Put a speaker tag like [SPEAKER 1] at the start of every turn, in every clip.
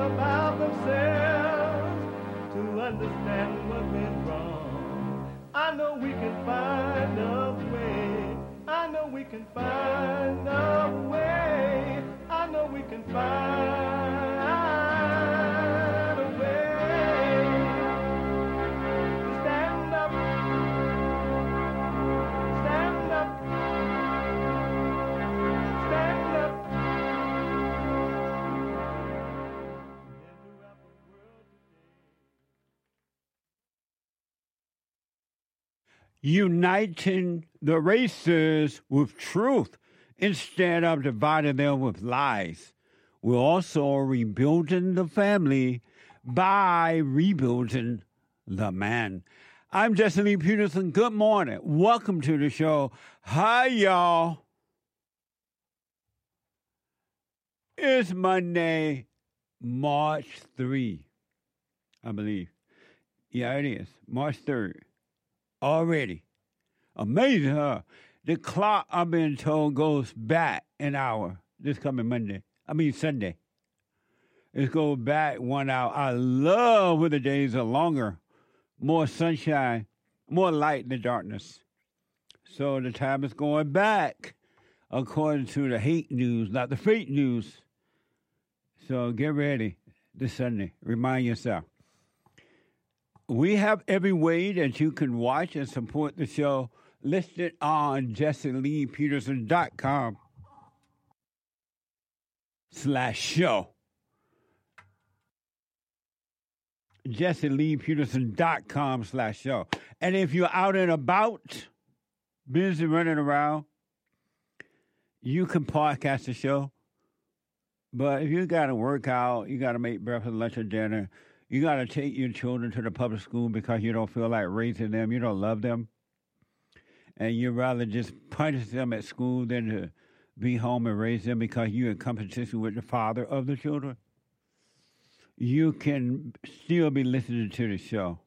[SPEAKER 1] about themselves to understand what went wrong. I know we can find a way. I know we can find a way. I know we can find a way. Stand up. Stand up. Stand up.
[SPEAKER 2] Uniting the races with truth instead of dividing them with lies. We're also rebuilding the family by rebuilding the man. I'm Jesse Lee Peterson. Good morning. Welcome to the show. Hi, y'all. It's Monday, March 3, I believe. Yeah, it is. March 3rd. Already. Amazing, huh? The clock, I've been told, goes back an hour this coming Sunday. It goes back 1 hour. I love when the days are longer, more sunshine, more light than darkness. So the time is going back according to the hate news, not the fake news. So get ready this Sunday. Remind yourself. We have every way that you can watch and support the show listed on JesseLeePeterson.com/show. JesseLeePeterson.com/show. And if you're out and about, busy running around, you can podcast the show. But if you got to work out, you got to make breakfast, lunch, or dinner, you got to take your children to the public school because you don't feel like raising them, you don't love them, and you'd rather just punish them at school than to be home and raise them because you're in competition with the father of the children, you can still be listening to the show.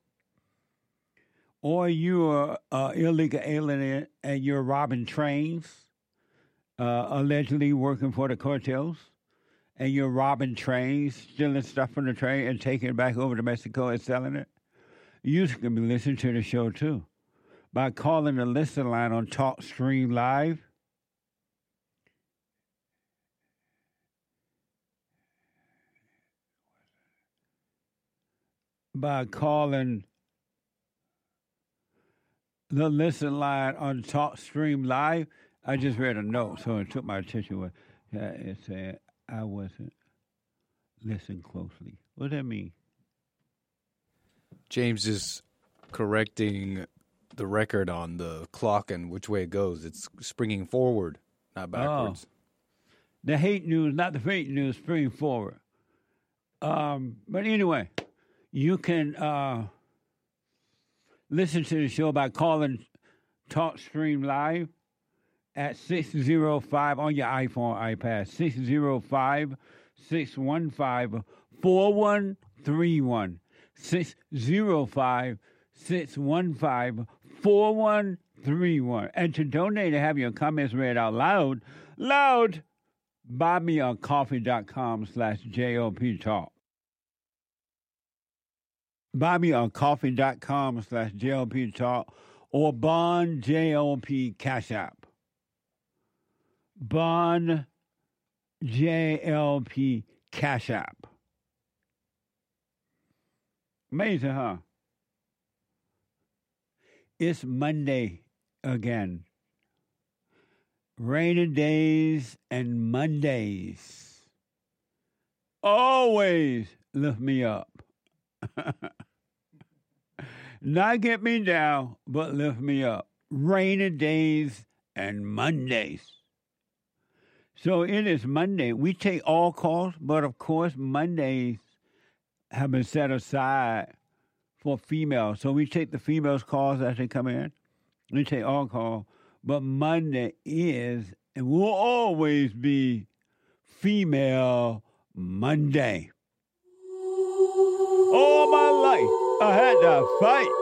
[SPEAKER 2] Or you're an illegal alien and you're robbing trains, allegedly working for the cartels, and you're robbing trains, stealing stuff from the train and taking it back over to Mexico and selling it, you can be listening to the show too by calling the listen line on TalkStream Live. By calling the listen line on TalkStream Live. I just read a note, so it took my attention. It said, I wasn't listening closely. What does that mean?
[SPEAKER 3] James is correcting the record on the clock and which way it goes. It's springing forward, not backwards.
[SPEAKER 2] Oh. The hate news, not the fake news, springing forward. But anyway, you can listen to the show by calling TalkStream Live at 605 on your iPhone, iPad, 605-615-4131. 605-615-4131. And to donate and have your comments read out loud, buymeacoffee.com/JOP Talk. Buymeacoffee.com/JOP Talk or Bond JLP Cash App. Bond JLP Cash App. Amazing, huh? It's Monday again. Rainy days and Mondays always lift me up. Not get me down, but lift me up. Rainy days and Mondays. So it is Monday. We take all calls, but of course Mondays have been set aside for females. So we take the females' calls as they come in. We take all calls. But Monday is and will always be Female Monday. All my life, I had to fight.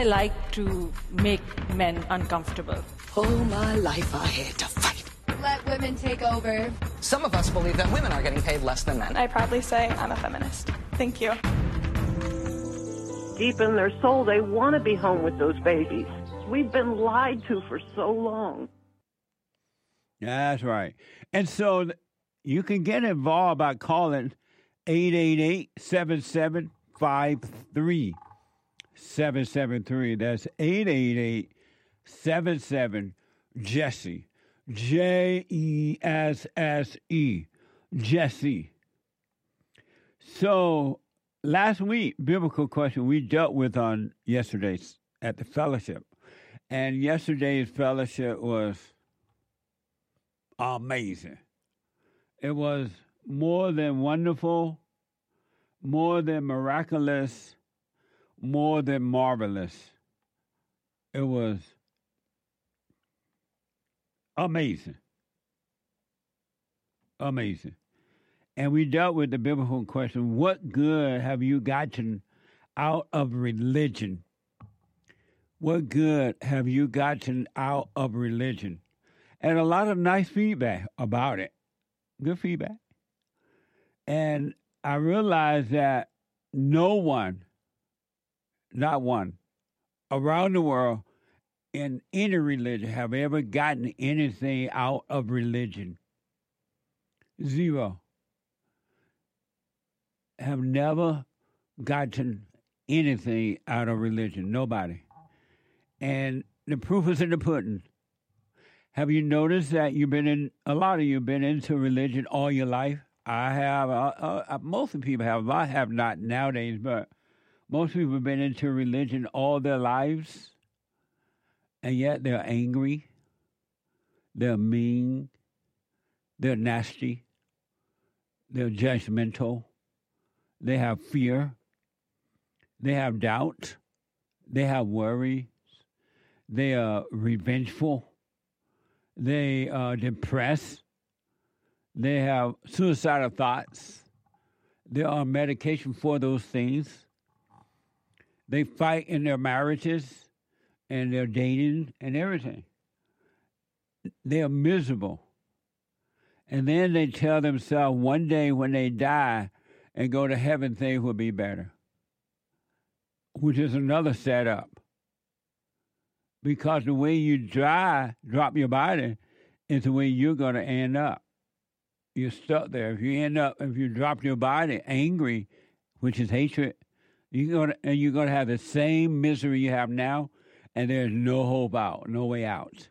[SPEAKER 4] I like to make men uncomfortable.
[SPEAKER 5] All my life I had to fight.
[SPEAKER 6] Let women take over.
[SPEAKER 5] Some of us believe that women are getting paid less than men.
[SPEAKER 7] I proudly say I'm a feminist. Thank you.
[SPEAKER 8] Deep in their soul, they want to be home with those babies. We've been lied to for so long.
[SPEAKER 2] That's right. And so you can get involved by calling 888-7753-773. That's 888-77-JESSE. Jesse. Jesse. So last week, biblical question we dealt with on yesterday's at the fellowship. And yesterday's fellowship was amazing. It was more than wonderful, more than miraculous, more than marvelous. It was amazing. Amazing. And we dealt with the biblical question, what good have you gotten out of religion? What good have you gotten out of religion? And a lot of nice feedback about it. Good feedback. And I realized that no one, not one, around the world in any religion have ever gotten anything out of religion. Zero. Have never gotten anything out of religion. Nobody. And the proof is in the pudding. Have you noticed that a lot of you have been into religion all your life? I have. Most of the people have. I have not nowadays, but most people have been into religion all their lives, and yet they're angry, they're mean, they're nasty, they're judgmental, they have fear, they have doubt, they have worry, they are revengeful, they are depressed, they have suicidal thoughts, they are on medication for those things, they fight in their marriages and their dating and everything. They are miserable. And then they tell themselves one day when they die and go to heaven, things will be better, which is another setup. Because the way you drop your body is the way you're going to end up. You're stuck there. If you drop your body angry, which is hatred, you're going to have the same misery you have now, and there's no hope out, no way out.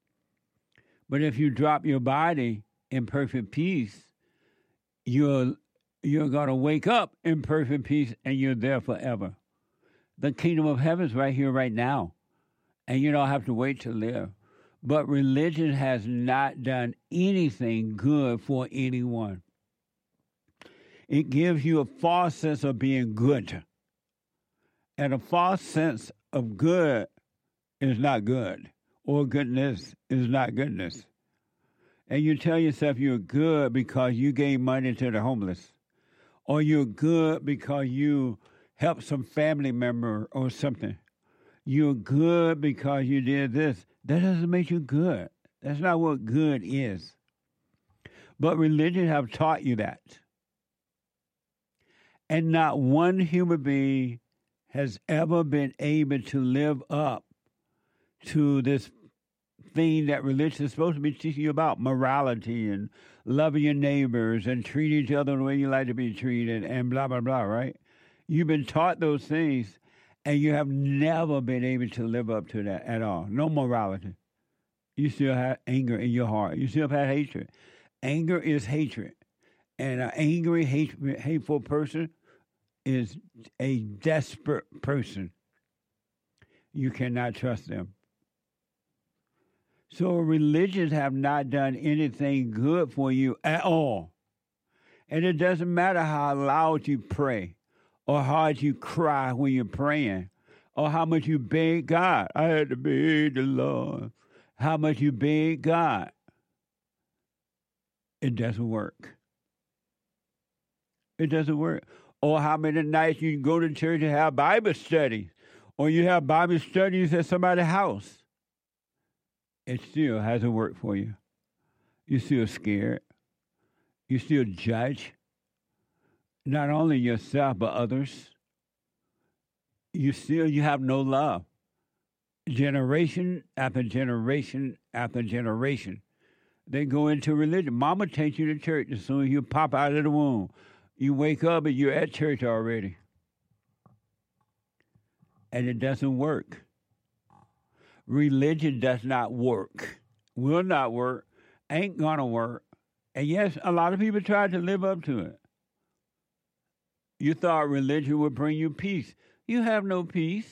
[SPEAKER 2] But if you drop your body in perfect peace, you're going to wake up in perfect peace, and you're there forever. The kingdom of heaven is right here, right now, and you don't have to wait to live. But religion has not done anything good for anyone. It gives you a false sense of being good. And a false sense of good is not good, or goodness is not goodness. And you tell yourself you're good because you gave money to the homeless, or you're good because you helped some family member or something. You're good because you did this. That doesn't make you good. That's not what good is. But religion have taught you that. And not one human being has ever been able to live up to this thing that religion is supposed to be teaching you about, morality and loving your neighbors and treating each other the way you like to be treated and blah, blah, blah, right? You've been taught those things, and you have never been able to live up to that at all. No morality. You still have anger in your heart. You still have hatred. Anger is hatred. And an angry, hateful person is a desperate person. You cannot trust them. So religions have not done anything good for you at all. And it doesn't matter how loud you pray or how hard you cry when you're praying or how much you beg God. I had to beg the Lord. How much you beg God. It doesn't work. It doesn't work. Or how many nights you can go to church and have Bible studies. or you have Bible studies at somebody's house, it still hasn't worked for you. You're still scared. You still judge, not only yourself, but others. You have no love. Generation after generation after generation, they go into religion. Mama takes you to church as soon as you pop out of the womb. You wake up and you're at church already. And it doesn't work. Religion does not work, will not work, ain't gonna work. And yes, a lot of people try to live up to it. You thought religion would bring you peace. You have no peace.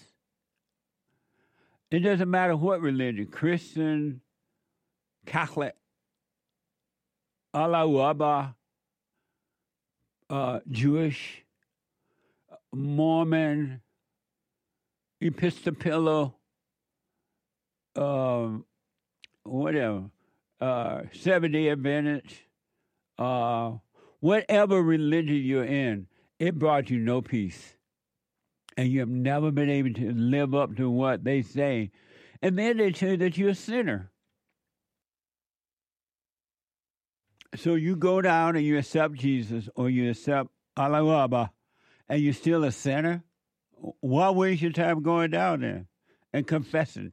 [SPEAKER 2] It doesn't matter what religion, Christian, Catholic, Allah, Jewish, Mormon, Episcopal, whatever, Seventh-day Adventist, whatever religion you're in, it brought you no peace. And you have never been able to live up to what they say. And then they tell you that you're a sinner. So you go down and you accept Jesus or you accept Allah, and you're still a sinner? Why waste your time going down there and confessing?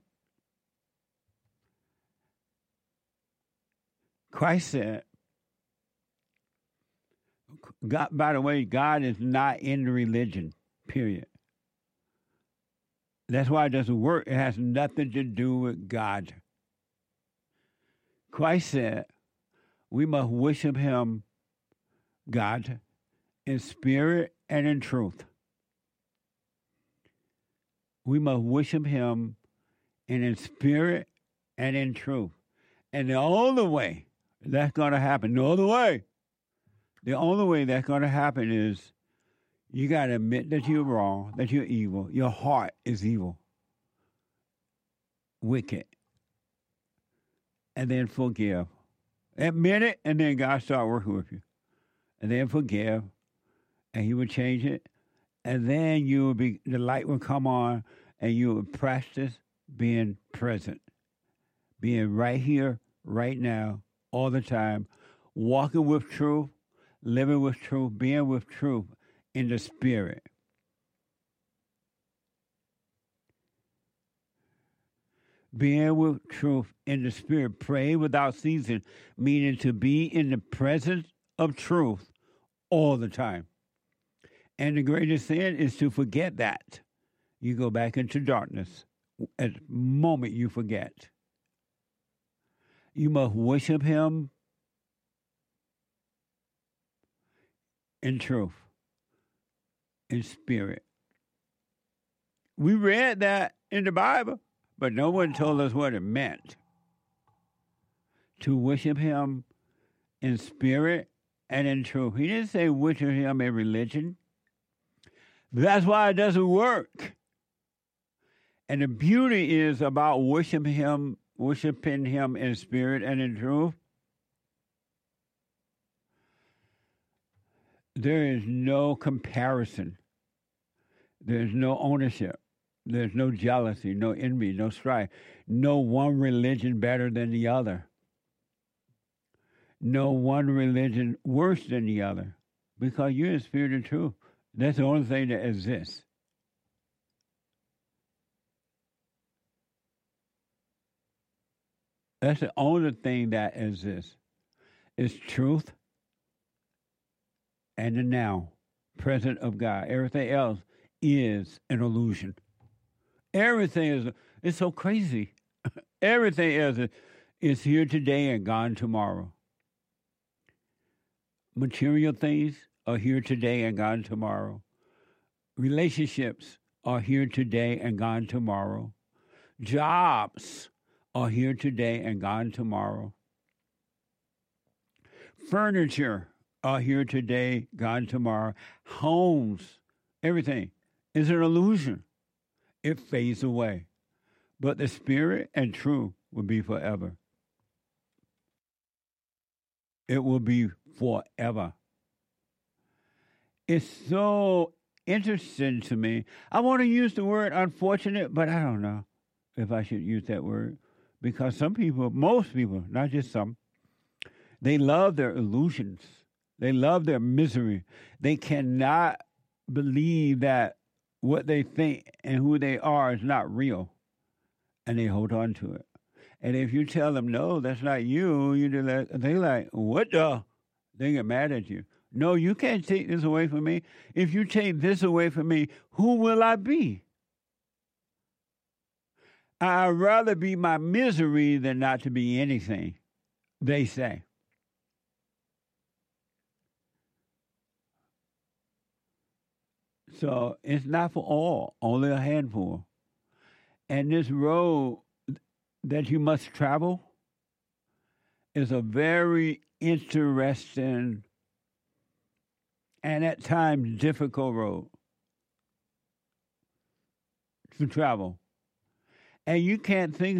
[SPEAKER 2] Christ said, God, by the way, God is not in religion, period. That's why it doesn't work. It has nothing to do with God. Christ said, we must worship him, God, in spirit and in truth. We must worship him in spirit and in truth. And the only way that's going to happen, the only way that's going to happen is you got to admit that you're wrong, that you're evil. Your heart is evil, wicked. And then forgive. Admit it, and then God start working with you. And then forgive, and he will change it. And then the light will come on, and you will practice being present, being right here, right now, all the time, walking with truth, living with truth, being with truth in the spirit. Being with truth in the spirit, pray without ceasing, meaning to be in the presence of truth all the time. And the greatest sin is to forget that. You go back into darkness at the moment you forget. You must worship him in truth, in spirit. We read that in the Bible, but no one told us what it meant. To worship him in spirit and in truth. He didn't say worship him in religion. That's why it doesn't work. And the beauty is about worshiping him in spirit and in truth. There is no comparison. There's no ownership. There's no jealousy, no envy, no strife. No one religion better than the other. No one religion worse than the other. Because you're in spirit and truth. That's the only thing that exists. That's the only thing that exists. It's truth and the now, present of God. Everything else is an illusion. Everything it's so crazy. Everything else is here today and gone tomorrow. Material things are here today and gone tomorrow. Relationships are here today and gone tomorrow. Jobs are here today and gone tomorrow. Furniture are here today, gone tomorrow. Homes, everything is an illusion. It fades away. But the spirit and truth will be forever. It will be forever. It's so interesting to me. I want to use the word unfortunate, but I don't know if I should use that word because some people, most people, not just some, they love their illusions. They love their misery. They cannot believe that what they think and who they are is not real, and they hold on to it. And if you tell them, no, that's not you, they're like, what the? They get mad at you. No, you can't take this away from me. If you take this away from me, who will I be? I'd rather be my misery than not to be anything, they say. So it's not for all, only a handful. And this road that you must travel is a very interesting and at times difficult road to travel. And you can't think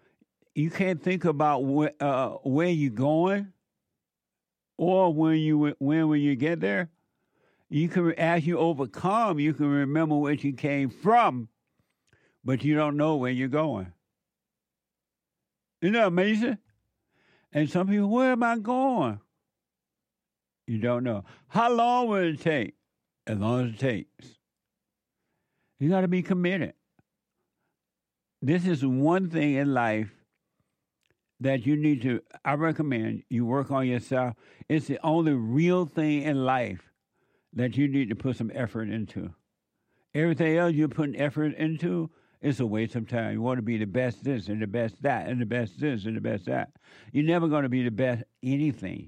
[SPEAKER 2] about where you're going or when you get there. You can, as you overcome, you can remember where you came from, but you don't know where you're going. Isn't that amazing? And some people, where am I going? You don't know. How long will it take? As long as it takes. You got to be committed. This is one thing in life that you need to, I recommend you work on yourself. It's the only real thing in life that you need to put some effort into. Everything else you're putting effort into is a waste of time. You want to be the best this and the best that and the best this and the best that. You're never going to be the best anything.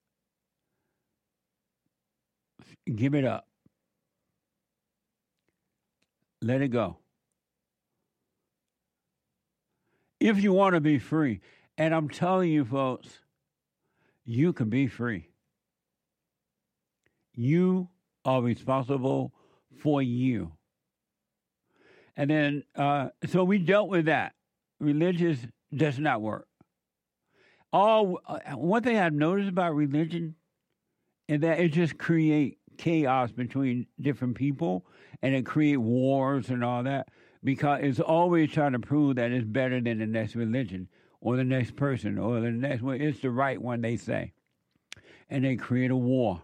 [SPEAKER 2] Give it up. Let it go. If you want to be free, and I'm telling you folks, you can be free. You are responsible for you. And then, so we dealt with that. Religious does not work. One thing I've noticed about religion is that it just creates chaos between different people, and it creates wars and all that, because it's always trying to prove that it's better than the next religion or the next person or the next one. It's the right one, they say. And they create a war.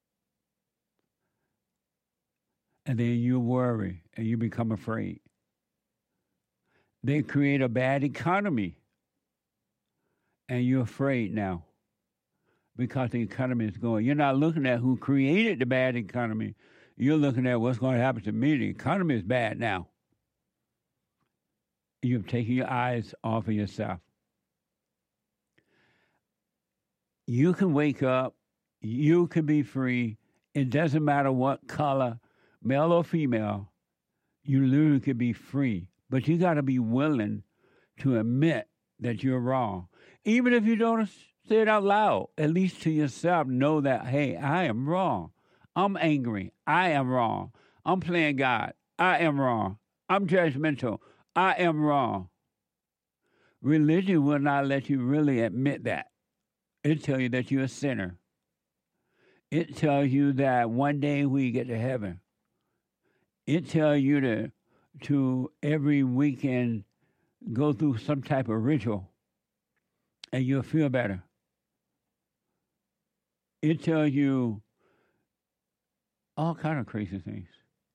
[SPEAKER 2] And then you worry and you become afraid. They create a bad economy. And you're afraid now because the economy is going. You're not looking at who created the bad economy. You're looking at what's going to happen to me. The economy is bad now. You've taken your eyes off of yourself. You can wake up. You can be free. It doesn't matter what color, male or female. You literally can be free. But you got to be willing to admit that you're wrong. Even if you don't say it out loud, at least to yourself, know that, hey, I am wrong. I'm angry. I am wrong. I'm playing God. I am wrong. I'm judgmental. I am wrong. Religion will not let you really admit that. It tells you that you're a sinner. It tells you that one day when you get to heaven, it tells you to every weekend go through some type of ritual and you'll feel better. It tells you all kind of crazy things.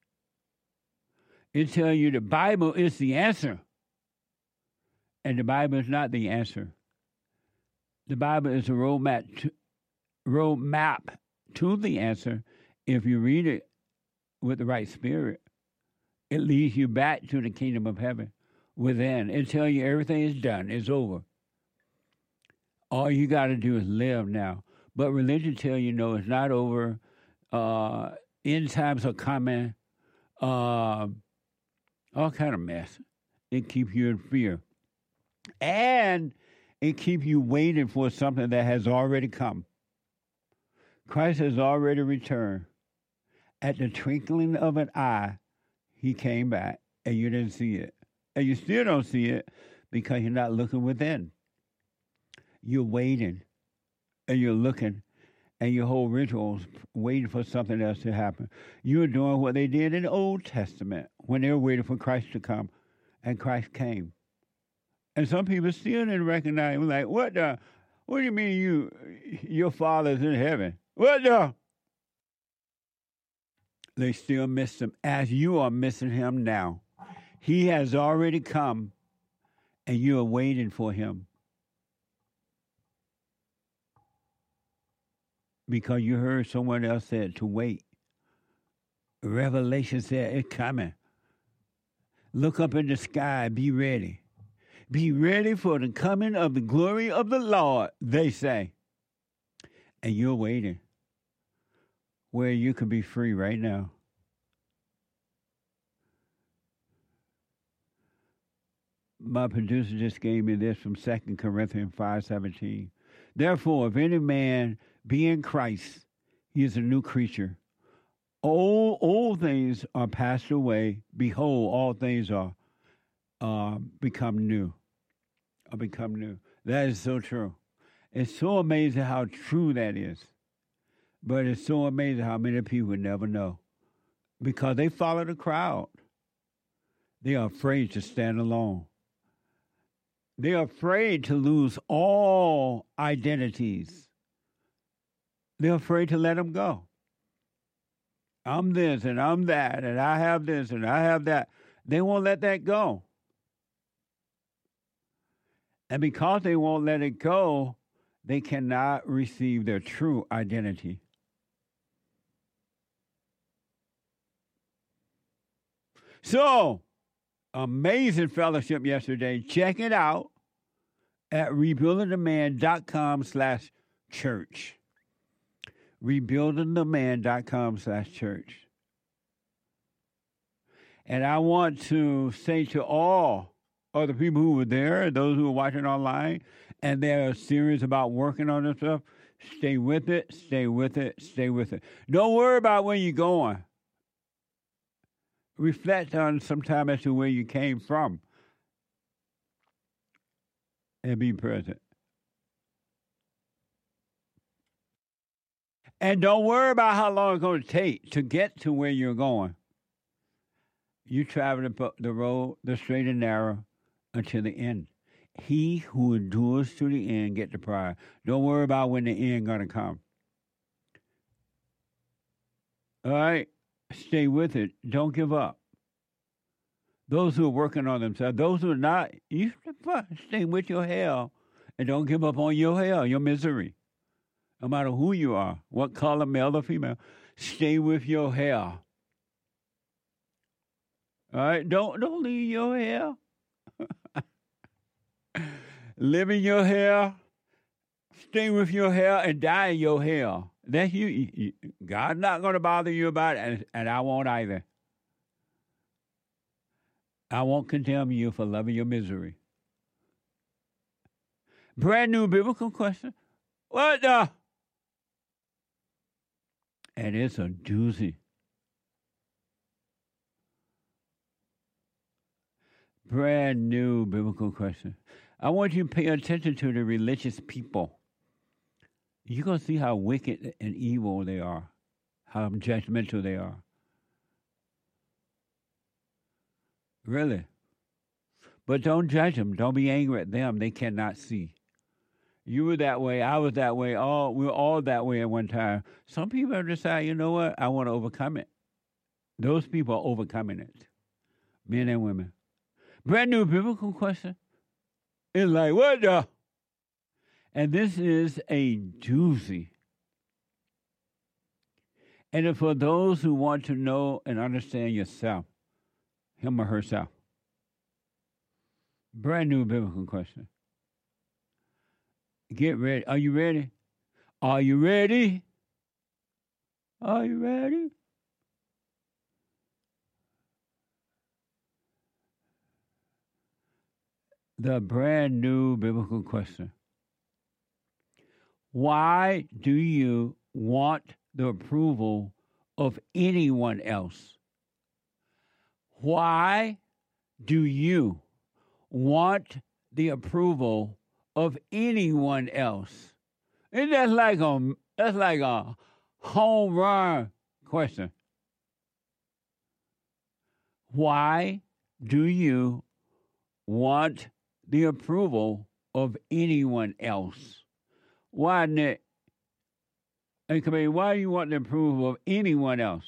[SPEAKER 2] It tells you the Bible is the answer. And the Bible is not the answer. The Bible is a roadmap to the answer. If you read it with the right spirit, it leads you back to the kingdom of heaven within. It tells you everything is done. It's over. All you got to do is live now. But religion tells you, no, it's not over. End times are coming. All kind of mess. It keeps you in fear. And it keeps you waiting for something that has already come. Christ has already returned. At the twinkling of an eye, he came back, and you didn't see it. And you still don't see it because you're not looking within. You're waiting, and you're looking, and you hold rituals waiting for something else to happen. You're doing what they did in the Old Testament when they were waiting for Christ to come, and Christ came. And some people still didn't recognize him. Like, what do you mean your Father's in heaven? What the? They still miss him, as you are missing him now. He has already come, and you are waiting for him. Because you heard someone else said to wait. Revelation said it's coming. Look up in the sky, be ready. Be ready for the coming of the glory of the Lord, they say. And you're waiting. Where you can be free right now. My producer just gave me this from 2 Corinthians 5:17. Therefore, if any man be in Christ, he is a new creature. Old things are passed away. Behold, all things are become new. That is so true. It's so amazing how true that is. But it's so amazing how many people never know. Because they follow the crowd. They are afraid to stand alone. They are afraid to lose all identities. They're afraid to let them go. I'm this and I'm that, and I have this and I have that. They won't let that go. And because they won't let it go, they cannot receive their true identity. So, amazing fellowship yesterday. Check it out at rebuildingtheman.com/church. rebuildingtheman.com/church. And I want to say to all other people who were there, those who are watching online, and they're serious about working on this stuff, stay with it, stay with it, stay with it. Don't worry about where you're going. Reflect on sometime as to where you came from and be present. And don't worry about how long it's going to take to get to where you're going. You travel the road, the straight and narrow, until the end. He who endures to the end get the prize. Don't worry about when the end going to come. All right? Stay with it. Don't give up. Those who are working on themselves, those who are not, you stay with your hell and don't give up on your hell, your misery. No matter who you are, what color, male or female, stay with your hell. All right? Don't leave your hell. Live in your hell. Stay with your hell and die in your hell. That's you. God's not going to bother you about it, and I won't either. I won't condemn you for loving your misery. Brand new biblical question. What the? And it's a doozy. Brand new biblical question. I want you to pay attention to the religious people. You're going to see how wicked and evil they are, how judgmental they are. Really. But don't judge them. Don't be angry at them. They cannot see. You were that way. I was that way. We were all that way at one time. Some people have decided, you know what? I want to overcome it. Those people are overcoming it. Men and women. Brand new biblical question. It's like, what the? And this is a doozy. And for those who want to know and understand yourself, him or herself. Brand new biblical question. Get ready. Are you ready? Are you ready? Are you ready? The brand new biblical question. Why do you want the approval of anyone else? Why do you want the approval of anyone else? Isn't that like a That's like a home run question. Why do you want the approval of anyone else? Why, Nick? Hey, come here. Why do you want the approval of anyone else?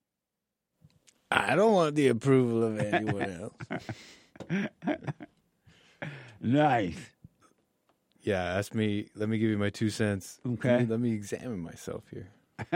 [SPEAKER 3] I don't want the approval of anyone else.
[SPEAKER 2] Nice.
[SPEAKER 3] Yeah, ask me. Let me give you my 2 cents.
[SPEAKER 2] Okay.
[SPEAKER 3] Let me examine myself here.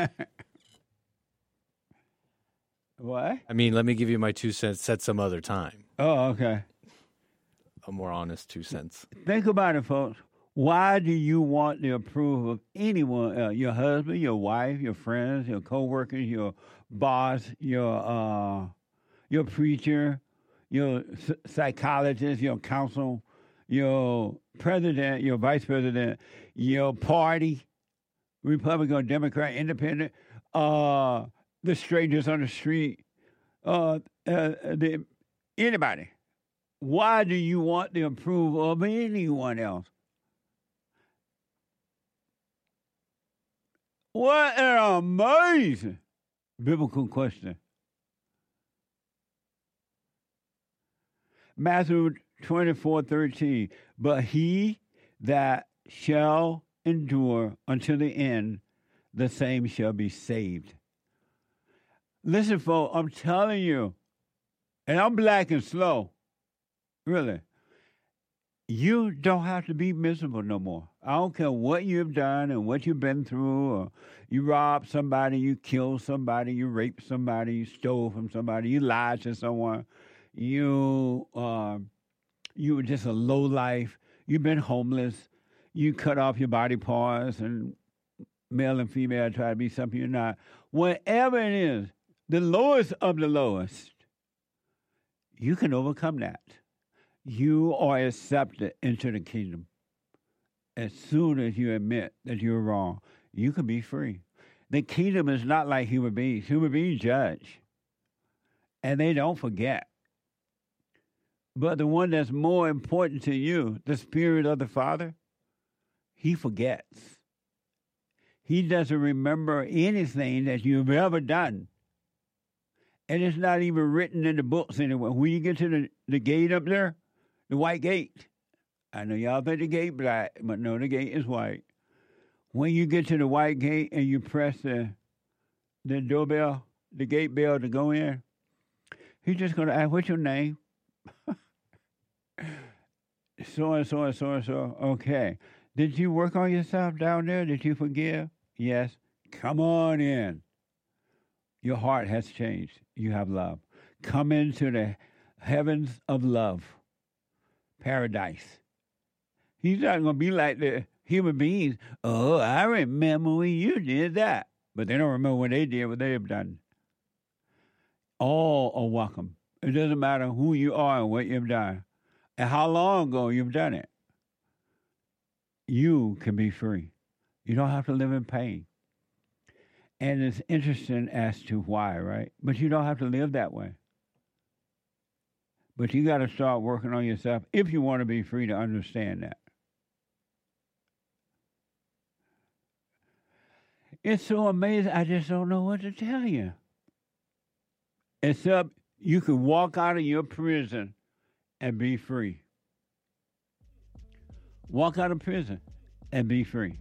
[SPEAKER 2] What?
[SPEAKER 3] I mean, let me give you my 2 cents. Set some other time.
[SPEAKER 2] Oh, okay.
[SPEAKER 3] A more honest 2 cents.
[SPEAKER 2] Think about it, folks. Why do you want the approval of anyone? Your husband, your wife, your friends, your coworkers, your boss, your preacher, your psychologist, your counsel, your president, your vice president, your party, Republican or Democrat, Independent, the strangers on the street, anybody. Why do you want the approval of anyone else? What an amazing biblical question. Matthew 24:13. But he that shall endure until the end, the same shall be saved. Listen, folks, I'm telling you, and I'm black and slow, really. You don't have to be miserable no more. I don't care what you've done and what you've been through, or you robbed somebody, you killed somebody, you raped somebody, you stole from somebody, you lied to someone, you were just a low life, you've been homeless, you cut off your body parts, and male and female try to be something you're not. Whatever it is, the lowest of the lowest, you can overcome that. You are accepted into the kingdom. As soon as you admit that you're wrong, you can be free. The kingdom is not like human beings. Human beings judge, and they don't forget. But the one that's more important to you, the Spirit of the Father, he forgets. He doesn't remember anything that you've ever done. And it's not even written in the books anywhere. When you get to the gate up there, the white gate, I know y'all think the gate black, but no, the gate is white. When you get to the white gate and you press the doorbell, the gate bell to go in, he's just going to ask, what's your name? So and so and so and so. Okay. Did you work on yourself down there? Did you forgive? Yes. Come on in. Your heart has changed. You have love. Come into the heavens of love. Paradise. He's not going to be like the human beings. Oh, I remember when you did that. But they don't remember what they did, what they have done. All are welcome. It doesn't matter who you are and what you've done and how long ago you've done it. You can be free. You don't have to live in pain. And it's interesting as to why, right? But you don't have to live that way. But you got to start working on yourself if you want to be free to understand that. It's so amazing. I just don't know what to tell you. Except you can walk out of your prison and be free. Walk out of prison and be free.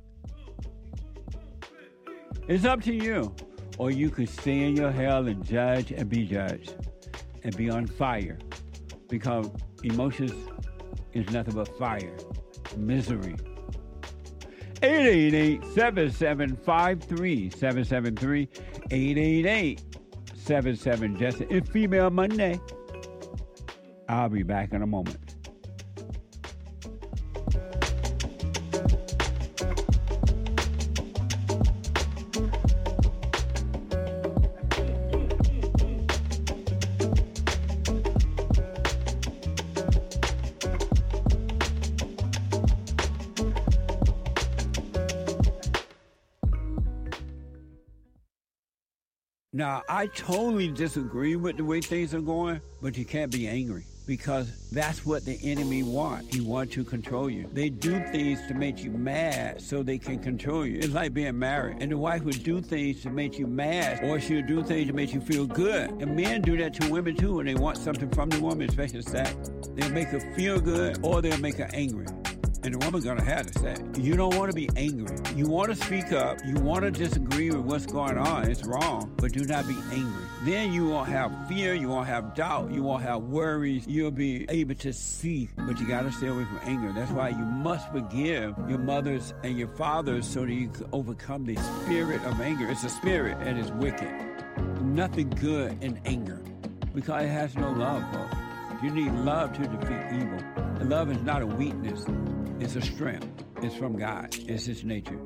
[SPEAKER 2] It's up to you. Or you could stay in your hell and judge and be judged and be on fire. Because emotions is nothing but fire, misery. 888-7753-773, 888-77-JESSE. It's Female Monday. I'll be back in a moment. Now, I totally disagree with the way things are going, but you can't be angry. because that's what the enemy wants. He wants to control you. They do things to make you mad so they can control you. It's like being married. And the wife would do things to make you mad, or she'll do things to make you feel good. And men do that to women too when they want something from the woman, especially sex. They'll make her feel good or they'll make her angry. And the woman's gonna have to say, you don't want to be angry. You want to speak up. You want to disagree with what's going on. It's wrong, but do not be angry. Then you won't have fear. You won't have doubt. You won't have worries. You'll be able to see, but you got to stay away from anger. That's why you must forgive your mothers and your fathers so that you can overcome the spirit of anger. It's a spirit and it's wicked. Nothing good in anger because it has no love, folks. You need love to defeat evil. And love is not a weakness. It's a strength. It's from God. It's His nature.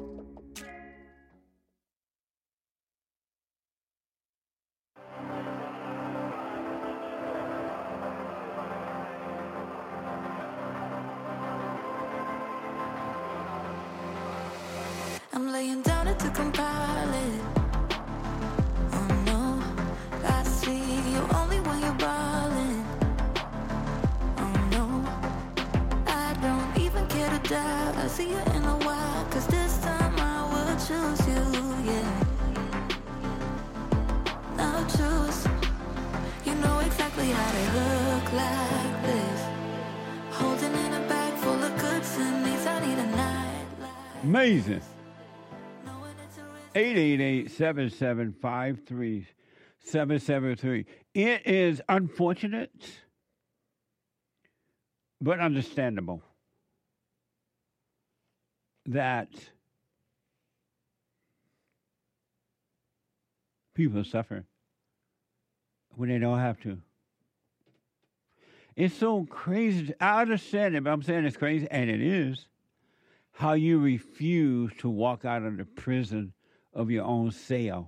[SPEAKER 9] I'm laying down it to compile it. Oh no, I see you only when you're ballin'. Oh no, I don't even care to die. I see you in a while, cause this time I will choose you, yeah. I'll choose. You know exactly how to look like this. Holding in a bag full of goods and needs, I need a night light.
[SPEAKER 2] Amazing. 888-7753-773. It is unfortunate, but understandable that people suffer when they don't have to. It's so crazy. I understand it, but I'm saying it's crazy, and it is, how you refuse to walk out of the prison of your own cell.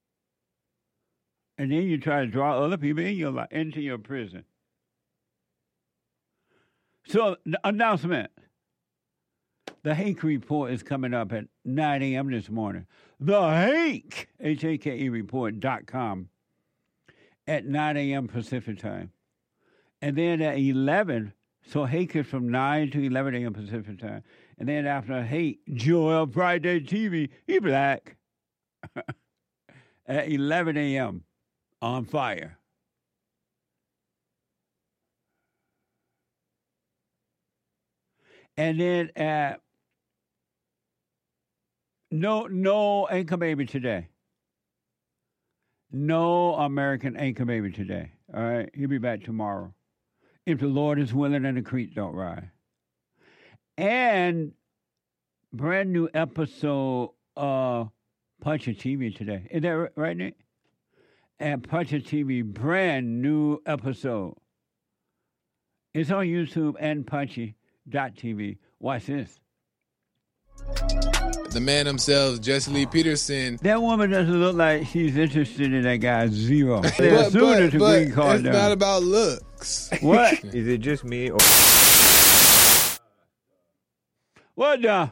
[SPEAKER 2] And then you try to draw other people into your prison. So, the announcement. The Hake Report is coming up at 9 a.m. this morning. The Hake, H-A-K-E report.com at 9 a.m. Pacific time. And then at 11, so Hake is from 9 to 11 a.m. Pacific time. And then after Hake, Joel Friday TV, he black. At 11 a.m. on fire. And then at no Anchor Baby today. No American Anchor Baby today. All right? He'll be back tomorrow. If the Lord is willing and the creek don't rise. And brand new episode of Puncher TV today. Is that right, Nick? And Puncher TV, brand new episode. It's on YouTube and Punchy.tv. Watch this.
[SPEAKER 10] The man himself, Jesse Lee Peterson.
[SPEAKER 2] That woman doesn't look like she's interested in that guy, zero. They're assuming it's a green card
[SPEAKER 10] it's
[SPEAKER 2] down.
[SPEAKER 10] not about looks.
[SPEAKER 2] What?
[SPEAKER 11] Is it just me? Or
[SPEAKER 2] What the?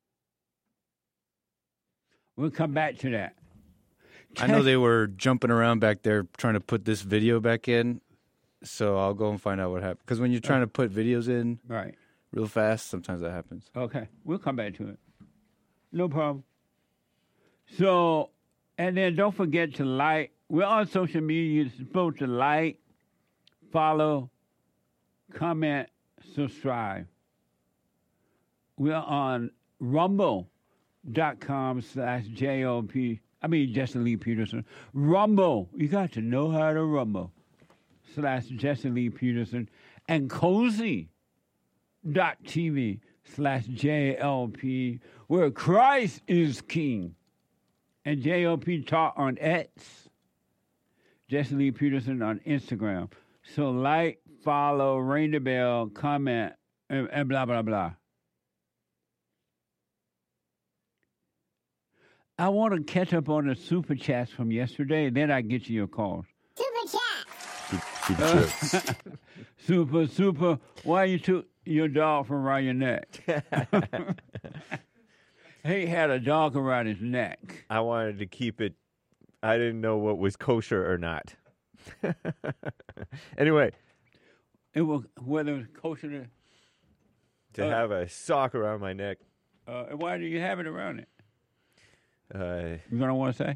[SPEAKER 2] We'll come back to that.
[SPEAKER 3] I know they were jumping around back there trying to put this video back in, so I'll go and find out what happened. Because when you're trying to put videos in
[SPEAKER 2] Right.
[SPEAKER 3] real fast, sometimes that happens.
[SPEAKER 2] Okay. We'll come back to it. No problem. So, and then don't forget to like. We're on social media. You're supposed to like, follow, comment, subscribe. We're on rumble.com/JLP. Jesse Lee Peterson. Rumble. You got to know how to rumble. /Jesse Lee Peterson. And cozy.tv/JLP, where Christ is King. And JLP Talk on X. Jesse Lee Peterson on Instagram. So like, follow, ring the bell, comment, and blah, blah, blah. I want to catch up on the super chats from yesterday, and then I get you your calls. Super. Why you took your dog from around your neck? He had a dog around his neck.
[SPEAKER 11] I wanted to keep it. I didn't know what was kosher or not. Anyway.
[SPEAKER 2] It was whether it was kosher
[SPEAKER 11] To have a sock around my neck.
[SPEAKER 2] why do you have it around it?
[SPEAKER 11] You
[SPEAKER 2] don't want to say?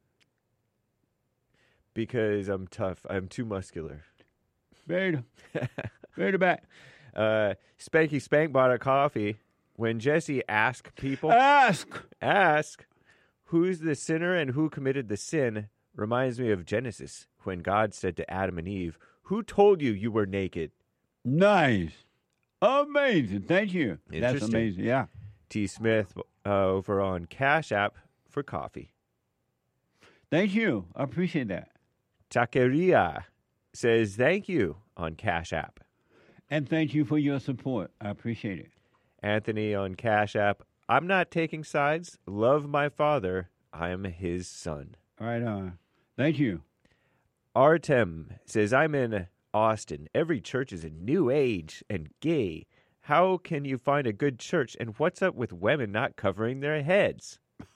[SPEAKER 11] Because I'm tough. I'm too muscular.
[SPEAKER 2] Very back.
[SPEAKER 11] Spanky Spank bought a coffee. When Jesse asked people,
[SPEAKER 2] ask,
[SPEAKER 11] who's the sinner and who committed the sin, reminds me of Genesis, when God said to Adam and Eve, "Who told you you were naked?"
[SPEAKER 2] Nice. Amazing. Thank you. That's
[SPEAKER 11] Interesting.
[SPEAKER 2] amazing. Yeah.
[SPEAKER 11] T. Smith over on Cash App for coffee.
[SPEAKER 2] Thank you. I appreciate that.
[SPEAKER 11] Taqueria says thank you on Cash App.
[SPEAKER 2] And thank you for your support. I appreciate it.
[SPEAKER 11] Anthony on Cash App. I'm not taking sides. Love my father. I am his son.
[SPEAKER 2] Right on. Thank you.
[SPEAKER 11] Artem says, I'm in Austin. Every church is a new age and gay. How can you find a good church? And what's up with women not covering their heads?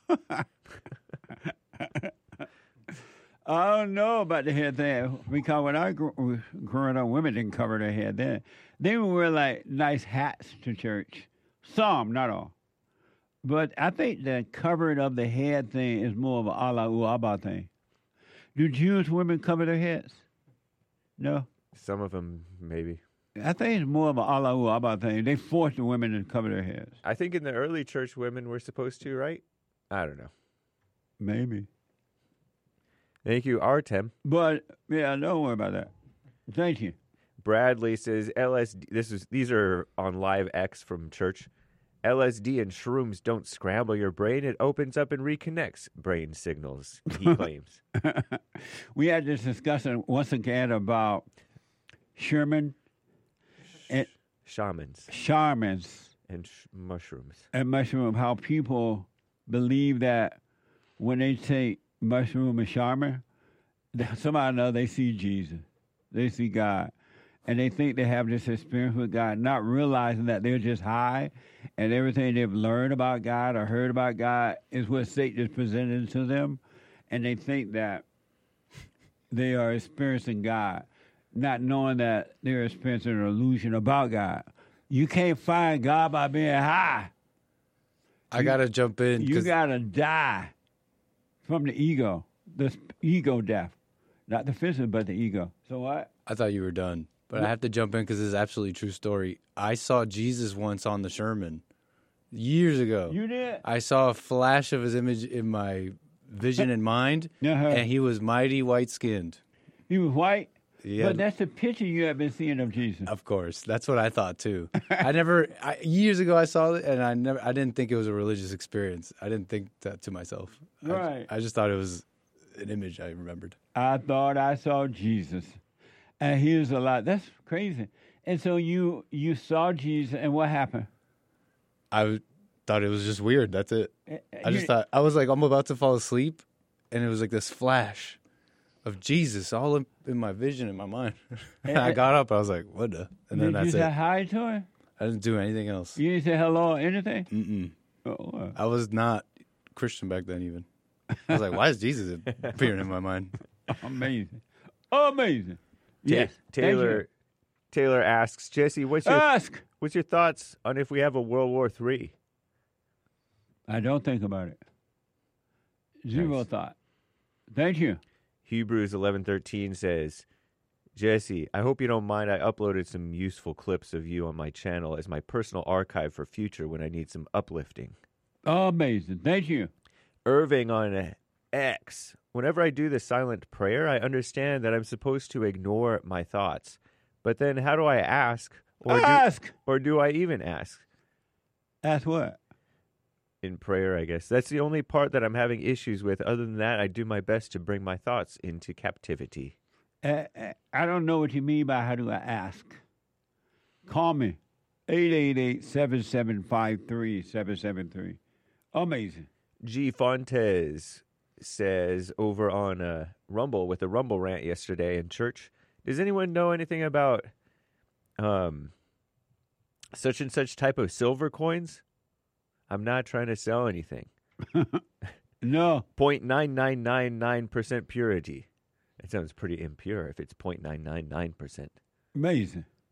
[SPEAKER 2] I don't know about the head thing because when I growing up, women didn't cover their head then. They would wear like nice hats to church. Some, not all. But I think the covering of the head thing is more of an Allah Abba thing. Do Jewish women cover their heads? No.
[SPEAKER 11] Some of them, maybe.
[SPEAKER 2] I think it's more of an Allah Abba thing. They force the women to cover their heads.
[SPEAKER 11] I think in the early church, women were supposed to, right? I don't know.
[SPEAKER 2] Maybe.
[SPEAKER 11] Thank you, Artem.
[SPEAKER 2] But, yeah, don't worry about that. Thank you.
[SPEAKER 11] Bradley says LSD. These are on Live X from church. LSD and shrooms don't scramble your brain. It opens up and reconnects brain signals, he claims.
[SPEAKER 2] We had this discussion once again about Sherman and
[SPEAKER 11] shamans
[SPEAKER 2] and
[SPEAKER 11] mushrooms.
[SPEAKER 2] And mushroom, how people believe that when they take mushroom and shaman, somehow or another they see Jesus. They see God. And they think they have this experience with God, not realizing that they're just high and everything they've learned about God or heard about God is what Satan is presenting to them. And they think that they are experiencing God, not knowing that they're experiencing an illusion about God. You can't find God by being high.
[SPEAKER 3] I got to jump in.
[SPEAKER 2] You got to die from the ego death. Not the physical, but the ego. So what?
[SPEAKER 3] I thought you were done. But I have to jump in because this is absolutely true story. I saw Jesus once on the Sherman years ago.
[SPEAKER 2] You did?
[SPEAKER 3] I saw a flash of his image in my vision and mind, and he was mighty white-skinned.
[SPEAKER 2] He was white?
[SPEAKER 3] Yeah.
[SPEAKER 2] But that's the picture you have been seeing of Jesus.
[SPEAKER 3] Of course. That's what I thought, too. Years ago I saw it, and I didn't think it was a religious experience. I didn't think that to myself.
[SPEAKER 2] Right.
[SPEAKER 3] I just thought it was an image I remembered.
[SPEAKER 2] I thought I saw Jesus. And he was alive. That's crazy. And so you saw Jesus, and what happened?
[SPEAKER 3] I thought it was just weird. That's it. I just thought, I was like, I'm about to fall asleep, and it was like this flash of Jesus all in my vision, in my mind. And I got up, I was like, what the? And then that's it.
[SPEAKER 2] Did you say hi to him?
[SPEAKER 3] I didn't do anything else.
[SPEAKER 2] You didn't say hello or anything?
[SPEAKER 3] Mm-mm.
[SPEAKER 2] Oh,
[SPEAKER 3] I was not Christian back then even. I was like, why is Jesus appearing in my mind?
[SPEAKER 2] Amazing. Amazing. Yes.
[SPEAKER 11] Taylor asks, Jesse, what's your thoughts on if we have a World War III?
[SPEAKER 2] I don't think about it. Zero thought. Thank you.
[SPEAKER 11] Hebrews 11:13 says, Jesse, I hope you don't mind. I uploaded some useful clips of you on my channel as my personal archive for future when I need some uplifting.
[SPEAKER 2] Amazing. Thank you.
[SPEAKER 11] Irving on X. Whenever I do the silent prayer, I understand that I'm supposed to ignore my thoughts. But then how do I ask? Or do I even ask?
[SPEAKER 2] Ask what?
[SPEAKER 11] In prayer, I guess. That's the only part that I'm having issues with. Other than that, I do my best to bring my thoughts into captivity.
[SPEAKER 2] I don't know what you mean by how do I ask. Call me. 888-7753-773. Amazing.
[SPEAKER 11] G. Fontes says over on Rumble with a Rumble rant yesterday in church, does anyone know anything about such and such type of silver coins? I'm not trying to sell anything.
[SPEAKER 2] No.
[SPEAKER 11] 0.9999% purity. It sounds pretty impure if it's 0.999%.
[SPEAKER 2] Amazing.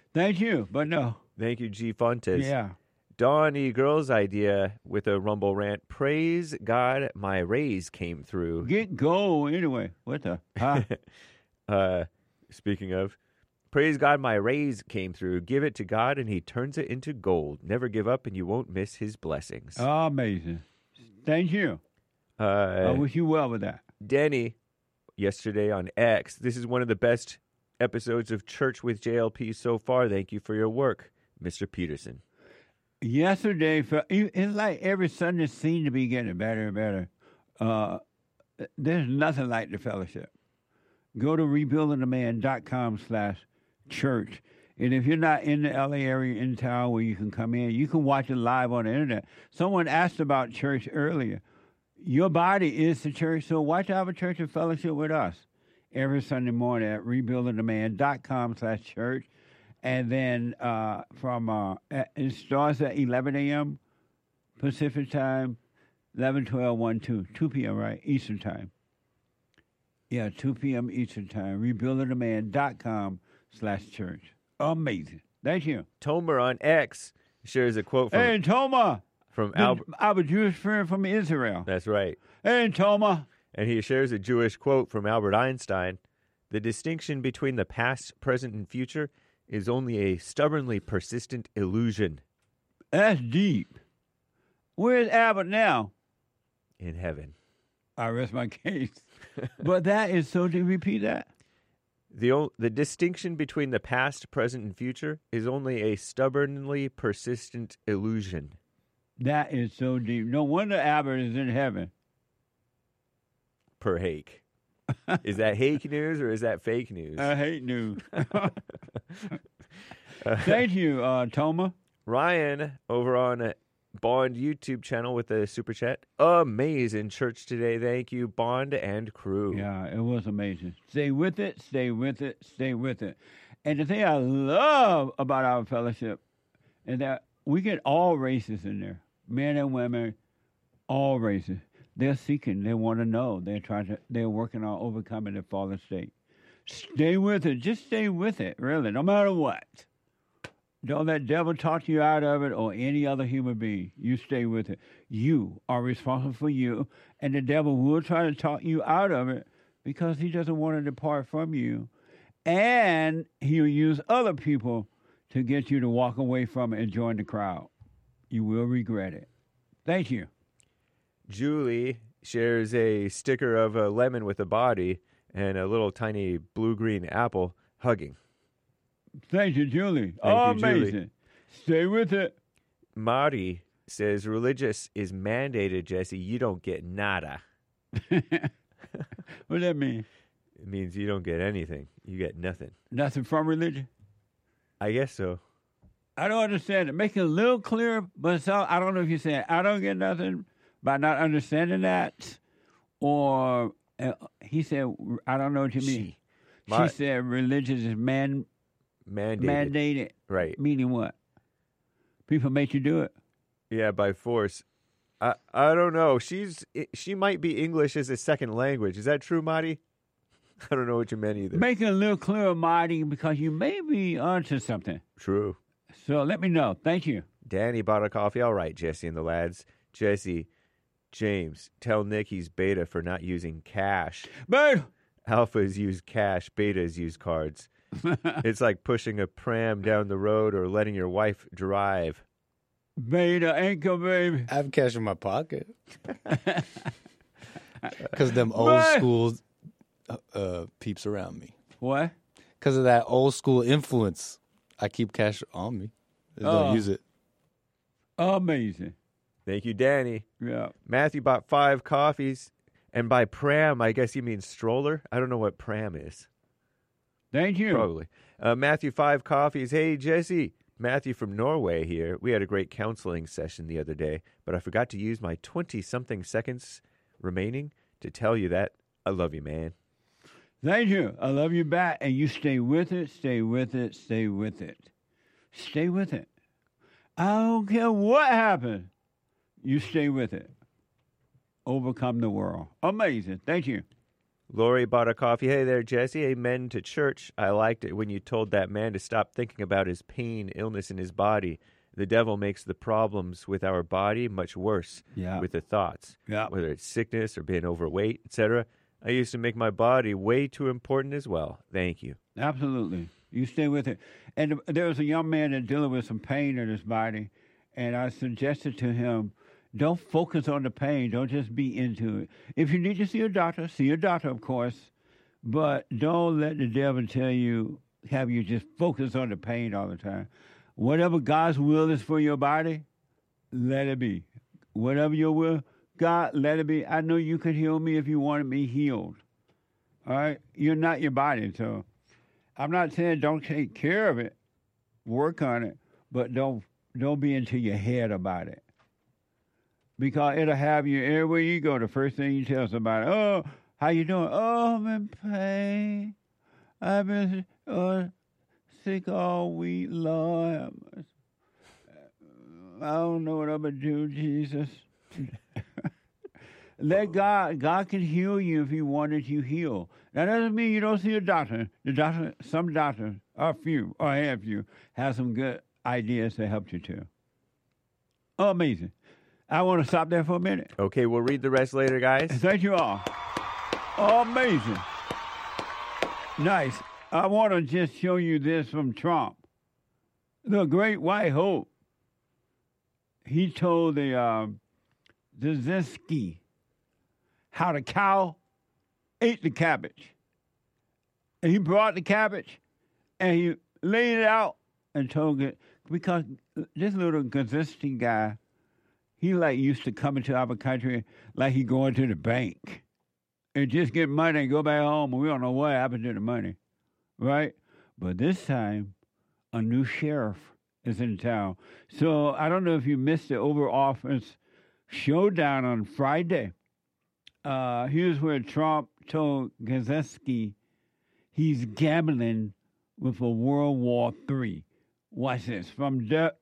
[SPEAKER 2] Thank you, but no.
[SPEAKER 11] Thank you, G. Fontes.
[SPEAKER 2] Yeah.
[SPEAKER 11] Donnie Girl's idea with a Rumble rant. Praise God, my raise came through.
[SPEAKER 2] Get gold anyway. What the? Huh?
[SPEAKER 11] Speaking of, praise God, my raise came through. Give it to God, and He turns it into gold. Never give up, and you won't miss His blessings.
[SPEAKER 2] Amazing. Thank you. I wish you well with that.
[SPEAKER 11] Denny, yesterday on X, this is one of the best episodes of Church with JLP so far. Thank you for your work, Mr. Peterson.
[SPEAKER 2] Yesterday, it's like every Sunday seemed to be getting better and better. There's nothing like the fellowship. Go to rebuildingtheman.com/church. And if you're not in the LA area in town where you can come in, you can watch it live on the internet. Someone asked about church earlier. Your body is the church, so why have a church and fellowship with us every Sunday morning at rebuildingtheman.com/church. And then it starts at 11 a.m. Pacific time, 11, 12, 1, 2 p.m., right? Eastern time. Yeah, 2 p.m. Eastern time. rebuildingtheman.com/church. Amazing. Thank you.
[SPEAKER 11] Tomer on X shares a quote from...
[SPEAKER 2] Hey, Tomer!
[SPEAKER 11] From
[SPEAKER 2] our Jewish friend from Israel.
[SPEAKER 11] That's right.
[SPEAKER 2] Hey, Tomer!
[SPEAKER 11] And he shares a Jewish quote from Albert Einstein. The distinction between the past, present, and future is only a stubbornly persistent illusion.
[SPEAKER 2] That's deep. Where's Albert now?
[SPEAKER 11] In heaven.
[SPEAKER 2] I rest my case. But that is so deep. Repeat that.
[SPEAKER 11] The distinction between the past, present, and future is only a stubbornly persistent illusion.
[SPEAKER 2] That is so deep. No wonder Albert is in heaven.
[SPEAKER 11] Per Hake. Is that Hake news or is that fake news?
[SPEAKER 2] I hate news. Thank you, Toma.
[SPEAKER 11] Ryan over on Bond YouTube channel with the super chat. Amazing church today. Thank you, Bond and crew.
[SPEAKER 2] Yeah, it was amazing. Stay with it, stay with it, stay with it. And the thing I love about our fellowship is that we get all races in there, men and women, all races. They're seeking. They want to know. They're working on overcoming the fallen state. Stay with it. Just stay with it, really, no matter what. Don't let devil talk you out of it or any other human being. You stay with it. You are responsible for you, and the devil will try to talk you out of it because he doesn't want to depart from you. And he'll use other people to get you to walk away from it and join the crowd. You will regret it. Thank you.
[SPEAKER 11] Julie shares a sticker of a lemon with a body and a little tiny blue-green apple hugging.
[SPEAKER 2] Thank you, Julie.
[SPEAKER 11] Thank you,
[SPEAKER 2] amazing.
[SPEAKER 11] Julie.
[SPEAKER 2] Stay with it.
[SPEAKER 11] Marty says, religious is mandated, Jesse. You don't get nada.
[SPEAKER 2] What does that mean?
[SPEAKER 11] It means you don't get anything. You get nothing.
[SPEAKER 2] Nothing from religion?
[SPEAKER 11] I guess so.
[SPEAKER 2] I don't understand it. Make it a little clearer, but I don't know if you're saying I don't get nothing by not understanding that, or he said, I don't know what you mean. She said religious is mandated.
[SPEAKER 11] Right.
[SPEAKER 2] Meaning what? People make you do it.
[SPEAKER 11] Yeah, by force. I don't know. She might be English as a second language. Is that true, Marty? I don't know what you meant either.
[SPEAKER 2] Make it a little clearer, Marty, because you may be onto something.
[SPEAKER 11] True.
[SPEAKER 2] So let me know. Thank you.
[SPEAKER 11] Danny bought a coffee. All right, Jesse and the lads. Jesse, James, tell Nick he's beta for not using cash.
[SPEAKER 2] Beta!
[SPEAKER 11] Alphas use cash. Betas use cards. It's like pushing a pram down the road or letting your wife drive.
[SPEAKER 2] Beta, anchor, baby.
[SPEAKER 3] I have cash in my pocket. Because them old school peeps around me.
[SPEAKER 2] What?
[SPEAKER 3] Because of that old school influence. I keep cash on me. I don't use it.
[SPEAKER 2] Amazing.
[SPEAKER 11] Thank you, Danny.
[SPEAKER 2] Yeah.
[SPEAKER 11] Matthew bought 5 coffees. And by pram, I guess you mean stroller? I don't know what pram is.
[SPEAKER 2] Thank you.
[SPEAKER 11] Probably. Matthew, 5 coffees. Hey, Jesse. Matthew from Norway here. We had a great counseling session the other day, but I forgot to use my 20-something seconds remaining to tell you that I love you, man.
[SPEAKER 2] Thank you. I love you back. And you stay with it, stay with it, stay with it. Stay with it. I don't care what happens. You stay with it. Overcome the world. Amazing. Thank you.
[SPEAKER 11] Lori bought a coffee. Hey there, Jesse. Amen to church. I liked it when you told that man to stop thinking about his pain, illness in his body. The devil makes the problems with our body much worse with the thoughts, whether it's sickness or being overweight, etc. I used to make my body way too important as well. Thank you.
[SPEAKER 2] Absolutely. You stay with it. And there was a young man that dealing with some pain in his body, and I suggested to him, don't focus on the pain. Don't just be into it. If you need to see a doctor, of course, but don't let the devil have you just focus on the pain all the time. Whatever God's will is for your body, let it be. Whatever your will, God, let it be. I know you could heal me if you wanted me healed. All right? You're not your body, so I'm not saying don't take care of it. Work on it, but don't be into your head about it. Because it'll have you everywhere you go. The first thing you tell somebody, oh, how you doing? Oh, I'm in pain. I've been sick all week, Lord. I don't know what I'm going to do, Jesus. Let God can heal you if he wanted you healed. That doesn't mean you don't see a doctor. Some doctors, a few, or a few, have some good ideas to help you too. Oh, amazing. I want to stop there for a minute.
[SPEAKER 11] Okay, we'll read the rest later, guys.
[SPEAKER 2] Thank you all. Oh, amazing. Nice. I want to just show you this from Trump. The Great White Hope. He told the Zelensky how the cow ate the cabbage. And he brought the cabbage and he laid it out and told it, because this little Zelensky guy, he used to come into our country like he going to the bank and just get money and go back home, and we don't know what happened to the money, right? But this time, a new sheriff is in town. So I don't know if you missed the Oval Office showdown on Friday. Here's where Trump told Zelensky he's gambling with a World War III. Watch this from the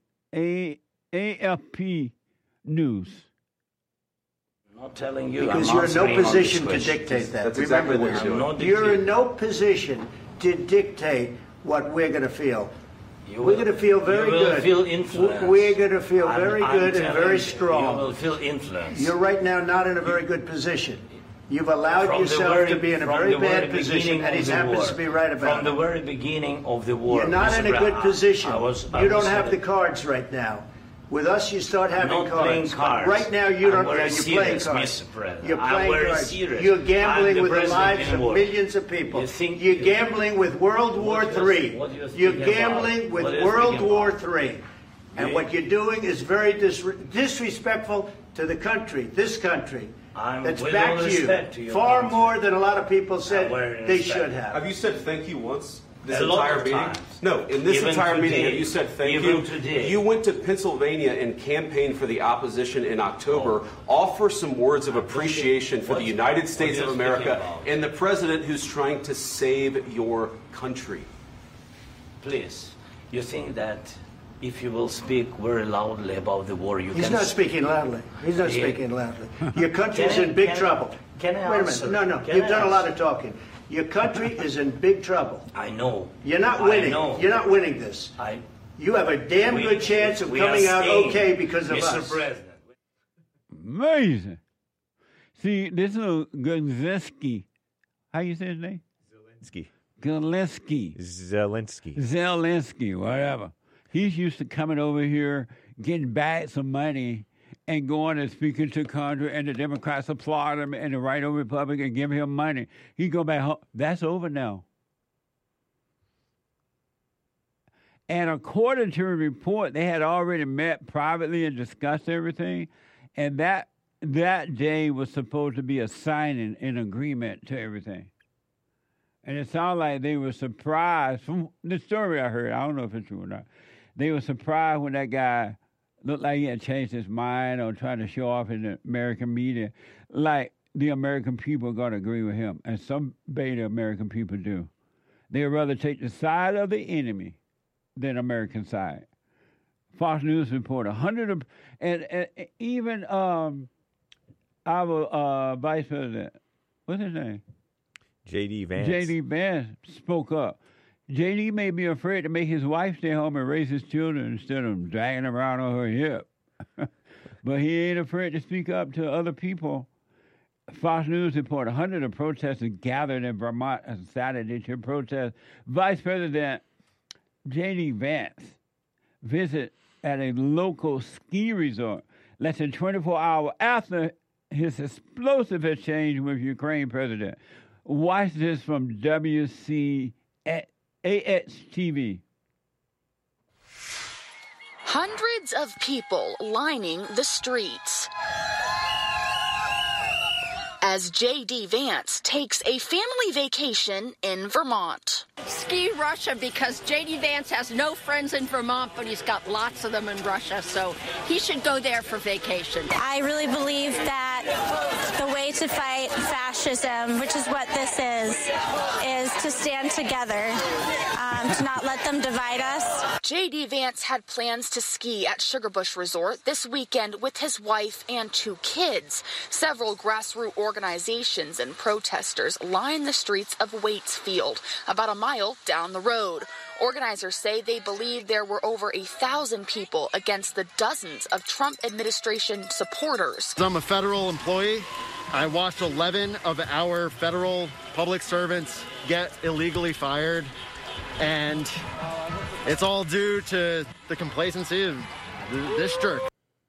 [SPEAKER 2] AFP News.
[SPEAKER 12] I'm not telling you.
[SPEAKER 13] Because you're in no position to dictate that.
[SPEAKER 12] That's exactly what you're doing.
[SPEAKER 13] You're in no position to dictate what we're going to feel. We're going to feel very good.
[SPEAKER 12] You will feel influenced.
[SPEAKER 13] We're going to feel very good and very strong.
[SPEAKER 12] You will feel influenced.
[SPEAKER 13] You're right now not in a very good position. You've allowed yourself to be in a very bad position, and he happens to be right about it.
[SPEAKER 12] From the very beginning of the war.
[SPEAKER 13] You're not in a good position. You don't have the cards right now. With us, you start having
[SPEAKER 12] not playing cards.
[SPEAKER 13] Right now, you don't. You're playing cards. You're playing cards. You're gambling with the lives of millions of people. You're gambling with World War III. You're gambling with World War III. And what you're doing is very disrespectful to the country, this country. That's backed you far more than a lot of people said they should have.
[SPEAKER 14] Have you said thank you once? This
[SPEAKER 12] a
[SPEAKER 14] entire meeting?
[SPEAKER 12] Times.
[SPEAKER 14] No, in this
[SPEAKER 12] Even
[SPEAKER 14] entire
[SPEAKER 12] today.
[SPEAKER 14] meeting, have you said thank
[SPEAKER 12] Even
[SPEAKER 14] you?
[SPEAKER 12] Today.
[SPEAKER 14] You went to Pennsylvania and campaigned for the opposition in October. Offer some words of appreciation for the United States of America and the president who's trying to save your country.
[SPEAKER 12] Please, you think that if you will speak very loudly about the war, you can...
[SPEAKER 13] He's not speaking loudly. He's not speaking loudly. Your country's in big trouble.
[SPEAKER 12] Can I
[SPEAKER 13] Wait a
[SPEAKER 12] answer?
[SPEAKER 13] minute. No. You've done a lot of talking. Your country is in big trouble.
[SPEAKER 12] I know.
[SPEAKER 13] You're not winning. You're not winning this. You have a damn good chance of coming out okay because of us.
[SPEAKER 12] Mr. President.
[SPEAKER 2] Amazing. See, this little Zelensky, how you say his name? Zelensky, whatever. He's used to coming over here, getting back some money, and going and speaking to Congress, and the Democrats applaud him, and the right of Republican give him money. He go back home. That's over now. And according to a report, they had already met privately and discussed everything, and that day was supposed to be a signing in agreement to everything. And it sounded like they were surprised from the story I heard. I don't know if it's true or not. They were surprised when that guy looked like he had changed his mind or trying to show off in the American media, like the American people are going to agree with him. And some beta American people do. They'd rather take the side of the enemy than American side. Fox News reported 100 and even our vice president, what's his name?
[SPEAKER 11] J.D. Vance.
[SPEAKER 2] J.D. Vance spoke up. J.D. may be afraid to make his wife stay home and raise his children instead of dragging them around on her hip. But he ain't afraid to speak up to other people. Fox News reported 100 of protesters gathered in Vermont on Saturday to protest Vice President J.D. Vance visit at a local ski resort less than 24 hours after his explosive exchange with Ukraine president. Watch this from WCAX-TV.
[SPEAKER 15] Hundreds of people lining the streets as J.D. Vance takes a family vacation in Vermont.
[SPEAKER 16] Ski Russia because J.D. Vance has no friends in Vermont, but he's got lots of them in Russia, so he should go there for vacation.
[SPEAKER 17] I really believe that the way to fight fascism, which is what this is to stand together, to not let them divide us.
[SPEAKER 15] J.D. Vance had plans to ski at Sugarbush Resort this weekend with his wife and 2 kids. Several grassroots organizations and protesters line the streets of Waitsfield, about a mile down the road. Organizers say they believe there were over 1,000 people against the dozens of Trump administration supporters.
[SPEAKER 18] I'm a federal employee. I watched 11 of our federal public servants get illegally fired, and it's all due to the complacency of this jerk.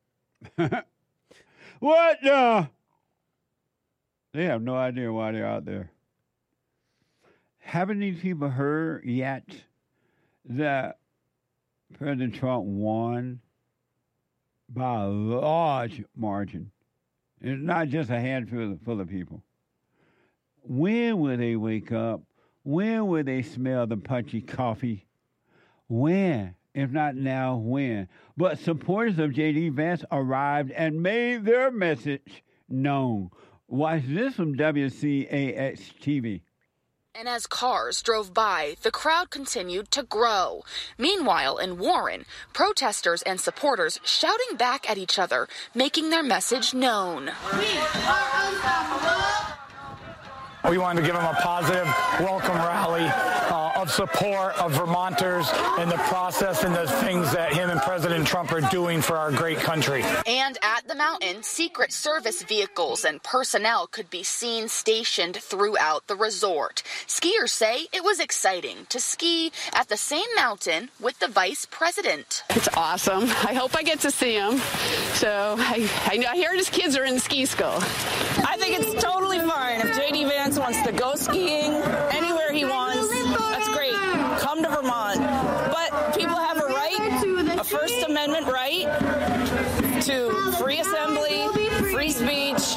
[SPEAKER 2] What the? They have no idea why they're out there. Haven't these people heard yet that President Trump won by a large margin? It's not just a handful of people. When will they wake up? When will they smell the punchy coffee? When? If not now, when? But supporters of J.D. Vance arrived and made their message known. Watch this from WCAX-TV.
[SPEAKER 15] And as cars drove by, the crowd continued to grow. Meanwhile, in Warren, protesters and supporters shouting back at each other, making their message known.
[SPEAKER 19] We are unstoppable. We wanted to give him a positive welcome rally of support of Vermonters and the process and the things that him and President Trump are doing for our great country.
[SPEAKER 15] And at the mountain, Secret Service vehicles and personnel could be seen stationed throughout the resort. Skiers say it was exciting to ski at the same mountain with the vice president.
[SPEAKER 20] It's awesome. I hope I get to see him. So I hear his kids are in ski school.
[SPEAKER 21] I think it's totally fine if J.D. Vance wants to go skiing anywhere he wants. That's great. Come to Vermont. But people have a right, a First Amendment right, to free assembly, free speech.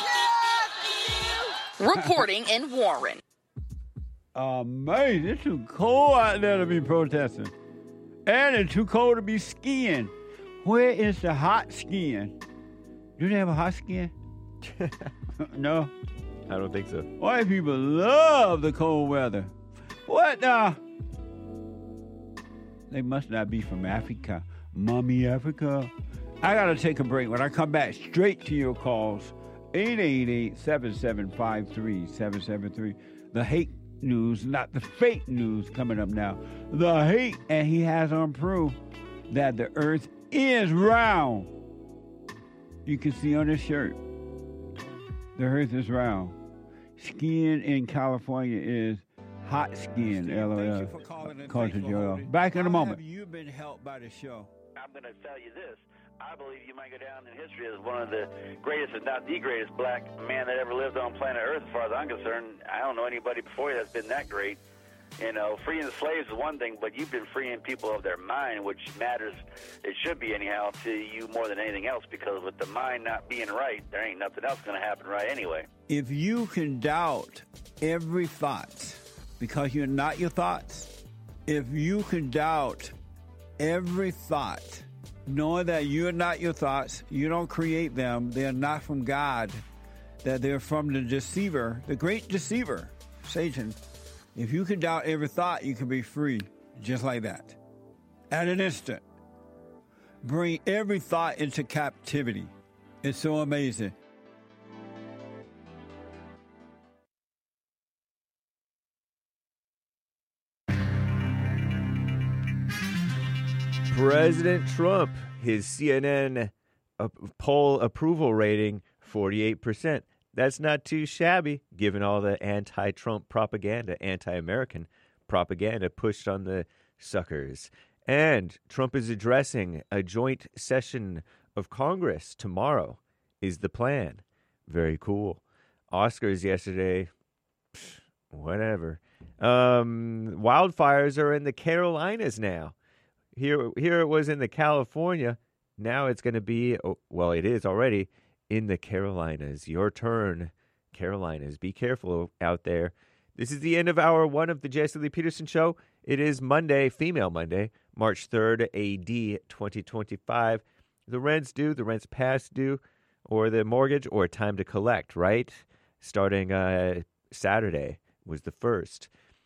[SPEAKER 15] Reporting in Warren.
[SPEAKER 2] Amazing. It's too cold out there to be protesting. And it's too cold to be skiing. Where is the hot skiing? Do they have a hot skiing? No?
[SPEAKER 11] I don't think so.
[SPEAKER 2] White people love the cold weather. What the? They must not be from Africa. Mommy Africa. I got to take a break. When I come back, straight to your calls. 888-7753-773. The hate news, not the fake news, coming up now. The hate, and he has on proof that the earth is round. You can see on his shirt. The earth is round. Skiing in California is hot skiing, LOL. Culture Joel. Back in a moment. You've been helped by the show.
[SPEAKER 22] I'm going to tell you this. I believe you might go down in history as one of the greatest, if not the greatest, black man that ever lived on planet Earth, as far as I'm concerned. I don't know anybody before you that's been that great. You know, freeing the slaves is one thing, but you've been freeing people of their mind, which matters, it should be anyhow, to you more than anything else, because with the mind not being right, there ain't nothing else going to happen right anyway.
[SPEAKER 2] If you can doubt every thought because you're not your thoughts, if you can doubt every thought, knowing that you're not your thoughts, you don't create them, they're not from God, that they're from the deceiver, the great deceiver, Satan. If you can doubt every thought, you can be free just like that. At an instant. Bring every thought into captivity. It's so amazing.
[SPEAKER 11] President Trump, his CNN poll approval rating, 48%. That's not too shabby, given all the anti-Trump propaganda, anti-American propaganda pushed on the suckers. And Trump is addressing a joint session of Congress tomorrow, is the plan. Very cool. Oscars yesterday, whatever. Wildfires are in the Carolinas now. Here it was in the California. Now it's going to be, well, it is already in the Carolinas. Your turn, Carolinas. Be careful out there. This is the end of hour one of the Jesse Lee Peterson Show. It is Monday, Female Monday, March 3rd, AD 2025. The rent's due, the rent's past due, or the mortgage, or time to collect, right? Starting Saturday was the first.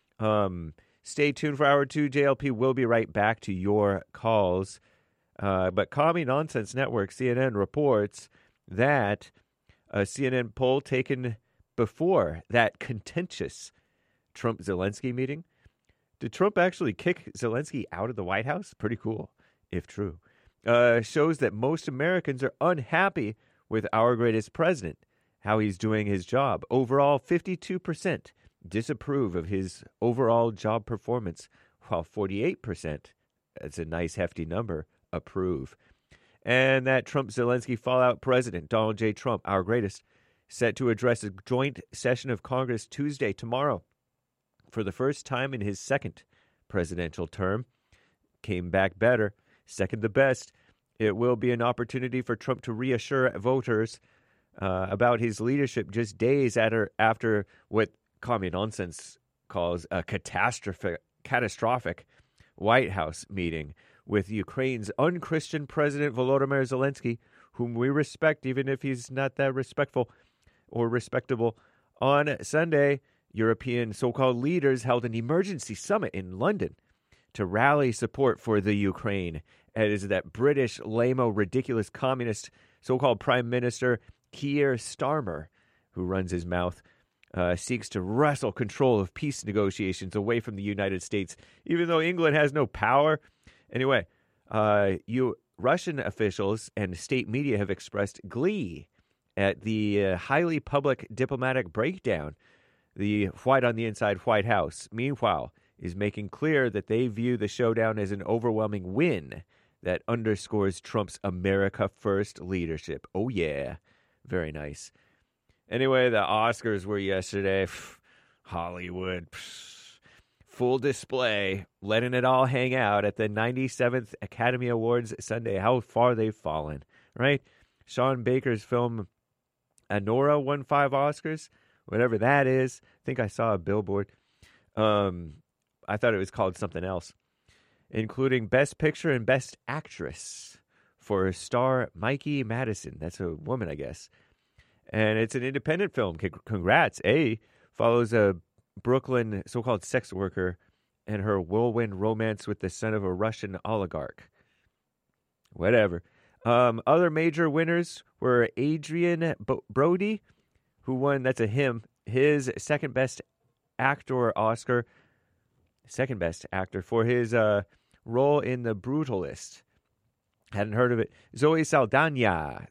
[SPEAKER 11] Stay tuned for hour two. JLP will be right back to your calls. But Commie Nonsense Network, CNN, reports that a CNN poll taken before that contentious Trump-Zelensky meeting. Did Trump actually kick Zelensky out of the White House? Pretty cool, if true. Shows that most Americans are unhappy with our greatest president, how he's doing his job. Overall, 52% disapprove of his overall job performance, while 48%, that's a nice hefty number, approve. And that Trump-Zelensky fallout president, Donald J. Trump, our greatest, set to address a joint session of Congress Tuesday, tomorrow. For the first time in his second presidential term, came back better, second the best. It will be an opportunity for Trump to reassure voters about his leadership just days after what Commie Nonsense calls a catastrophic White House meeting with Ukraine's unchristian President Volodymyr Zelensky, whom we respect, even if he's not that respectful or respectable. On Sunday, European so-called leaders held an emergency summit in London to rally support for the Ukraine, as that British, lame-o, ridiculous communist so-called Prime Minister Keir Starmer, who runs his mouth, seeks to wrestle control of peace negotiations away from the United States, even though England has no power. Anyway, Russian officials and state media have expressed glee at the highly public diplomatic breakdown the White on the Inside White House, meanwhile, is making clear that they view the showdown as an overwhelming win that underscores Trump's America First leadership. Oh, yeah. Very nice. Anyway, the Oscars were yesterday. Hollywood. Full display. Letting it all hang out at the 97th Academy Awards Sunday. How far they've fallen, right? Sean Baker's film Anora won 5 Oscars. Whatever that is. I think I saw a billboard. I thought it was called something else. Including Best Picture and Best Actress for star Mikey Madison. That's a woman, I guess. And it's an independent film. Congrats. Follows a Brooklyn so-called sex worker and her whirlwind romance with the son of a Russian oligarch. Whatever. Other major winners were Adrian Brody, who won, that's a him, his second best actor Oscar, second best actor for his role in The Brutalist. Hadn't heard of it. Zoe Saldana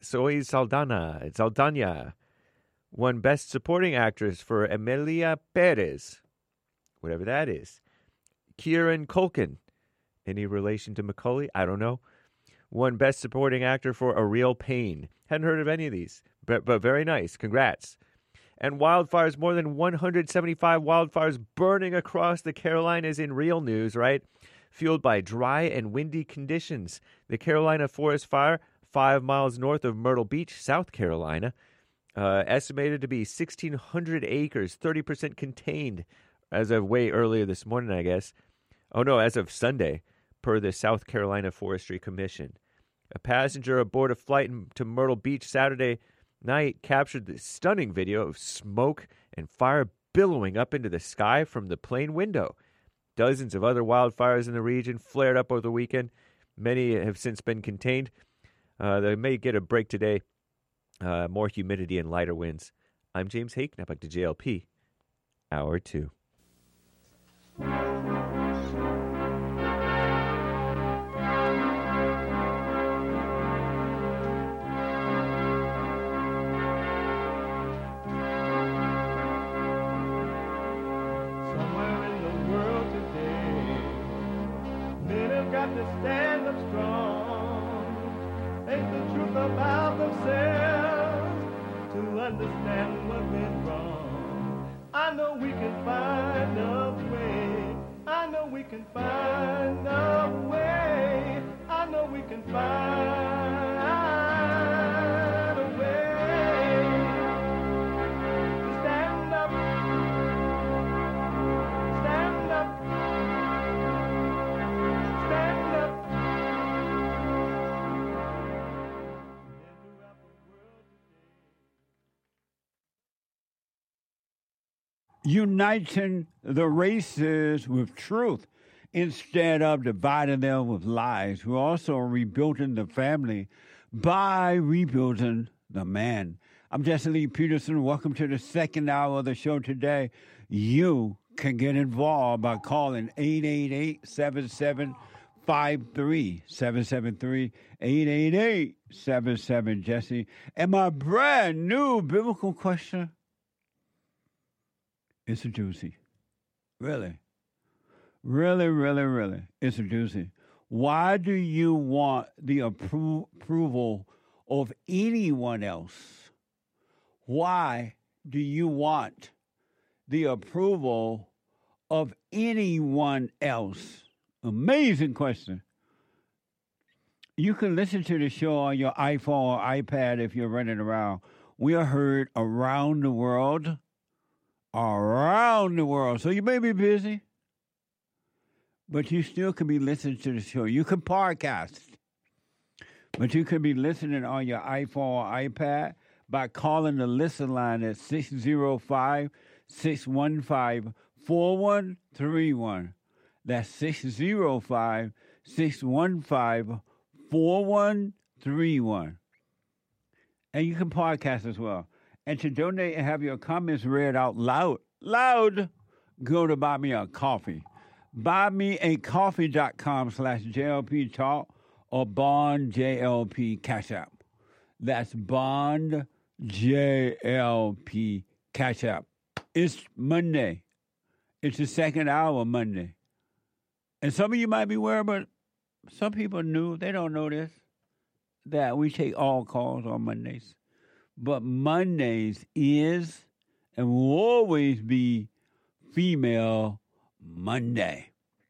[SPEAKER 11] won Best Supporting Actress for Emilia Perez, whatever that is. Kieran Culkin, any relation to Macaulay? I don't know. Won Best Supporting Actor for A Real Pain. Hadn't heard of any of these, but very nice. Congrats. And wildfires, more than 175 wildfires burning across the Carolinas in real news, right? Fueled by dry and windy conditions. The Carolina Forest Fire, 5 miles north of Myrtle Beach, South Carolina, estimated to be 1,600 acres, 30% contained as of way earlier this morning, I guess. Oh, no, as of Sunday, per the South Carolina Forestry Commission. A passenger aboard a flight to Myrtle Beach Saturday night captured the stunning video of smoke and fire billowing up into the sky from the plane window. Dozens of other wildfires in the region flared up over the weekend. Many have since been contained. They may get a break today. More humidity and lighter winds. I'm James Hake. Now back to JLP. Hour 2.
[SPEAKER 1] to stand up strong, face the truth about themselves, to understand what went wrong. I know we can find a way. I know we can find a way. I know we can find a way to stand up, stand up, stand up.
[SPEAKER 2] Uniting the races with truth instead of dividing them with lies. We're also rebuilding the family by rebuilding the man. I'm Jesse Lee Peterson. Welcome to the second hour of the show today. You can get involved by calling 888-7753, 773-888-77-JESSE. And my brand new biblical question, it's a doozy. Really. It's a doozy. Why do you want the approval of anyone else? Why do you want the approval of anyone else? Amazing question. You can listen to the show on your iPhone or iPad if you're running around. We are heard around the world. So you may be busy, but you still can be listening to the show. You can podcast, but you can be listening on your iPhone or iPad by calling the listen line at 605-615-4131. That's 605-615-4131. And you can podcast as well. And to donate and have your comments read out loud, go to Buy Me a Coffee. BuyMeACoffee.com/JLP Talk or Bond JLP Cash App. That's Bond JLP Cash App. It's Monday. It's the second hour of Monday. And some of you might be aware, but some people knew, they don't know this, that we take all calls on Mondays. But Mondays is and will always be Female Monday.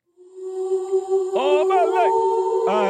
[SPEAKER 2] All my life, I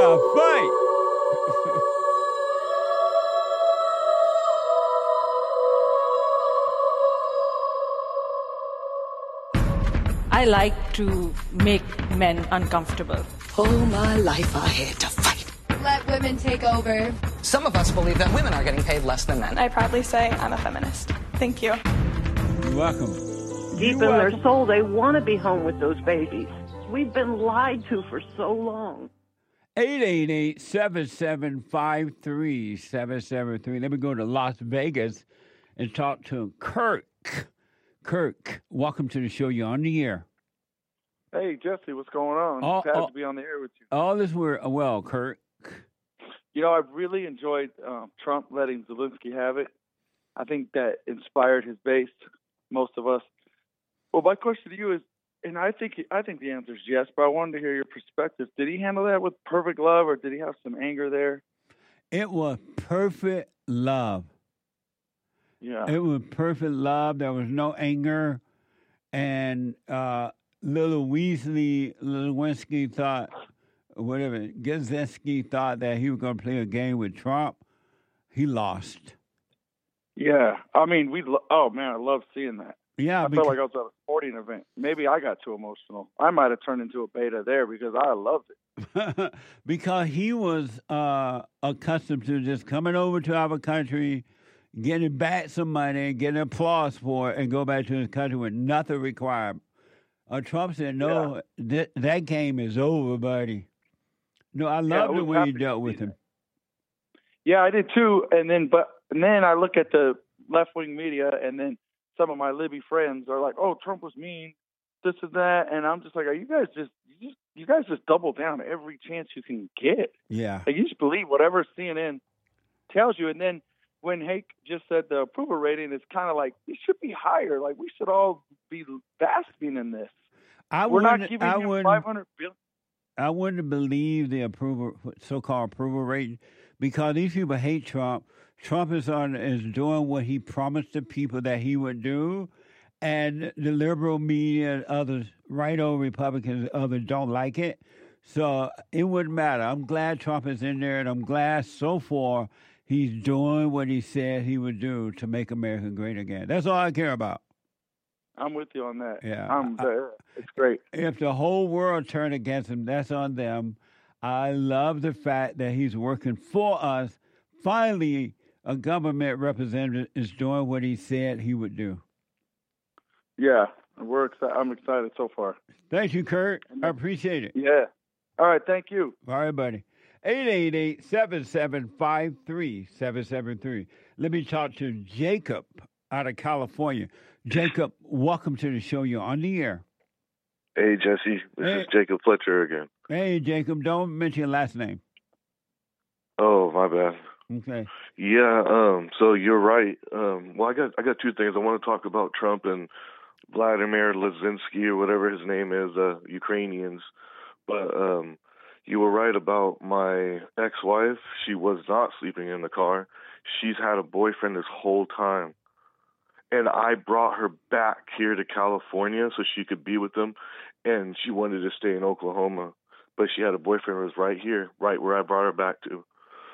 [SPEAKER 2] had to fight.
[SPEAKER 21] I like to make men uncomfortable.
[SPEAKER 5] All my life I had to fight.
[SPEAKER 6] Let women take over.
[SPEAKER 5] Some of us believe that women are getting paid less than men.
[SPEAKER 7] I proudly say I'm a feminist. Thank you.
[SPEAKER 2] You're welcome.
[SPEAKER 8] Deep in their soul, they want to be home with those babies. We've been lied to for so long.
[SPEAKER 2] 888-7753-773. Let me go to Las Vegas and talk to Kirk. Kirk, welcome to the show. You're on the air.
[SPEAKER 4] Hey, Jesse, what's going on? Glad to be on the air with you.
[SPEAKER 2] All this well, Kirk.
[SPEAKER 4] You know, I've really enjoyed Trump letting Zelensky have it. I think that inspired his base, most of us. Well, my question to you is, and I think the answer is yes, but I wanted to hear your perspective. Did he handle that with perfect love, or did he have some anger there?
[SPEAKER 2] It was perfect love.
[SPEAKER 4] Yeah.
[SPEAKER 2] It was perfect love. There was no anger. And Little Lewinsky thought, Gazinski thought that he was going to play a game with Trump. He lost.
[SPEAKER 4] Yeah. I mean, I love seeing that.
[SPEAKER 2] Yeah.
[SPEAKER 4] I felt like I was at a sporting event. Maybe I got too emotional. I might have turned into a beta there because I loved it.
[SPEAKER 2] Because he was accustomed to just coming over to our country, getting back some money, getting applause for it, and go back to his country with nothing required. Trump said, no, that game is over, buddy. No, I love the way you dealt with him.
[SPEAKER 4] Yeah, I did too. And then I look at the left-wing media, and then some of my Libby friends are like, oh, Trump was mean, this and that. And I'm just like, you guys just double down every chance you can get.
[SPEAKER 2] Yeah.
[SPEAKER 4] Like, you just believe whatever CNN tells you. And then when Hake just said the approval rating is kind of like, it should be higher. Like, we should all be basking in this. We're not giving him $500 billion.
[SPEAKER 2] I wouldn't believe the so-called approval rating, because these people hate Trump. Trump is doing what he promised the people that he would do, and the liberal media and others, right-o Republicans and others, don't like it. So it wouldn't matter. I'm glad Trump is in there, and I'm glad so far he's doing what he said he would do to make America great again. That's all I care about.
[SPEAKER 4] I'm with you on that.
[SPEAKER 2] Yeah.
[SPEAKER 4] It's great.
[SPEAKER 2] If the whole world turned against him, that's on them. I love the fact that he's working for us. Finally, a government representative is doing what he said he would do.
[SPEAKER 4] Yeah, I'm excited so far.
[SPEAKER 2] Thank you, Kurt. I appreciate it.
[SPEAKER 4] Yeah. All right, thank you.
[SPEAKER 2] All right, buddy. 888-775-3773. Let me talk to Jacob out of California. Jacob, welcome to the show. You're on the air.
[SPEAKER 9] Hey, Jesse. This is Jacob Fletcher again.
[SPEAKER 2] Hey, Jacob. Don't mention your last name.
[SPEAKER 9] Oh, my bad.
[SPEAKER 2] Okay.
[SPEAKER 9] Yeah, so you're right. Well, I got two things. I want to talk about Trump and Vladimir Lazinski, or whatever his name is, Ukrainians. But you were right about my ex-wife. She was not sleeping in the car. She's had a boyfriend this whole time. And I brought her back here to California so she could be with him. And she wanted to stay in Oklahoma. But she had a boyfriend who was right here, right where I brought her back to.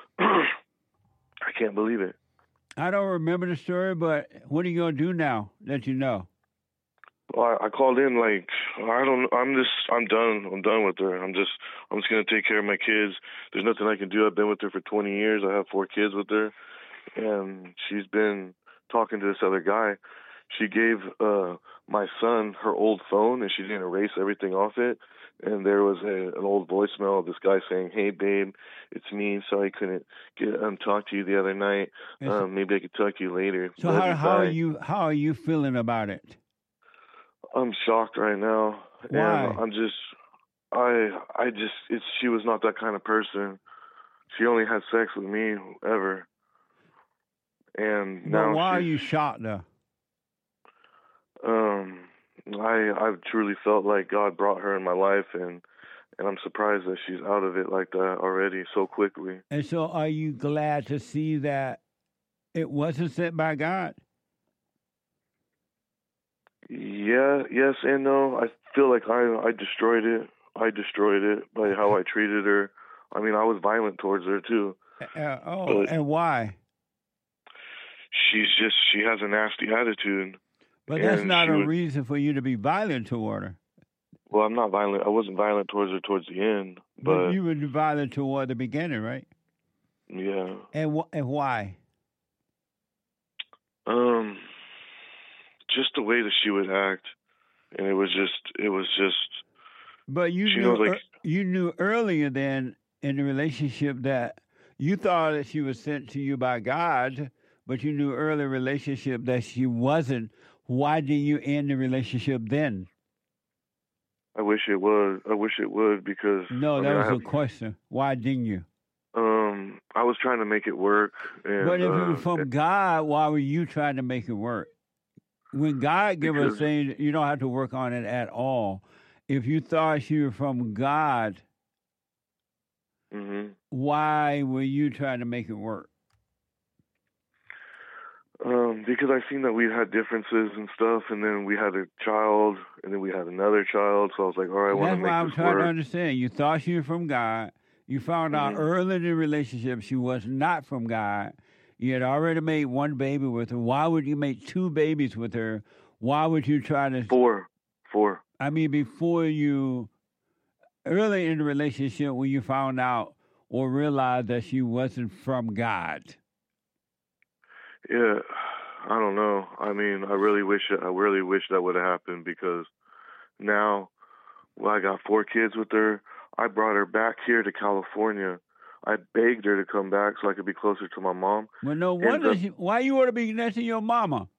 [SPEAKER 9] I can't believe it.
[SPEAKER 2] I don't remember the story, but what are you going to do now that you know?
[SPEAKER 9] Well, I called in I'm done. I'm done with her. I'm just going to take care of my kids. There's nothing I can do. I've been with her for 20 years. I have 4 kids with her. And she's been talking to this other guy. She gave my son her old phone, and she didn't erase everything off it. And there was an old voicemail of this guy saying, "Hey, babe, it's me. Sorry I couldn't talk to you the other night. Maybe I could talk to you later."
[SPEAKER 2] So how are you feeling about it?
[SPEAKER 9] I'm shocked right now.
[SPEAKER 2] Why?
[SPEAKER 9] And she was not that kind of person. She only had sex with me ever. And now
[SPEAKER 2] why are you shocked though?
[SPEAKER 9] I've truly felt like God brought her in my life, and I'm surprised that she's out of it like that already so quickly.
[SPEAKER 2] And so are you glad to see that it wasn't sent by God?
[SPEAKER 9] Yeah, yes and no. I feel like I destroyed it. I destroyed it by how I treated her. I mean, I was violent towards her too.
[SPEAKER 2] And why?
[SPEAKER 9] She has a nasty attitude.
[SPEAKER 2] But that's not a reason for you to be violent toward her.
[SPEAKER 9] Well, I'm not violent. I wasn't violent towards her towards the end. But
[SPEAKER 2] you were violent toward the beginning, right?
[SPEAKER 9] Yeah.
[SPEAKER 2] And why?
[SPEAKER 9] Just the way that she would act, and it was just.
[SPEAKER 2] But you knew earlier then in the relationship that you thought that she was sent to you by God, but you knew earlier relationship that she wasn't. Why did you end the relationship then?
[SPEAKER 9] I wish it would because.
[SPEAKER 2] No, that was a question. Why didn't you?
[SPEAKER 9] I was trying to make it work. And,
[SPEAKER 2] but if it was from God, why were you trying to make it work? When God gave us saying you don't have to work on it at all. If you thought she was from God, why were you trying to make it work?
[SPEAKER 9] Because I seen that we had differences and stuff, and then we had a child, and then we had another child. So I was like, all right, I want to make this work. That's what I'm trying
[SPEAKER 2] to understand. You thought she was from God. You found out early in the relationship she was not from God. You had already made one baby with her. Why would you make 2 babies with her? Why would you try to...
[SPEAKER 9] 4.
[SPEAKER 2] I mean, before you... Early in the relationship when you found out or realized that she wasn't from God.
[SPEAKER 9] Yeah, I don't know. I mean, I really wish that would have happened because now, I got 4 kids with her. I brought her back here to California. I begged her to come back so I could be closer to my mom.
[SPEAKER 2] Well, no wonder. Why you want to be next to your mama?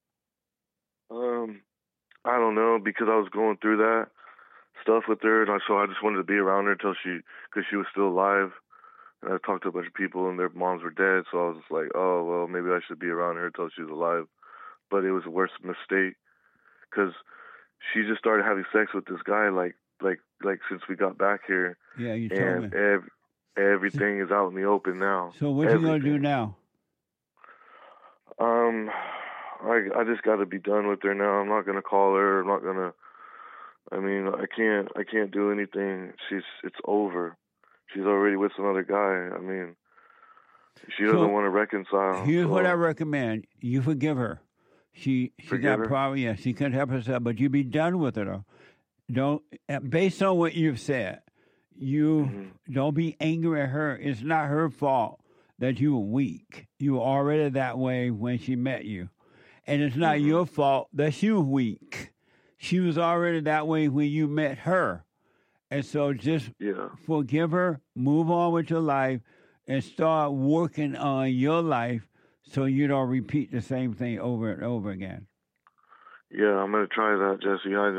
[SPEAKER 9] I don't know, because I was going through that stuff with her, and so I just wanted to be around her because she was still alive. And I talked to a bunch of people, and their moms were dead, so I was just like, oh, well, maybe I should be around her until she's alive. But it was a worse mistake because she just started having sex with this guy like since we got back here.
[SPEAKER 2] Yeah, you told me.
[SPEAKER 9] Everything is out in the open now.
[SPEAKER 2] So what you gonna do now?
[SPEAKER 9] I just got to be done with her now. I'm not gonna call her. I'm not gonna. I mean, I can't do anything. It's over. She's already with some other guy. I mean, she doesn't want to reconcile.
[SPEAKER 2] Here's what I recommend: you forgive her. She got problems. Yeah, she couldn't help herself, but you be done with her. Don't. Based on what you've said, you don't be angry at her. It's not her fault that you were weak. You were already that way when she met you, and it's not your fault that she was weak. She was already that way when you met her. And so just forgive her, move on with your life, and start working on your life so you don't repeat the same thing over and over again.
[SPEAKER 9] Yeah, I'm going to try that, Jesse. I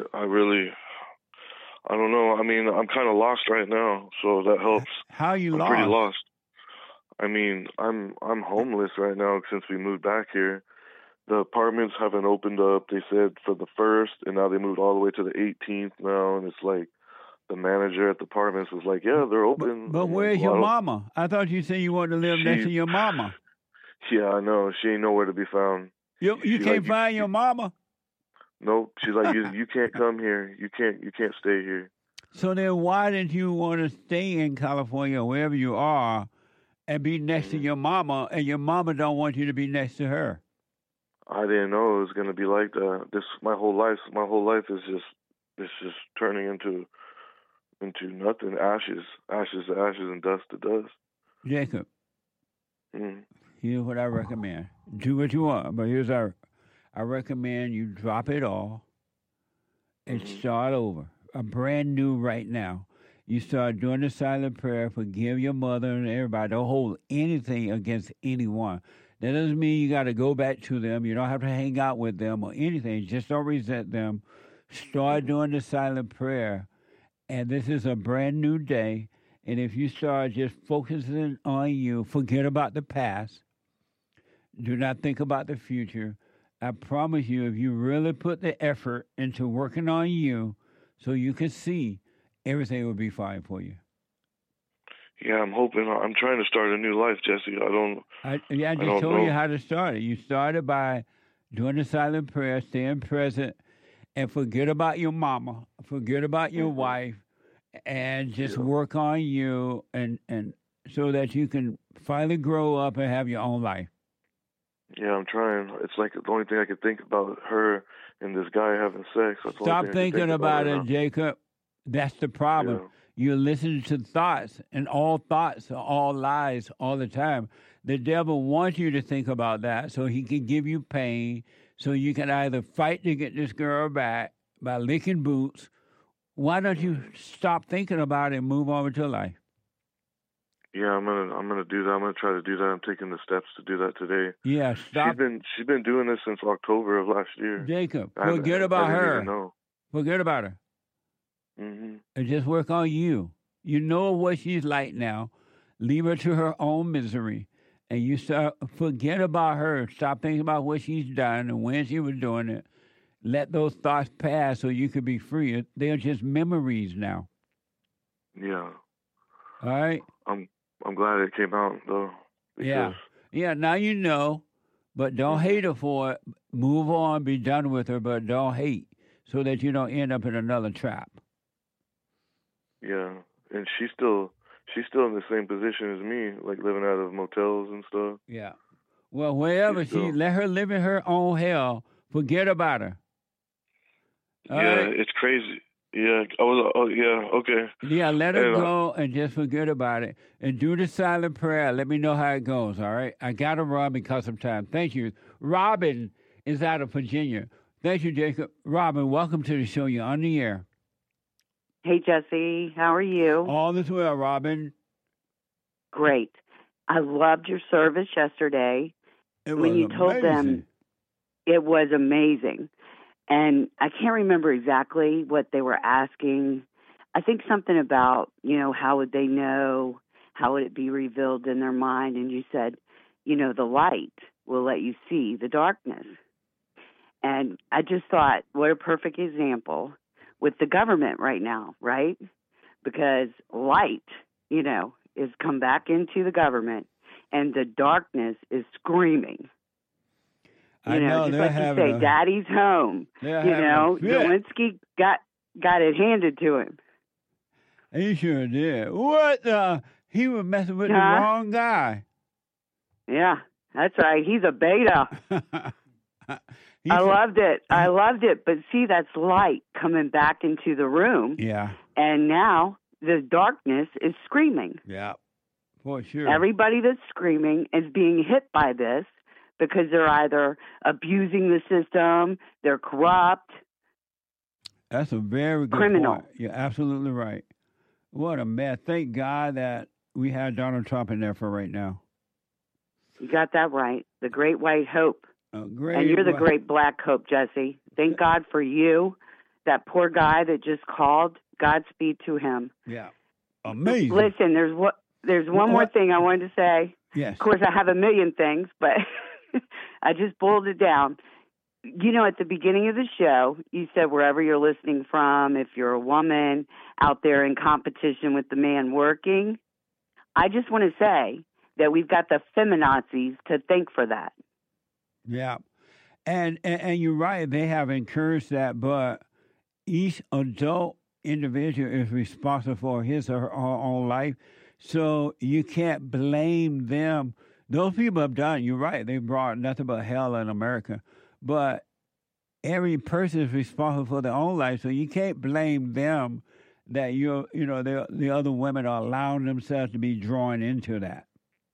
[SPEAKER 9] don't know. I mean, I'm kind of lost right now, so that helps.
[SPEAKER 2] How are you
[SPEAKER 9] I'm
[SPEAKER 2] lost?
[SPEAKER 9] pretty lost. I mean, I'm homeless right now since we moved back here. The apartments haven't opened up. They said for the 1st, and now they moved all the way to the 18th now, and it's like the manager at the apartments was like, yeah, they're open.
[SPEAKER 2] But where's your mama? I thought you said you wanted to live next to your mama.
[SPEAKER 9] Yeah, I know. She ain't nowhere to be found.
[SPEAKER 2] You can't find your mama?
[SPEAKER 9] Nope. She's like, you can't come here. You can't stay here.
[SPEAKER 2] So then why didn't you want to stay in California, wherever you are, and be next to your mama, and your mama don't want you to be next to her?
[SPEAKER 9] I didn't know it was going to be like that. My whole life is just turning into nothing, ashes to ashes, and dust to dust.
[SPEAKER 2] Jacob, here's what I recommend. Do what you want, but I recommend you drop it all and start over. A brand new right now. You start doing the silent prayer, forgive your mother and everybody. Don't hold anything against anyone. That doesn't mean you got to go back to them. You don't have to hang out with them or anything. Just don't resent them. Start doing the silent prayer. And this is a brand new day. And if you start just focusing on you, forget about the past. Do not think about the future. I promise you, if you really put the effort into working on you so you can see, everything will be fine for you.
[SPEAKER 9] Yeah, I'm hoping. I'm trying to start a new life, Jesse.
[SPEAKER 2] I just told you how to start it. You started by doing the silent prayer, staying present, and forget about your mama, forget about your wife, and just work on you, and so that you can finally grow up and have your own life.
[SPEAKER 9] Yeah, I'm trying. It's like the only thing I can think about her and this guy having sex. That's
[SPEAKER 2] Stop thinking about it, Jacob. That's the problem. Yeah. You're listening to thoughts, and all thoughts are all lies all the time. The devil wants you to think about that so he can give you pain, so you can either fight to get this girl back by licking boots. Why don't you stop thinking about it and move on with your life?
[SPEAKER 9] Yeah, I'm gonna do that. I'm gonna try to do that. I'm taking the steps to do that today.
[SPEAKER 2] Yeah, stop.
[SPEAKER 9] She's been doing this since October of last year.
[SPEAKER 2] Jacob, forget about her. Forget about her. And just work on you. You know what she's like now. Leave her to her own misery. And you forget about her. Stop thinking about what she's done and when she was doing it. Let those thoughts pass so you can be free. They're just memories now.
[SPEAKER 9] Yeah.
[SPEAKER 2] All right?
[SPEAKER 9] I'm glad it came out, though.
[SPEAKER 2] Yeah. Yeah, now you know, but don't hate her for it. Move on, be done with her, but don't hate so that you don't end up in another trap.
[SPEAKER 9] Yeah, and she's still in the same position as me, like living out of motels and stuff.
[SPEAKER 2] Yeah. Well, wherever let her live in her own hell. Forget about her.
[SPEAKER 9] All right? It's crazy. Yeah. Okay.
[SPEAKER 2] Yeah, let her go and just forget about it. And do the silent prayer. Let me know how it goes, all right? I got to run because of time. Thank you. Robin is out of Virginia. Thank you, Jacob. Robin, welcome to the show. You're on the air.
[SPEAKER 3] Hey, Jesse. How are you?
[SPEAKER 2] All is well, Robin.
[SPEAKER 3] Great. I loved your service yesterday.
[SPEAKER 2] When
[SPEAKER 3] you told them, it was amazing. And I can't remember exactly what they were asking. I think something about, how would they know? How would it be revealed in their mind? And you said, the light will let you see the darkness. And I just thought, what a perfect example. with the government right now, right? Because light, is come back into the government, and the darkness is screaming.
[SPEAKER 2] I know,
[SPEAKER 3] just like you say, Daddy's home. Zelensky got it handed to him.
[SPEAKER 2] He sure did. What? He was messing with the wrong guy.
[SPEAKER 3] Yeah, that's right. He's a beta. I loved it. But see, that's light coming back into the room.
[SPEAKER 2] Yeah.
[SPEAKER 3] And now the darkness is screaming.
[SPEAKER 2] Yeah, for sure.
[SPEAKER 3] Everybody that's screaming is being hit by this because they're either abusing the system, they're corrupt.
[SPEAKER 2] That's a very good
[SPEAKER 3] criminal.
[SPEAKER 2] point. You're absolutely right. What a mess. Thank God that we had Donald Trump in there for right now.
[SPEAKER 3] You got that right. The great white hope. And you're the
[SPEAKER 2] white...
[SPEAKER 3] great black hope, Jesse. Thank God for you. That poor guy that just called, Godspeed to him.
[SPEAKER 2] Yeah. Amazing.
[SPEAKER 3] Listen, there's one more thing I wanted to say.
[SPEAKER 2] Yes.
[SPEAKER 3] Of course, I have a million things, but I just boiled it down. At the beginning of the show, you said wherever you're listening from, if you're a woman out there in competition with the man working, I just want to say that we've got the feminazis to thank for that.
[SPEAKER 2] Yeah. And you're right. They have encouraged that, but each adult individual is responsible for his or her own life. So you can't blame them. Those people have done, you're right, they brought nothing but hell in America. But every person is responsible for their own life, so you can't blame them that the other women are allowing themselves to be drawn into that.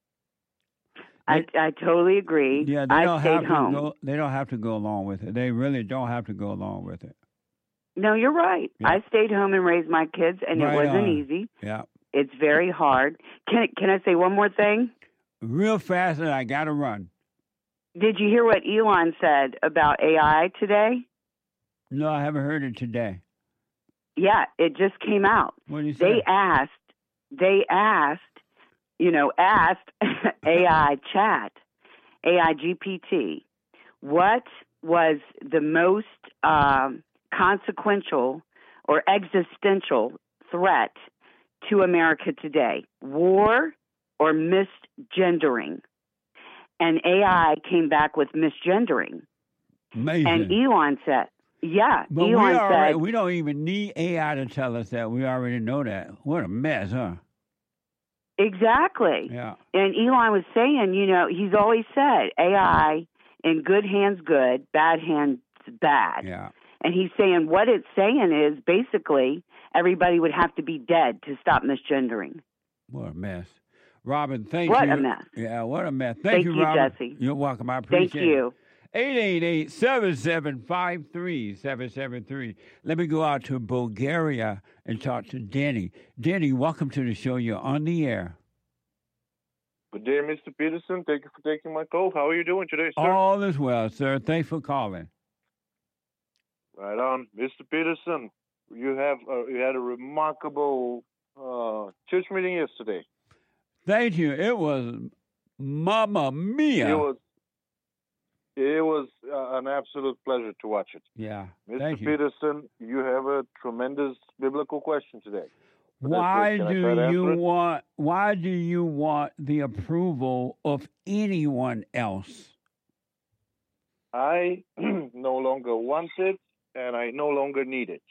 [SPEAKER 3] I totally agree.
[SPEAKER 2] Yeah,
[SPEAKER 3] they don't
[SPEAKER 2] have to go along with it. They really don't have to go along with it.
[SPEAKER 3] No, you're right. Yeah. I stayed home and raised my kids, and it wasn't easy.
[SPEAKER 2] Yeah,
[SPEAKER 3] it's very hard. Can I say one more thing?
[SPEAKER 2] Real fast, and I got to run.
[SPEAKER 3] Did you hear what Elon said about AI today?
[SPEAKER 2] No, I haven't heard it today.
[SPEAKER 3] Yeah, it just came out.
[SPEAKER 2] What did he say?
[SPEAKER 3] They asked AI chat, AI GPT, what was the most consequential or existential threat to America today? War or misgendering? And AI came back with misgendering.
[SPEAKER 2] Amazing.
[SPEAKER 3] And Elon said,
[SPEAKER 2] but
[SPEAKER 3] Elon said,
[SPEAKER 2] we don't even need AI to tell us that. We already know that. What a mess, huh?
[SPEAKER 3] Exactly.
[SPEAKER 2] Yeah.
[SPEAKER 3] And Elon was saying, he's always said AI in good hands good, bad hands bad.
[SPEAKER 2] Yeah.
[SPEAKER 3] And he's saying what it's saying is basically everybody would have to be dead to stop misgendering.
[SPEAKER 2] What a mess. Robin, thank you.
[SPEAKER 3] What a mess.
[SPEAKER 2] Yeah, what a mess. Thank you, Robin.
[SPEAKER 3] Jesse.
[SPEAKER 2] You're welcome. I appreciate it.
[SPEAKER 3] Thank you.
[SPEAKER 2] 888-775-3773. Let me go out to Bulgaria and talk to Danny. Danny, welcome to the show. You're on the air.
[SPEAKER 10] Good day, Mr. Peterson. Thank you for taking my call. How are you doing today, sir?
[SPEAKER 2] All is well, sir. Thanks for calling.
[SPEAKER 10] Right on. Mr. Peterson, you had a remarkable church meeting yesterday.
[SPEAKER 2] Thank you. It was Mamma Mia.
[SPEAKER 10] It was an absolute pleasure to watch it.
[SPEAKER 2] Yeah.
[SPEAKER 10] Mr. Peterson, you have a tremendous biblical question today.
[SPEAKER 2] Why do you want the approval of anyone else?
[SPEAKER 10] I no longer want it, and I no longer need it.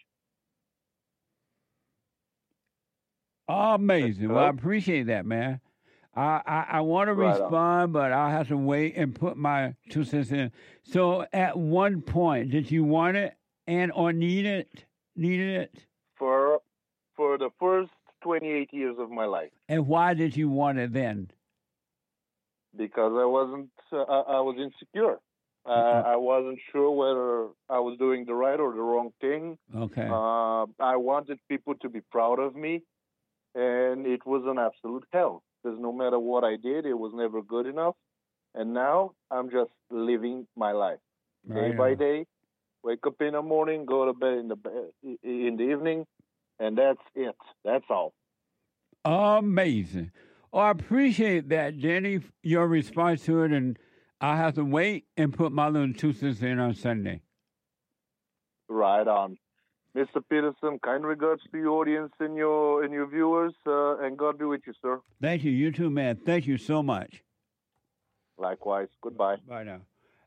[SPEAKER 2] Amazing. Well, I appreciate that, man. I want to respond, but I'll have to wait and put my 2 cents in. So at one point, did you want it or needed it?
[SPEAKER 10] For the first 28 years of my life.
[SPEAKER 2] And why did you want it then?
[SPEAKER 10] Because I was insecure. I wasn't sure whether I was doing the right or the wrong thing.
[SPEAKER 2] Okay.
[SPEAKER 10] I wanted people to be proud of me, and it was an absolute hell. Because no matter what I did, it was never good enough. And now I'm just living my life day by day. Wake up in the morning, go to bed in the evening, and that's it. That's all.
[SPEAKER 2] Amazing. Well, I appreciate that, Danny, your response to it, and I'll have to wait and put my little 2 cents in on Sunday.
[SPEAKER 10] Right on. Mr. Peterson, kind regards to your audience and your viewers, and God be with you, sir.
[SPEAKER 2] Thank you. You too, man. Thank you so much.
[SPEAKER 10] Likewise. Goodbye.
[SPEAKER 2] Bye now.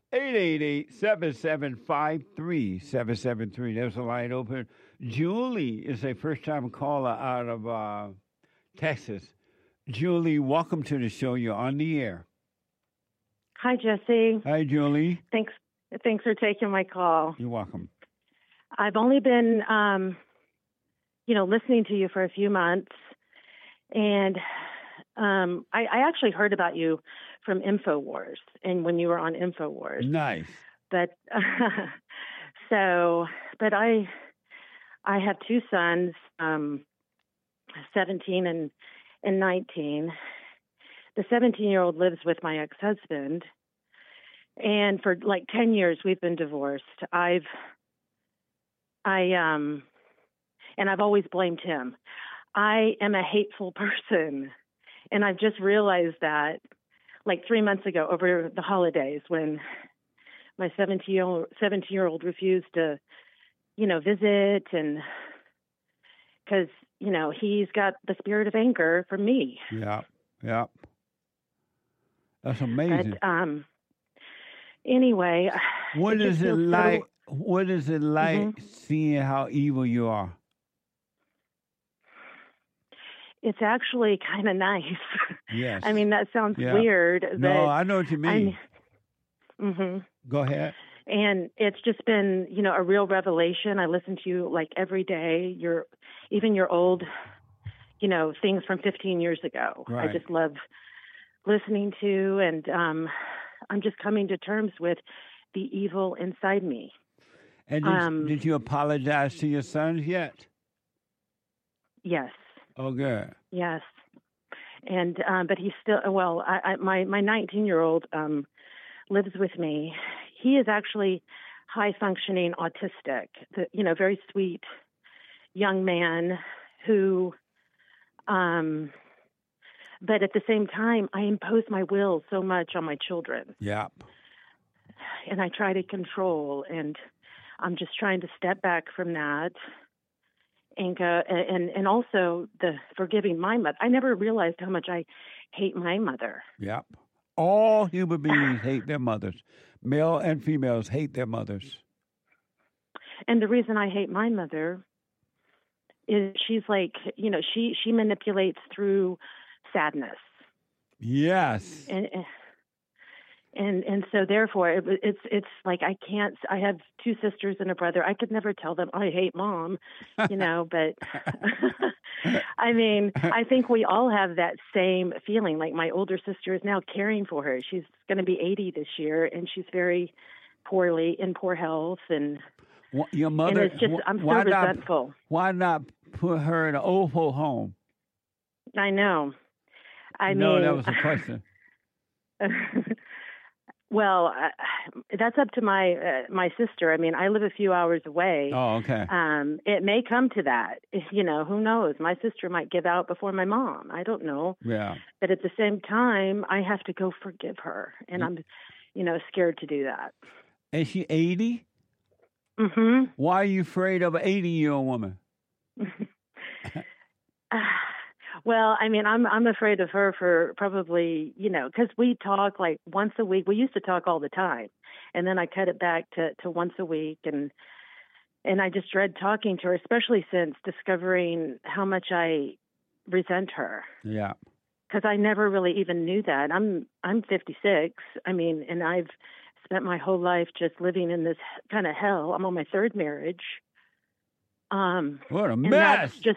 [SPEAKER 2] 888-7753-773. There's a line open. Julie is a first-time caller out of Texas. Julie, welcome to the show. You're on the air.
[SPEAKER 13] Hi, Jesse.
[SPEAKER 2] Hi, Julie.
[SPEAKER 13] Thanks for taking my call.
[SPEAKER 2] You're welcome.
[SPEAKER 13] I've only been, listening to you for a few months, and I actually heard about you from InfoWars, and when you were on InfoWars.
[SPEAKER 2] Nice.
[SPEAKER 13] But but I have two sons, 17 and 19. The 17-year-old lives with my ex-husband, and for like 10 years we've been divorced. I've always blamed him. I am a hateful person, and I've just realized that like 3 months ago over the holidays when my 17-year-old refused to, visit, and because, he's got the spirit of anger from me.
[SPEAKER 2] Yeah. That's amazing.
[SPEAKER 13] But, anyway,
[SPEAKER 2] what is it like? What is it like seeing how evil you are?
[SPEAKER 13] It's actually kind of nice.
[SPEAKER 2] Yes.
[SPEAKER 13] I mean, that sounds weird.
[SPEAKER 2] No, I know what you mean. Go ahead.
[SPEAKER 13] And it's just been, a real revelation. I listen to you like every day. Even your old, things from 15 years ago.
[SPEAKER 2] Right.
[SPEAKER 13] I just love listening to, and I'm just coming to terms with the evil inside me.
[SPEAKER 2] And did you apologize to your sons yet?
[SPEAKER 13] Yes.
[SPEAKER 2] Oh, good.
[SPEAKER 13] Yes. And but he's still my 19-year-old lives with me. He is actually high functioning autistic. Very sweet young man who but at the same time I impose my will so much on my children.
[SPEAKER 2] Yeah.
[SPEAKER 13] And I try to control, and I'm just trying to step back from that and go, and also the forgiving my mother. I never realized how much I hate my mother.
[SPEAKER 2] Yep. All human beings hate their mothers. Male and females hate their mothers.
[SPEAKER 13] And the reason I hate my mother is she's like, she manipulates through sadness.
[SPEAKER 2] Yes.
[SPEAKER 13] And so therefore it's like I have two sisters and a brother. I could never tell them I hate mom, but I mean, I think we all have that same feeling. Like my older sister is now caring for her. She's going to be 80 this year, and she's very in poor health, and
[SPEAKER 2] your mother.
[SPEAKER 13] And it's just I'm so resentful.
[SPEAKER 2] Why not put her in an old folks home?
[SPEAKER 13] I know.
[SPEAKER 2] No, that was a question.
[SPEAKER 13] Well, that's up to my sister. I mean, I live a few hours away.
[SPEAKER 2] Oh, okay.
[SPEAKER 13] It may come to that. Who knows? My sister might give out before my mom. I don't know.
[SPEAKER 2] Yeah.
[SPEAKER 13] But at the same time, I have to go forgive her, and I'm, scared to do that.
[SPEAKER 2] Is she 80?
[SPEAKER 13] Mm-hmm.
[SPEAKER 2] Why are you afraid of an 80-year-old woman?
[SPEAKER 13] Well, I mean, I'm afraid of her for probably, because we talk like once a week. We used to talk all the time, and then I cut it back to once a week, and I just dread talking to her, especially since discovering how much I resent her.
[SPEAKER 2] Yeah.
[SPEAKER 13] Because I never really even knew that. I'm 56. I mean, and I've spent my whole life just living in this kind of hell. I'm on my third marriage.
[SPEAKER 2] What a mess!
[SPEAKER 13] That's just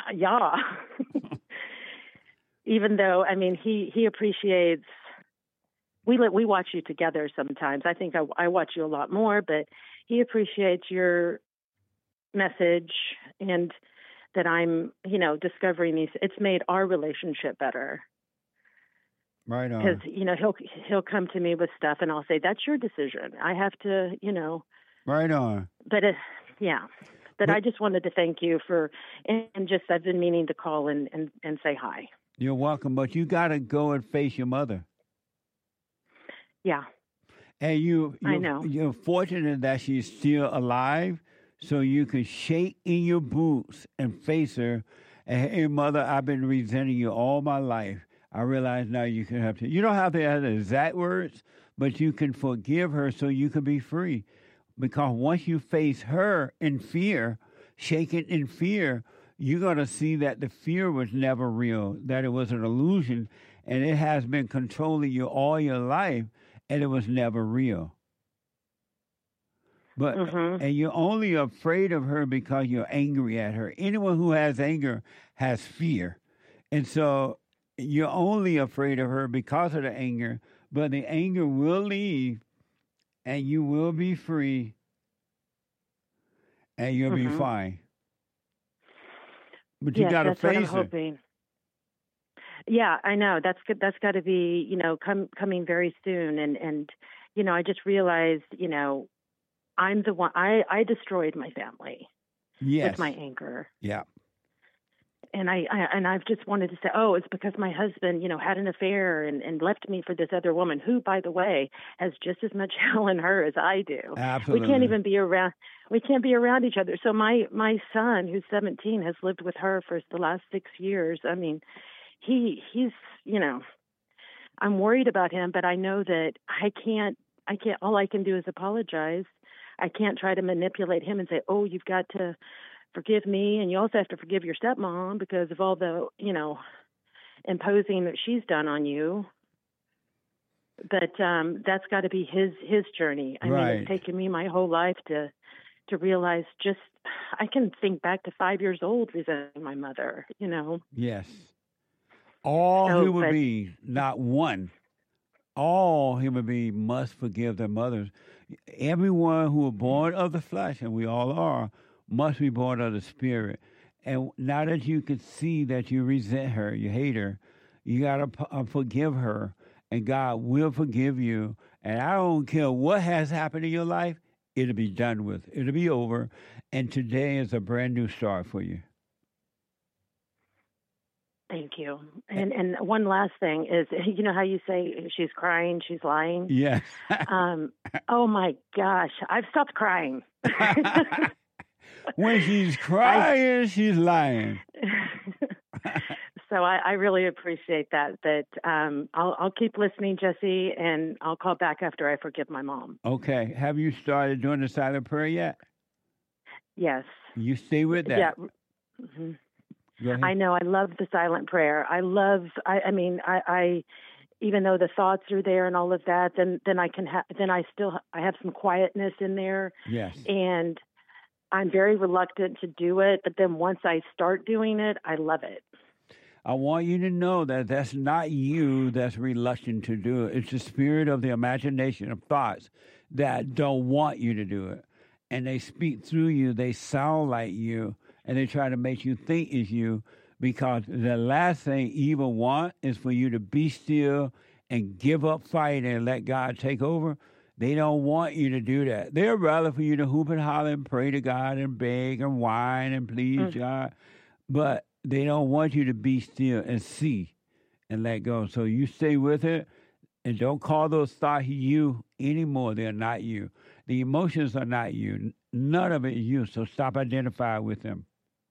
[SPEAKER 13] Even though, I mean, he appreciates. We watch you together sometimes. I think I watch you a lot more, but he appreciates your message and that I'm, discovering these. It's made our relationship better.
[SPEAKER 2] Right on.
[SPEAKER 13] Because he'll come to me with stuff, and I'll say, "That's your decision. I have to,
[SPEAKER 2] Right on.
[SPEAKER 13] But But I just wanted to thank you and I've been meaning to call and say hi.
[SPEAKER 2] You're welcome, but you got to go and face your mother.
[SPEAKER 13] Yeah.
[SPEAKER 2] And
[SPEAKER 13] I know.
[SPEAKER 2] You're fortunate that she's still alive, so you can shake in your boots and face her. And, hey, mother, I've been resenting you all my life. I realize now you can have to. You don't have to have the exact words, but you can forgive her so you can be free. Because once you face her in fear, shaking in fear, you're going to see that the fear was never real, that it was an illusion, and it has been controlling you all your life, and it was never real. But and you're only afraid of her because you're angry at her. Anyone who has anger has fear. And so you're only afraid of her because of the anger, but the anger will leave and you will be free and you'll be fine. But you got to face it.
[SPEAKER 13] Yeah, I know. That's good. That's got to be, coming very soon. And I just realized, I'm the one. I destroyed my family with my anger.
[SPEAKER 2] Yeah.
[SPEAKER 13] And I've just wanted to say, it's because my husband, had an affair and left me for this other woman who, by the way, has just as much hell in her as I do.
[SPEAKER 2] Absolutely.
[SPEAKER 13] We can't even be around. We can't be around each other. So my son, who's 17, has lived with her for the last 6 years. I mean, he's, I'm worried about him, but I know that I can't, all I can do is apologize. I can't try to manipulate him and say, you've got to forgive me. And you also have to forgive your stepmom because of all the, imposing that she's done on you. But that's got to be his journey. I mean, it's taken me my whole life to realize I can think back to 5 years old resenting my mother,
[SPEAKER 2] Yes. All human beings, not one. All human beings must forgive their mothers. Everyone who is born of the flesh, and we all are, must be born of the spirit. And now that you can see that you resent her, you hate her, you got to forgive her, and God will forgive you. And I don't care what has happened in your life, it'll be done with. It'll be over. And today is a brand new start for you.
[SPEAKER 13] Thank you. And one last thing is, you know how you say she's crying, she's lying?
[SPEAKER 2] Yes.
[SPEAKER 13] Oh, my gosh. I've stopped crying.
[SPEAKER 2] When she's crying, she's lying.
[SPEAKER 13] So I really appreciate that. But I'll keep listening, Jesse, and I'll call back after I forgive my mom.
[SPEAKER 2] Okay. Have you started doing the silent prayer yet?
[SPEAKER 13] Yes.
[SPEAKER 2] You stay with that.
[SPEAKER 13] Yeah. Mm-hmm. I know. I love the silent prayer. I even though the thoughts are there and all of that, then I can I have some quietness in there.
[SPEAKER 2] Yes.
[SPEAKER 13] And I'm very reluctant to do it, but then once I start doing it, I love it.
[SPEAKER 2] I want you to know that that's not you that's reluctant to do it. It's the spirit of the imagination of thoughts that don't want you to do it. And they speak through you. They sound like you. And they try to make you think it's you, because the last thing evil want is for you to be still and give up fighting and let God take over. They don't want you to do that. They'd rather for you to hoop and holler and pray to God and beg and whine and please God. But they don't want you to be still and see and let go. So you stay with it and don't call those thoughts you anymore. They're not you. The emotions are not you. None of it is you. So stop identifying with them.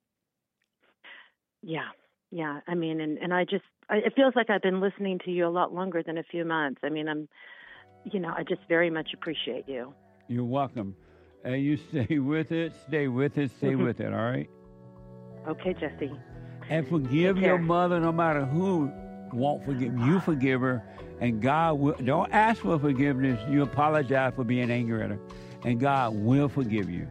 [SPEAKER 13] Yeah. I mean, and it feels like I've been listening to you a lot longer than a few months. I mean, I just very much appreciate you.
[SPEAKER 2] You're welcome. And you stay with it, stay with it, all right?
[SPEAKER 13] Okay, Jesse.
[SPEAKER 2] And forgive your mother no matter who won't forgive. You forgive her, and God will. Don't ask for forgiveness. You apologize for being angry at her, and God will forgive you.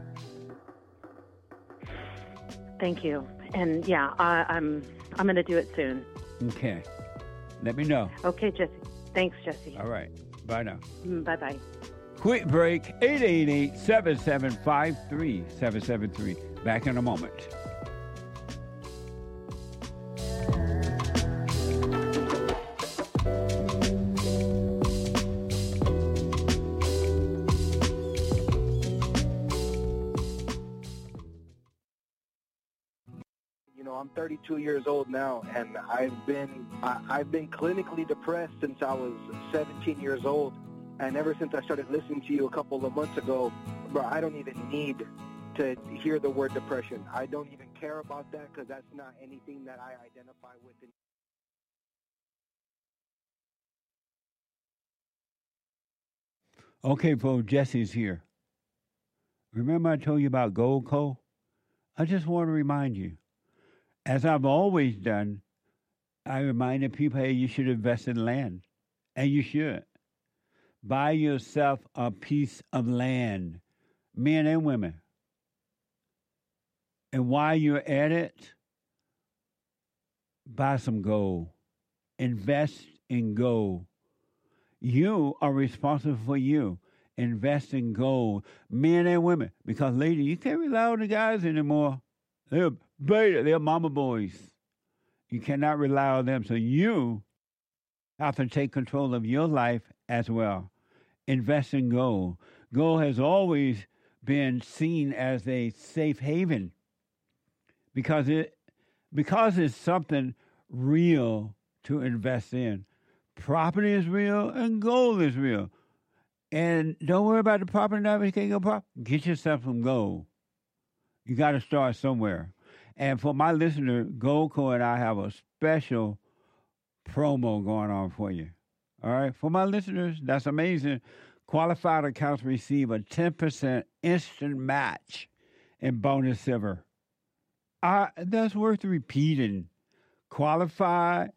[SPEAKER 13] Thank you. And yeah, I'm going to do it soon.
[SPEAKER 2] Okay. Let me know.
[SPEAKER 13] Okay, Jesse. Thanks, Jesse.
[SPEAKER 2] All right. Bye now.
[SPEAKER 13] Bye-bye.
[SPEAKER 2] Quick break. 888-775-3773. Back in a moment.
[SPEAKER 12] I'm 32 years old now, and I've been clinically depressed since I was 17 years old, and ever since I started listening to you a couple of months ago, bro, I don't even need to hear the word depression. I don't even care about that because that's not anything that I identify with.
[SPEAKER 2] Okay, folks, Jesse's here. Remember I told you about Gold Co? I just want to remind you, as I've always done, I reminded people, hey, you should invest in land. And you should. Buy yourself a piece of land, men and women. And while you're at it, buy some gold. Invest in gold. You are responsible for you. Invest in gold, men and women. Because, lady, you can't rely on the guys anymore. They're beta. They're mama boys. You cannot rely on them. So you have to take control of your life as well. Invest in gold. Gold has always been seen as a safe haven because it's something real to invest in. Property is real and gold is real. And don't worry about the property now if you can't go property. Get yourself some gold. You got to start somewhere. And for my listener, Gold Co and I have a special promo going on for you. All right? For my listeners, that's amazing. Qualified accounts receive a 10% instant match in bonus silver. That's worth repeating. Qualified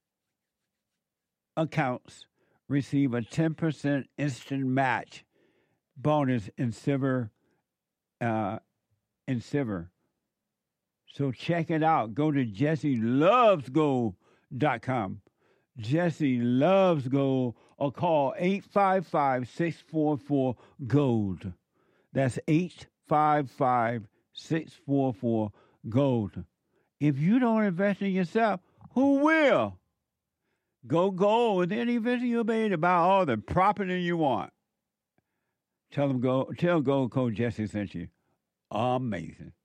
[SPEAKER 2] accounts receive a 10% instant match bonus in silver. So check it out. Go to JesseLovesGold.com. Jesse Loves Gold, or call 855-644-GOLD. That's 855-644-GOLD. If you don't invest in yourself, who will? Go gold, and then eventually you'll be able to buy all the property you want. Tell Gold Co Jesse sent you. Amazing.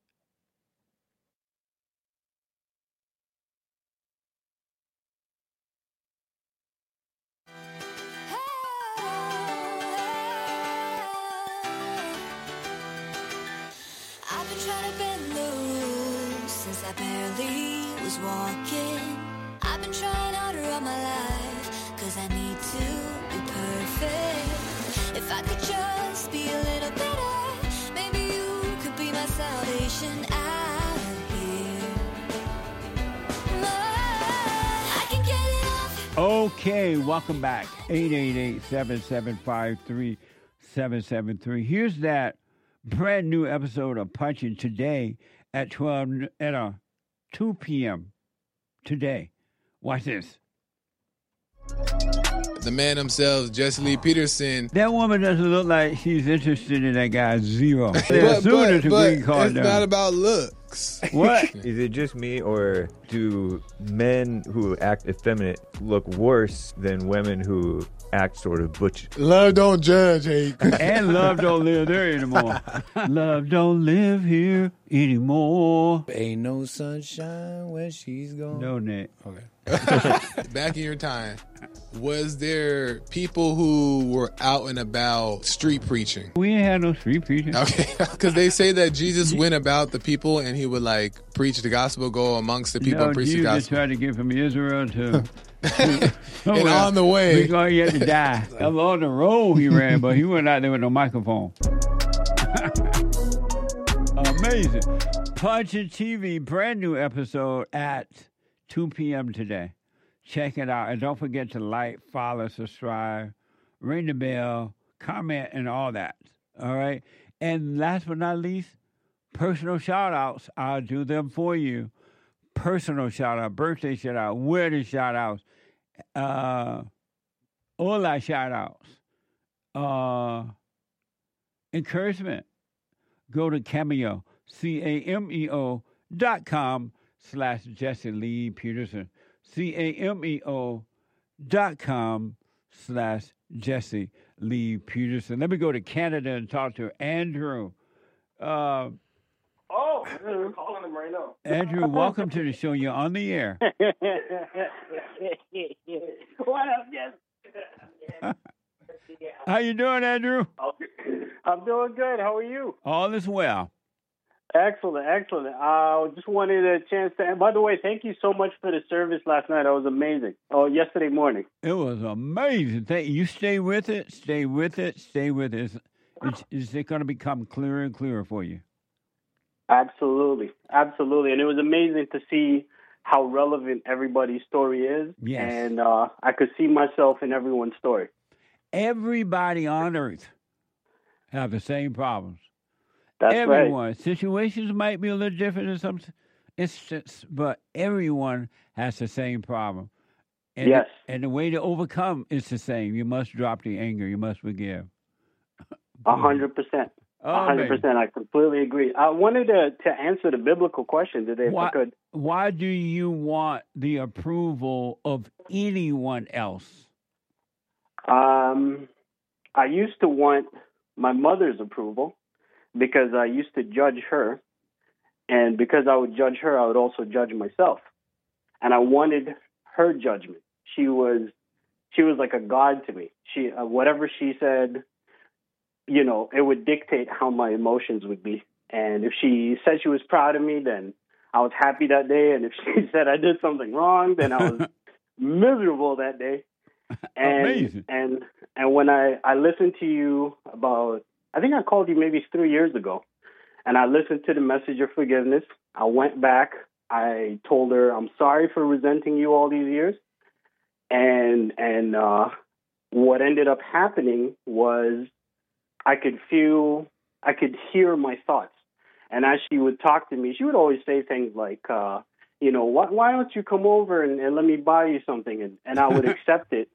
[SPEAKER 14] I've been trying to bend the rules since I barely was walking. I've been trying harder all my life, cause I need to be perfect. If I could just be a little better, maybe you could be my salvation out here. I can get it off.
[SPEAKER 2] Okay, welcome back. 888-775-3773. Here's that brand new episode of Punching today at 2 p.m. today. Watch this.
[SPEAKER 16] The man himself, Jesse Lee Peterson.
[SPEAKER 2] That woman doesn't look like she's interested in that guy. Zero.
[SPEAKER 16] but it's
[SPEAKER 2] down.
[SPEAKER 16] not about looks.
[SPEAKER 2] What?
[SPEAKER 11] Is it just me, or do men who act effeminate look worse than women who act sort of butch?
[SPEAKER 16] Love don't judge, hey.
[SPEAKER 2] And love don't live there anymore. Love don't live here anymore.
[SPEAKER 23] Ain't no sunshine when she's gone.
[SPEAKER 2] No, Nick.
[SPEAKER 23] Okay.
[SPEAKER 16] Back in your time, was there people who were out and about street preaching?
[SPEAKER 2] We ain't had no street preaching.
[SPEAKER 16] Okay, because they say that Jesus went about the people and he would like preach the gospel, go amongst the people and preach the
[SPEAKER 2] Jesus
[SPEAKER 16] gospel.
[SPEAKER 2] tried to get from Israel to...
[SPEAKER 16] And on the way,
[SPEAKER 2] he had to die. On the road he ran, but he went out there with no microphone. Amazing. Punching TV, brand new episode at 2 p.m. today. Check it out. And don't forget to like, follow, subscribe, ring the bell, comment, and all that. All right? And last but not least, personal shout-outs. I'll do them for you. Personal shout-out, birthday shout-out, wedding shout-outs, hola shout-outs, encouragement. Go to Cameo, CAMEO.com/Jesse Lee Peterson. CAMEO.com/Jesse Lee Peterson. Let me go to Canada and talk to Andrew.
[SPEAKER 24] Oh, we're calling him right now.
[SPEAKER 2] Andrew, welcome to the show. You're on the air.
[SPEAKER 24] What up, Jess?
[SPEAKER 2] How you doing, Andrew?
[SPEAKER 24] I'm doing good. How are you?
[SPEAKER 2] All is well.
[SPEAKER 17] Excellent. Just wanted a chance to. And by the way, thank you so much for the service last night. That was amazing. Oh, yesterday morning.
[SPEAKER 2] It was amazing. You stay with it. Stay with it. It's going to become clearer and clearer for you.
[SPEAKER 17] Absolutely. And it was amazing to see how relevant everybody's story is.
[SPEAKER 2] Yes.
[SPEAKER 17] And I could see myself in everyone's story.
[SPEAKER 2] Everybody on earth have the same problems.
[SPEAKER 17] That's
[SPEAKER 2] everyone.
[SPEAKER 17] Right.
[SPEAKER 2] Situations might be a little different in some instances, but everyone has the same problem. And
[SPEAKER 17] yes.
[SPEAKER 2] And the way to overcome is the same. You must drop the anger. You must forgive.
[SPEAKER 17] 100%. 100%. I completely agree. I wanted to answer the biblical question today, if I could.
[SPEAKER 2] Why do you want the approval of anyone else?
[SPEAKER 17] I used to want my mother's approval because I used to judge her. And because I would judge her, I would also judge myself. And I wanted her judgment. She was like a god to me. Whatever she said, it would dictate how my emotions would be. And if she said she was proud of me, then I was happy that day. And if she said I did something wrong, then I was miserable that day. And,
[SPEAKER 2] amazing.
[SPEAKER 17] And when I listened to you about, I think I called you maybe 3 years ago, and I listened to the message of forgiveness. I went back. I told her, I'm sorry for resenting you all these years. And what ended up happening was I could hear my thoughts. And as she would talk to me, she would always say things like, why don't you come over and let me buy you something? And I would accept it.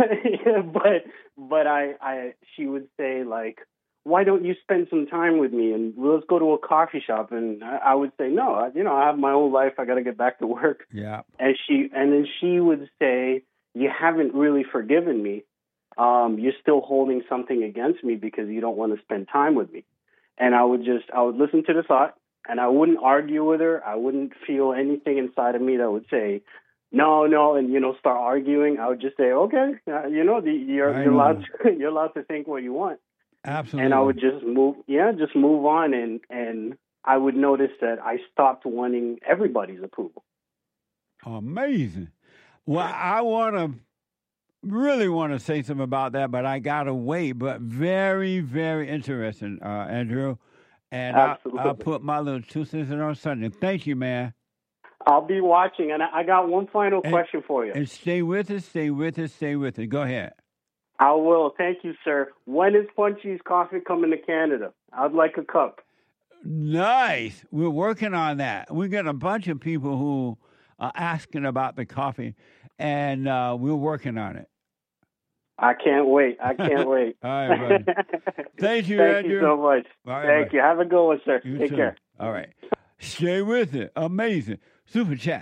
[SPEAKER 17] But she would say, like, why don't you spend some time with me and let's go to a coffee shop? And I would say, no, I have my own life. I got to get back to work.
[SPEAKER 2] Yeah.
[SPEAKER 17] And then she would say, you haven't really forgiven me. You're still holding something against me because you don't want to spend time with me. And I would listen to the thought, and I wouldn't argue with her. I wouldn't feel anything inside of me that would say, no, and, start arguing. I would just say, okay, you're allowed to think what you want.
[SPEAKER 2] Absolutely.
[SPEAKER 17] And I would just move on. And I would notice that I stopped wanting everybody's approval.
[SPEAKER 2] Amazing. Well, I really want to say something about that, but I got to wait. But very, very interesting, Andrew. And I'll put my little 2 cents in on Sunday. Thank you, man.
[SPEAKER 17] I'll be watching. And I got one final question for you.
[SPEAKER 2] And stay with us. Go ahead.
[SPEAKER 17] I will. Thank you, sir. When is Punchy's Coffee coming to Canada? I'd like a cup.
[SPEAKER 2] Nice. We're working on that. We got a bunch of people who are asking about the coffee, and we're working on it.
[SPEAKER 17] I can't wait.
[SPEAKER 2] All right, buddy. Thank you,
[SPEAKER 17] Thank
[SPEAKER 2] Andrew.
[SPEAKER 17] you so much.
[SPEAKER 2] Right,
[SPEAKER 17] Thank you. Have a good one, sir.
[SPEAKER 2] You
[SPEAKER 17] Take
[SPEAKER 2] too.
[SPEAKER 17] care.
[SPEAKER 2] All right. Stay with it. Amazing. Super chat.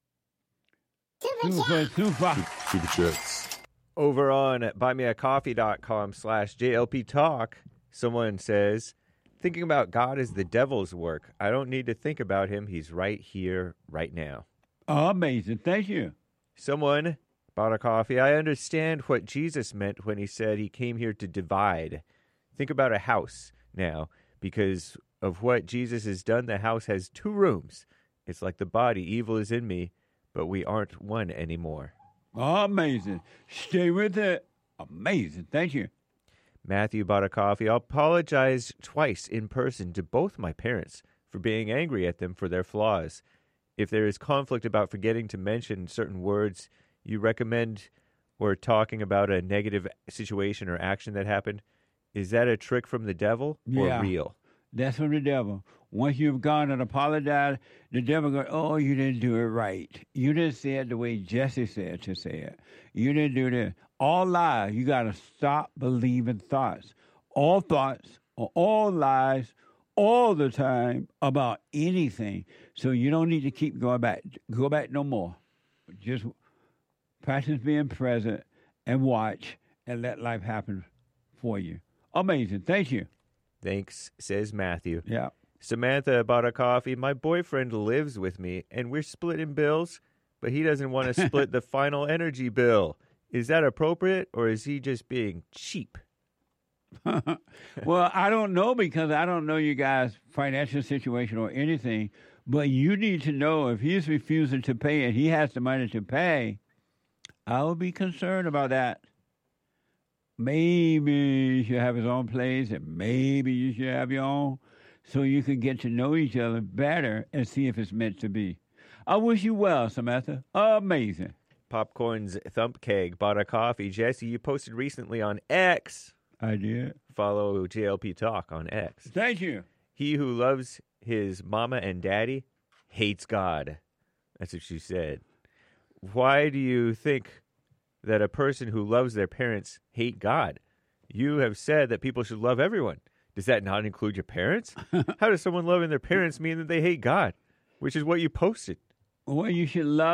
[SPEAKER 2] Super
[SPEAKER 11] chats. Over on buymeacoffee.com/JLP Talk, someone says, thinking about God is the devil's work. I don't need to think about him. He's right here, right now.
[SPEAKER 2] Amazing. Thank you.
[SPEAKER 11] Someone bought a coffee. I understand what Jesus meant when he said he came here to divide. Think about a house now. Because of what Jesus has done, the house has 2 rooms. It's like the body. Evil is in me, but we aren't one anymore.
[SPEAKER 2] Amazing. Stay with it. Amazing. Thank you.
[SPEAKER 11] Matthew bought a coffee. I'll apologize twice in person to both my parents for being angry at them for their flaws. If there is conflict about forgetting to mention certain words you recommend or talking about a negative situation or action that happened, is that a trick from the devil or real?
[SPEAKER 2] That's from the devil. Once you've gone and apologized, the devil goes, oh, you didn't do it right. You didn't say it the way Jesse said to say it. You didn't do this. All lies. You got to stop believing thoughts. All thoughts are all lies all the time about anything. So you don't need to keep going back. Go back no more. Just practice being present and watch and let life happen for you. Amazing. Thank you.
[SPEAKER 11] Thanks, says Matthew.
[SPEAKER 2] Yeah.
[SPEAKER 11] Samantha bought a coffee. My boyfriend lives with me, and we're splitting bills, but he doesn't want to split the final energy bill. Is that appropriate, or is he just being cheap?
[SPEAKER 2] Well, I don't know because I don't know you guys' financial situation or anything, but you need to know if he's refusing to pay and he has the money to pay, I would be concerned about that. Maybe he should have his own place and maybe you should have your own so you can get to know each other better and see if it's meant to be. I wish you well, Samantha. Amazing.
[SPEAKER 11] Popcorn's Thump Keg bought a coffee. Jesse, you posted recently on X.
[SPEAKER 2] I did.
[SPEAKER 11] Follow JLP Talk on X.
[SPEAKER 2] Thank you.
[SPEAKER 11] He who loves his mama and daddy hates God. That's what you said. Why do you think that a person who loves their parents hate God? You have said that people should love everyone. Does that not include your parents? How does someone loving their parents mean that they hate God? Which is what you posted.
[SPEAKER 2] Well, you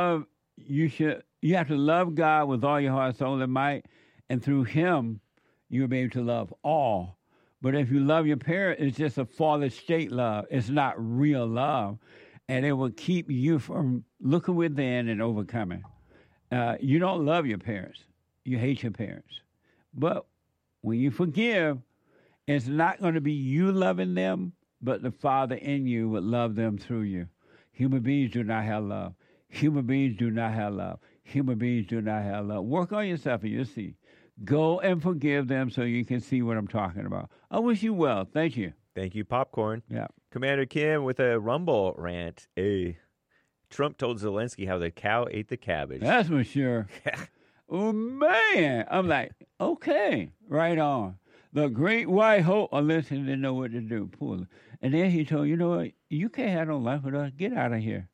[SPEAKER 2] have to love God with all your heart, soul, and might, and through him you'll be able to love all. But if you love your parent, it's just a fallen state love. It's not real love. And it will keep you from looking within and overcoming. You don't love your parents. You hate your parents. But when you forgive, it's not going to be you loving them, but the Father in you would love them through you. Human beings do not have love. Human beings do not have love. Human beings do not have love. Work on yourself and you'll see. Go and forgive them so you can see what I'm talking about. I wish you well. Thank you.
[SPEAKER 11] Thank you, Popcorn.
[SPEAKER 2] Yeah.
[SPEAKER 11] Commander Kim with a Rumble rant. Trump told Zelensky how the cow ate the cabbage.
[SPEAKER 2] That's for sure. Oh, man. I'm like, okay, right on. The great white hope. Oh, listen, didn't know what to do. Poor. And then he told, you know what? You can't have no life with us. Get out of here.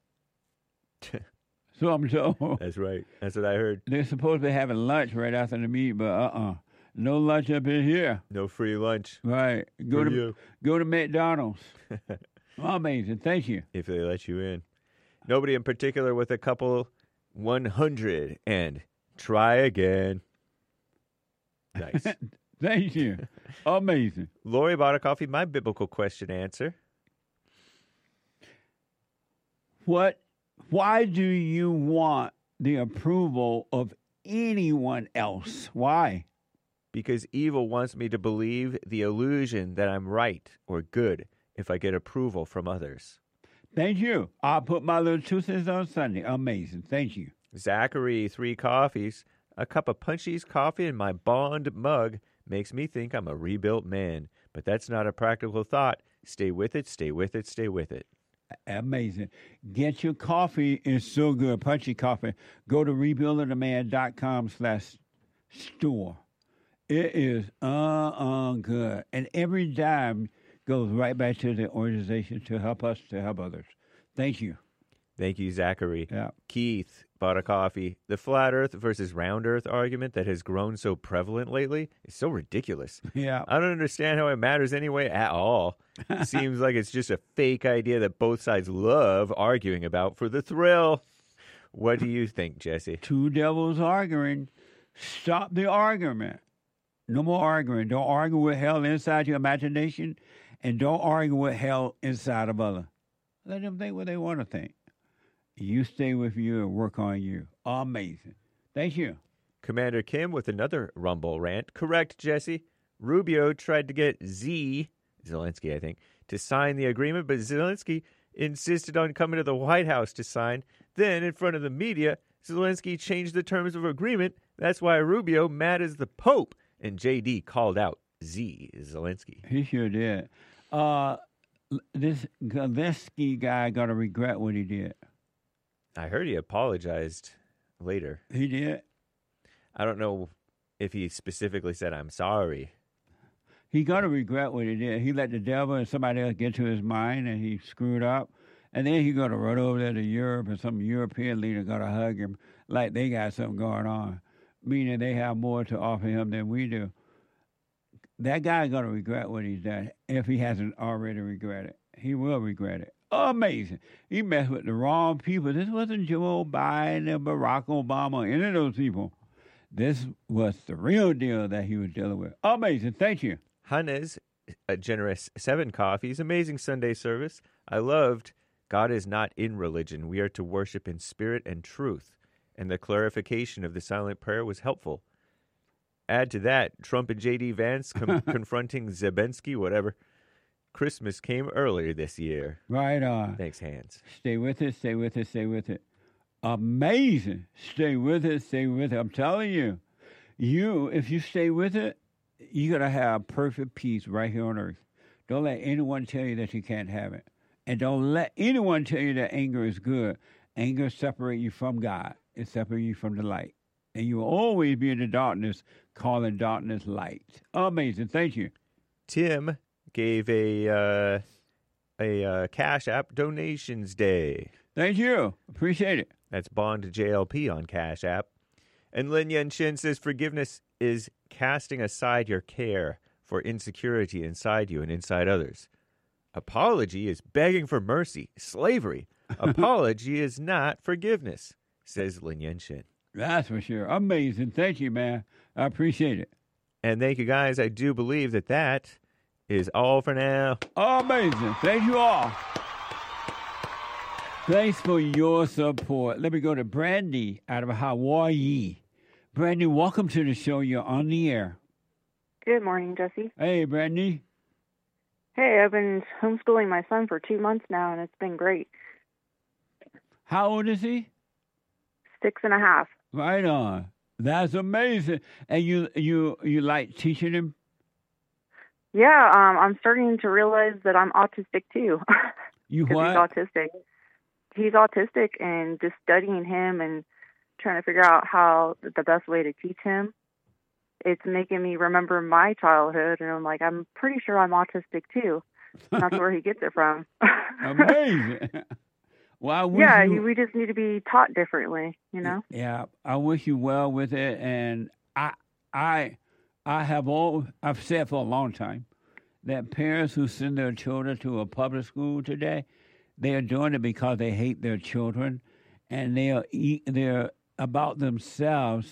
[SPEAKER 2] So I'm told.
[SPEAKER 11] That's right. That's what I heard.
[SPEAKER 2] They're supposed to be having lunch right after the meet, but no lunch up in here.
[SPEAKER 11] No free lunch.
[SPEAKER 2] Right. Go to McDonald's. Amazing. Thank you.
[SPEAKER 11] If they let you in. Nobody in particular with a couple 100 and try again. Nice.
[SPEAKER 2] Thank you. Amazing.
[SPEAKER 11] Lori bought a coffee. My biblical question answer.
[SPEAKER 2] Why do you want the approval of anyone else? Why?
[SPEAKER 11] Because evil wants me to believe the illusion that I'm right or good if I get approval from others.
[SPEAKER 2] Thank you. I'll put my little 2 cents on Sunday. Amazing. Thank you.
[SPEAKER 11] Zachary, 3 coffees. A cup of Punchies coffee in my Bond mug makes me think I'm a rebuilt man. But that's not a practical thought. Stay with it, stay with it, stay with it.
[SPEAKER 2] Amazing. Get your coffee. It's so good. Punchy coffee. Go to rebuildingtheman.com/store. It is good. And every dime goes right back to the organization to help us to help others. Thank you.
[SPEAKER 11] Thank you, Zachary.
[SPEAKER 2] Yeah.
[SPEAKER 11] Keith bought a coffee. The flat earth versus round earth argument that has grown so prevalent lately is so ridiculous.
[SPEAKER 2] Yeah.
[SPEAKER 11] I don't understand how it matters anyway at all. Seems like it's just a fake idea that both sides love arguing about for the thrill. What do you think, Jesse?
[SPEAKER 2] Two devils arguing. Stop the argument. No more arguing. Don't argue with hell inside your imagination, and don't argue with hell inside of others. Let them think what they want to think. You stay with you and work on you. Amazing. Thank you.
[SPEAKER 11] Commander Kim with another Rumble rant. Correct, Jesse. Rubio tried to get Zelensky, I think, to sign the agreement, but Zelensky insisted on coming to the White House to sign. Then, in front of the media, Zelensky changed the terms of agreement. That's why Rubio mad as the Pope. And JD called out Zelensky.
[SPEAKER 2] He sure did. This Zelensky guy got to regret what he did.
[SPEAKER 11] I heard he apologized later.
[SPEAKER 2] He did?
[SPEAKER 11] I don't know if he specifically said, I'm sorry.
[SPEAKER 2] He got to regret what he did. He let the devil and somebody else get to his mind, and he screwed up. And then he got to run over there to Europe, and some European leader got to hug him like they got something going on, meaning they have more to offer him than we do. That guy got to regret what he's done if he hasn't already regretted. He will regret it. Amazing. He messed with the wrong people. This wasn't Joe Biden or Barack Obama or any of those people. This was the real deal that he was dealing with. Amazing. Thank you.
[SPEAKER 11] Hannes, a generous 7 coffees. Amazing Sunday service. I loved God is not in religion. We are to worship in spirit and truth. And the clarification of the silent prayer was helpful. Add to that, Trump and J.D. Vance confronting Zelensky, whatever. Christmas came earlier this year.
[SPEAKER 2] Right on.
[SPEAKER 11] Thanks, Hans.
[SPEAKER 2] Stay with it, stay with it, stay with it. Amazing. Stay with it, stay with it. I'm telling you, if you stay with it, you're going to have perfect peace right here on earth. Don't let anyone tell you that you can't have it. And don't let anyone tell you that anger is good. Anger separates you from God. It separates you from the light. And you will always be in the darkness, calling darkness light. Amazing. Thank you.
[SPEAKER 11] Tim gave a Cash App Donations Day.
[SPEAKER 2] Thank you. Appreciate it.
[SPEAKER 11] That's Bond JLP on Cash App. And Lin Yen Shin says forgiveness is casting aside your care for insecurity inside you and inside others. Apology is begging for mercy, slavery. Apology is not forgiveness, says Lin Yen Shin.
[SPEAKER 2] That's for sure. Amazing. Thank you, man. I appreciate it.
[SPEAKER 11] And thank you, guys. I do believe that is all for now.
[SPEAKER 2] Amazing. Thank you all. Thanks for your support. Let me go to Brandy out of Hawaii. Brandy, welcome to the show. You're on the air.
[SPEAKER 15] Good morning, Jesse.
[SPEAKER 2] Hey, Brandy.
[SPEAKER 15] Hey, I've been homeschooling my son for 2 months now, and it's been great.
[SPEAKER 2] How old is he?
[SPEAKER 15] 6.5.
[SPEAKER 2] Right on. That's amazing. And you like teaching him?
[SPEAKER 15] Yeah, I'm starting to realize that I'm autistic too.
[SPEAKER 2] You what?
[SPEAKER 15] He's autistic. He's autistic, and just studying him and trying to figure out how the best way to teach him, it's making me remember my childhood, and I'm like, I'm pretty sure I'm autistic too. And that's where he gets it from.
[SPEAKER 2] Amazing. Well,
[SPEAKER 15] we just need to be taught differently, you know?
[SPEAKER 2] Yeah, I wish you well with it, and I've said for a long time that parents who send their children to a public school today, they are doing it because they hate their children, and they're about themselves,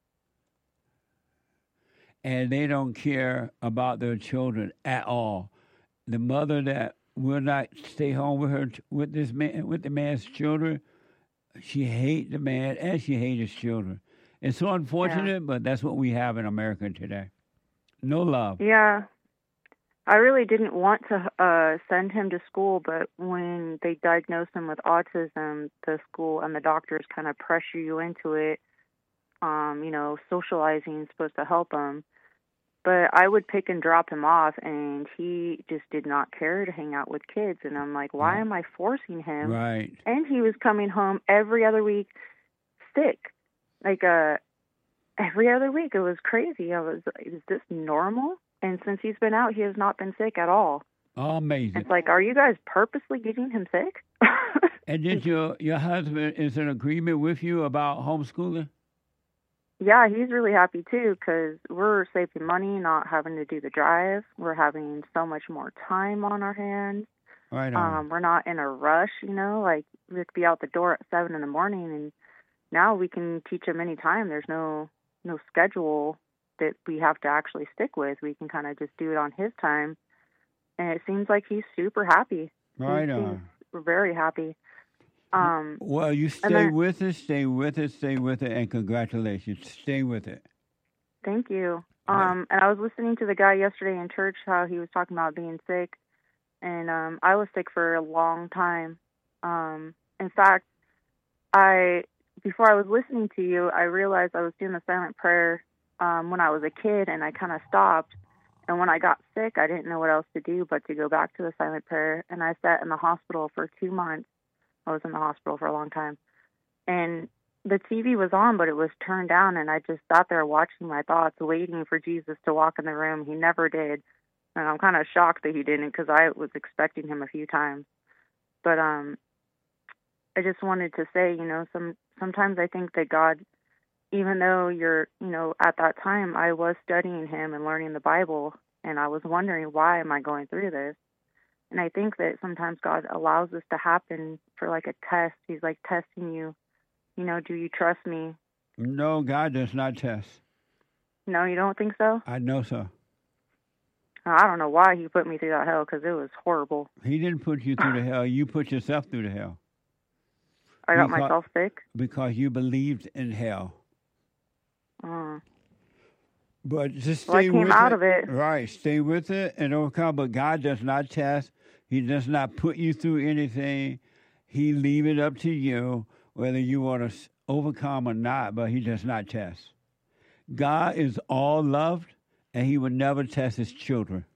[SPEAKER 2] and they don't care about their children at all. The mother that will not stay home with the man's children, she hates the man and she hates his children. It's so unfortunate, but that's what we have in America today. No love.
[SPEAKER 15] Yeah. I really didn't want to send him to school, but when they diagnosed him with autism, the school and the doctors kind of pressure you into it. Socializing is supposed to help him. But I would pick and drop him off, and he just did not care to hang out with kids. And I'm like, why am I forcing him?
[SPEAKER 2] Right.
[SPEAKER 15] And he was coming home every other week sick. Every other week. It was crazy. I was like, is this normal? And since he's been out, he has not been sick at all.
[SPEAKER 2] Amazing.
[SPEAKER 15] It's like, are you guys purposely getting him sick?
[SPEAKER 2] And did your husband is in agreement with you about homeschooling?
[SPEAKER 15] Yeah, he's really happy too, because we're saving money, not having to do the drive. We're having so much more time on our hands.
[SPEAKER 2] Right on.
[SPEAKER 15] We're not in a rush, like we have to be out the door at 7 a.m, and now we can teach him anytime. There's no schedule that we have to actually stick with. We can kind of just do it on his time, and it seems like he's super happy.
[SPEAKER 2] Right on.
[SPEAKER 15] We're very happy.
[SPEAKER 2] Well, you stay with it, and congratulations. Stay with it.
[SPEAKER 15] Thank you. And I was listening to the guy yesterday in church, how he was talking about being sick, and I was sick for a long time. In fact, before I was listening to you, I realized I was doing the silent prayer when I was a kid, and I kind of stopped. And when I got sick, I didn't know what else to do but to go back to the silent prayer, and I sat in the hospital for 2 months. I was in the hospital for a long time. And the TV was on, but it was turned down, and I just sat there watching my thoughts, waiting for Jesus to walk in the room. He never did. And I'm kind of shocked that he didn't, because I was expecting him a few times. But I just wanted to say, sometimes I think that God, even though you're, at that time, I was studying him and learning the Bible, and I was wondering, why am I going through this? And I think that sometimes God allows this to happen for like a test. He's like testing you. Do you trust me?
[SPEAKER 2] No, God does not test.
[SPEAKER 15] No, you don't think so?
[SPEAKER 2] I know so.
[SPEAKER 15] I don't know why he put me through that hell, because it was horrible.
[SPEAKER 2] He didn't put you through the hell. You put yourself through the hell.
[SPEAKER 15] I got myself sick?
[SPEAKER 2] Because you believed in hell. But just
[SPEAKER 15] Well, I
[SPEAKER 2] stay
[SPEAKER 15] came
[SPEAKER 2] with
[SPEAKER 15] out
[SPEAKER 2] it.
[SPEAKER 15] of it.
[SPEAKER 2] Right. Stay with it and overcome. But God does not test. He does not put you through anything. He leave it up to you whether you want to overcome or not, but he does not test. God is all loved, and he would never test his children.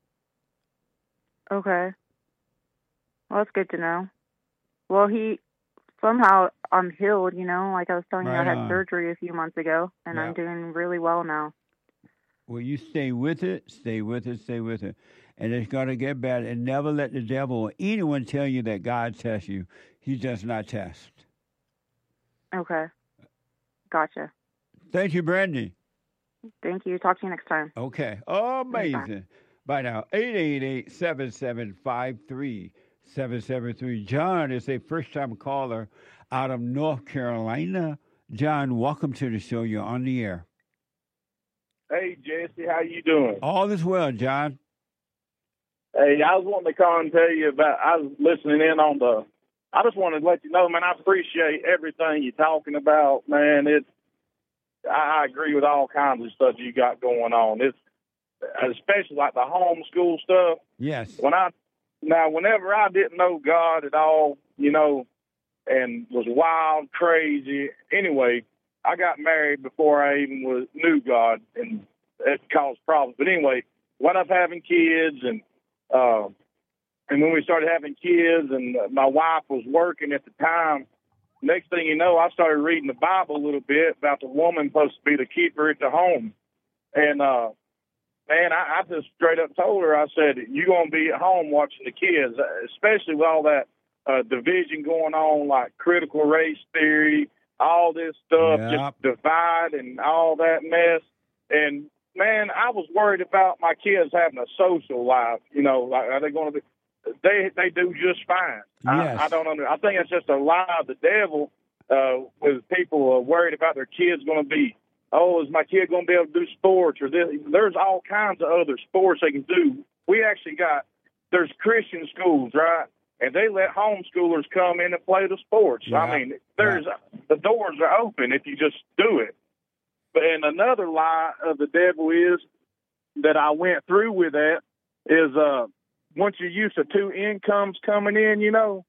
[SPEAKER 15] Okay. Well, that's good to know. Well, somehow I'm healed, like I was telling you, I
[SPEAKER 2] Right
[SPEAKER 15] had
[SPEAKER 2] on.
[SPEAKER 15] surgery a few months ago, and
[SPEAKER 2] Yeah.
[SPEAKER 15] I'm doing really well now.
[SPEAKER 2] Well, you stay with it, stay with it, stay with it. And it's going to get better. And never let the devil or anyone tell you that God tests you. He does not test.
[SPEAKER 15] Okay. Gotcha.
[SPEAKER 2] Thank you, Brandy.
[SPEAKER 15] Thank you. Talk to you next time.
[SPEAKER 2] Okay. Amazing. Bye now. 888-7753-773. John is a first-time caller out of North Carolina. John, welcome to the show. You're on the air.
[SPEAKER 18] Hey, Jesse, how you doing?
[SPEAKER 2] All is well, John.
[SPEAKER 18] Hey, I was wanting to call and tell you about, I was listening in on I just wanted to let you know, man, I appreciate everything you're talking about, man. I agree with all kinds of stuff you got going on. It's, especially like the homeschool stuff.
[SPEAKER 2] Yes.
[SPEAKER 18] Whenever I didn't know God at all, and was wild, crazy, anyway, I got married before I even knew God, and it caused problems. But anyway, wound up having kids, and when we started having kids, and my wife was working at the time, next thing you know, I started reading the Bible a little bit about the woman supposed to be the keeper at the home. And, man, I just straight up told her, I said, you're going to be at home watching the kids, especially with all that division going on, like critical race theory, all this stuff, just divide and all that mess. And, man, I was worried about my kids having a social life. Like, are they going to be? They do just fine.
[SPEAKER 2] Yes.
[SPEAKER 18] I don't I think it's just a lie of the devil with people worried about their kids going to be, is my kid going to be able to do sports or this? There's all kinds of other sports they can do. We actually there's Christian schools, right? And they let homeschoolers come in and play the sports.
[SPEAKER 2] Yeah.
[SPEAKER 18] I mean, the doors are open if you just do it. And another lie of the devil is that I went through with that is once you're used to two incomes coming in,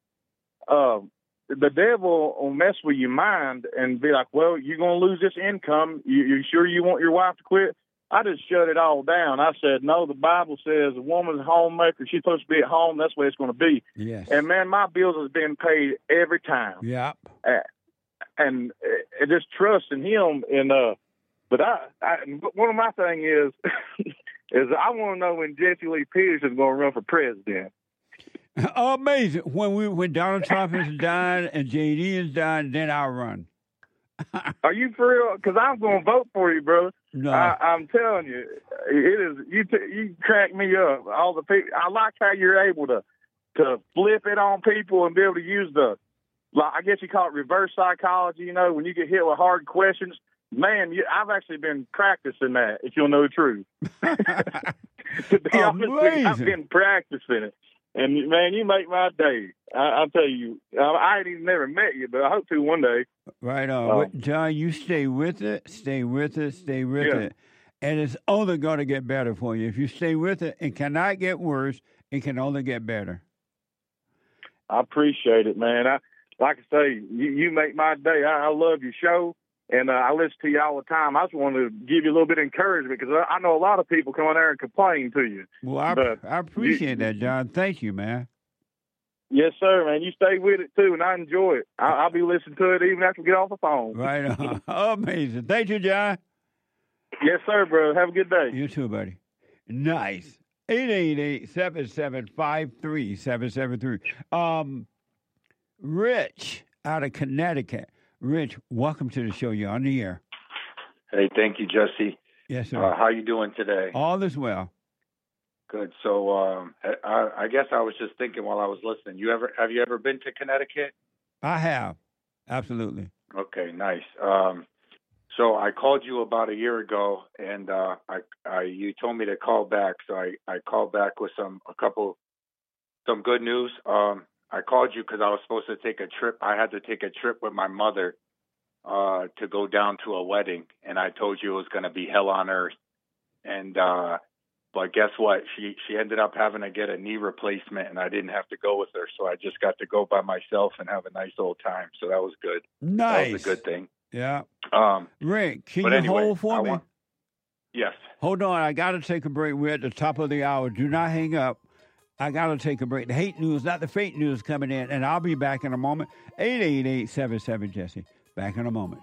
[SPEAKER 18] the devil will mess with your mind and be like, well, you're going to lose this income. You sure you want your wife to quit? I just shut it all down. I said, no, the Bible says a woman's a homemaker. She's supposed to be at home. That's the way it's going to be.
[SPEAKER 2] Yes.
[SPEAKER 18] And, man, my bills has been paid every time.
[SPEAKER 2] Yep.
[SPEAKER 18] And just trusting him. And but one of my thing is I want to know when Jesse Lee Peters is going to run for president.
[SPEAKER 2] Amazing. When Donald Trump is done and JD is done, then I'll run.
[SPEAKER 18] Are you for real? Because I'm going to vote for you, brother.
[SPEAKER 2] No.
[SPEAKER 18] I'm telling you, it is. You crack me up. All the people. I like how you're able to flip it on people and be able to use I guess you call it reverse psychology. When you get hit with hard questions. Man, I've actually been practicing that, if you'll know the truth. To be honest with you, I've been practicing it. And, man, you make my day. I'll tell you, I ain't even never met you, but I hope to one day.
[SPEAKER 2] Right on. John, you stay with it, stay with it, stay with it. And it's only going to get better for you. If you stay with it, it cannot get worse. It can only get better.
[SPEAKER 18] I appreciate it, man. Like I say, you make my day. I love your show. And I listen to you all the time. I just wanted to give you a little bit of encouragement because I know a lot of people come on there and complain to you.
[SPEAKER 2] Well, I appreciate that, John. Thank you, man.
[SPEAKER 18] Yes, sir, man. You stay with it, too, and I enjoy it. I'll be listening to it even after we get off the phone.
[SPEAKER 2] Right on. Amazing. Thank you, John.
[SPEAKER 18] Yes, sir, brother. Have a good day.
[SPEAKER 2] You too, buddy. Nice. 888-7753-773. Rich out of Connecticut. Rich, welcome to the show. You're on the air.
[SPEAKER 19] Hey, thank you, Jesse.
[SPEAKER 2] Yes, sir.
[SPEAKER 19] How you doing today?
[SPEAKER 2] All is well.
[SPEAKER 19] Good. So I guess I was just thinking while I was listening. Have you ever been to Connecticut?
[SPEAKER 2] I have. Absolutely.
[SPEAKER 19] Okay, nice. So I called you about a year ago, and you told me to call back. So I called back with some good news. I called you because I was supposed to take a trip. I had to take a trip with my mother to go down to a wedding, and I told you it was going to be hell on earth. And but guess what? She ended up having to get a knee replacement, and I didn't have to go with her, so I just got to go by myself and have a nice old time. So that was good.
[SPEAKER 2] Nice.
[SPEAKER 19] That was a good thing.
[SPEAKER 2] Yeah. Rick, can you
[SPEAKER 19] anyway,
[SPEAKER 2] hold for me?
[SPEAKER 19] Yes.
[SPEAKER 2] Hold on. I got to take a break. We're at the top of the hour. Do not hang up. I got to take a break. The hate news, not the fake news coming in. And I'll be back in a moment. 888-77-JESSE. Back in a moment.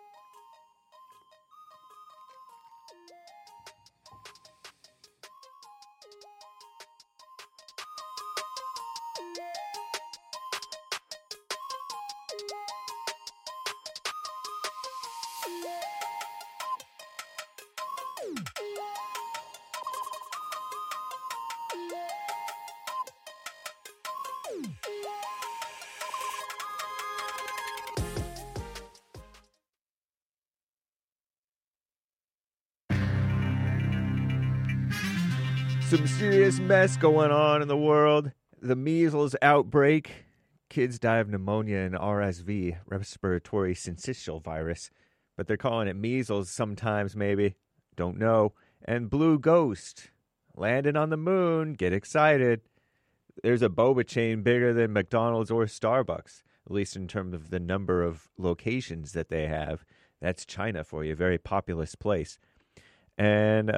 [SPEAKER 11] Some serious mess going on in the world. The measles outbreak. Kids die of pneumonia and RSV, respiratory syncytial virus. But they're calling it measles sometimes, maybe. Don't know. And Blue Ghost. Landing on the moon. Get excited. There's a boba chain bigger than McDonald's or Starbucks, at least in terms of the number of locations that they have. That's China for you, a very populous place. And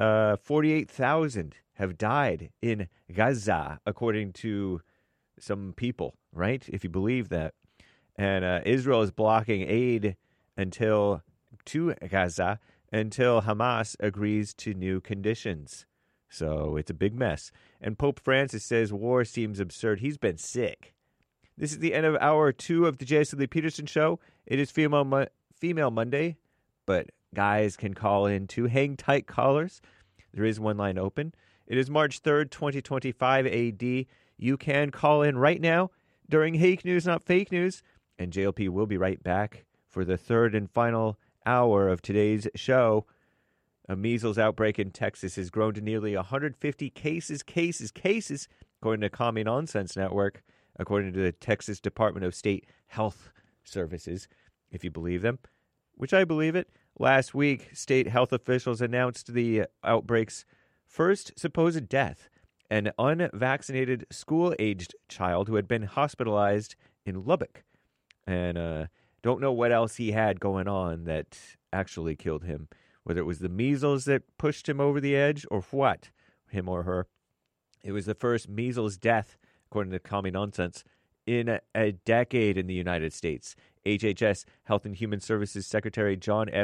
[SPEAKER 11] 48,000 have died in Gaza, according to some people, right? If you believe that. And Israel is blocking aid to Gaza until Hamas agrees to new conditions. So it's a big mess. And Pope Francis says war seems absurd. He's been sick. This is the end of hour 2 of the Jason Lee Peterson Show. It is Female Monday, but guys can call in too. Hang tight, callers. There is one line open. It is March 3rd, 2025 AD. You can call in right now during Hake News, Not Fake News. And JLP will be right back for the third and final hour of today's show. A measles outbreak in Texas has grown to nearly 150 cases, according to Common Nonsense Network, according to the Texas Department of State Health Services, if you believe them, which I believe it. Last week, state health officials announced the outbreak's first supposed death, an unvaccinated school-aged child who had been hospitalized in Lubbock. And don't know what else he had going on that actually killed him, whether it was the measles that pushed him over the edge or what, him or her. It was the first measles death, according to Common Nonsense, in a decade in the United States. HHS Health and Human Services Secretary Robert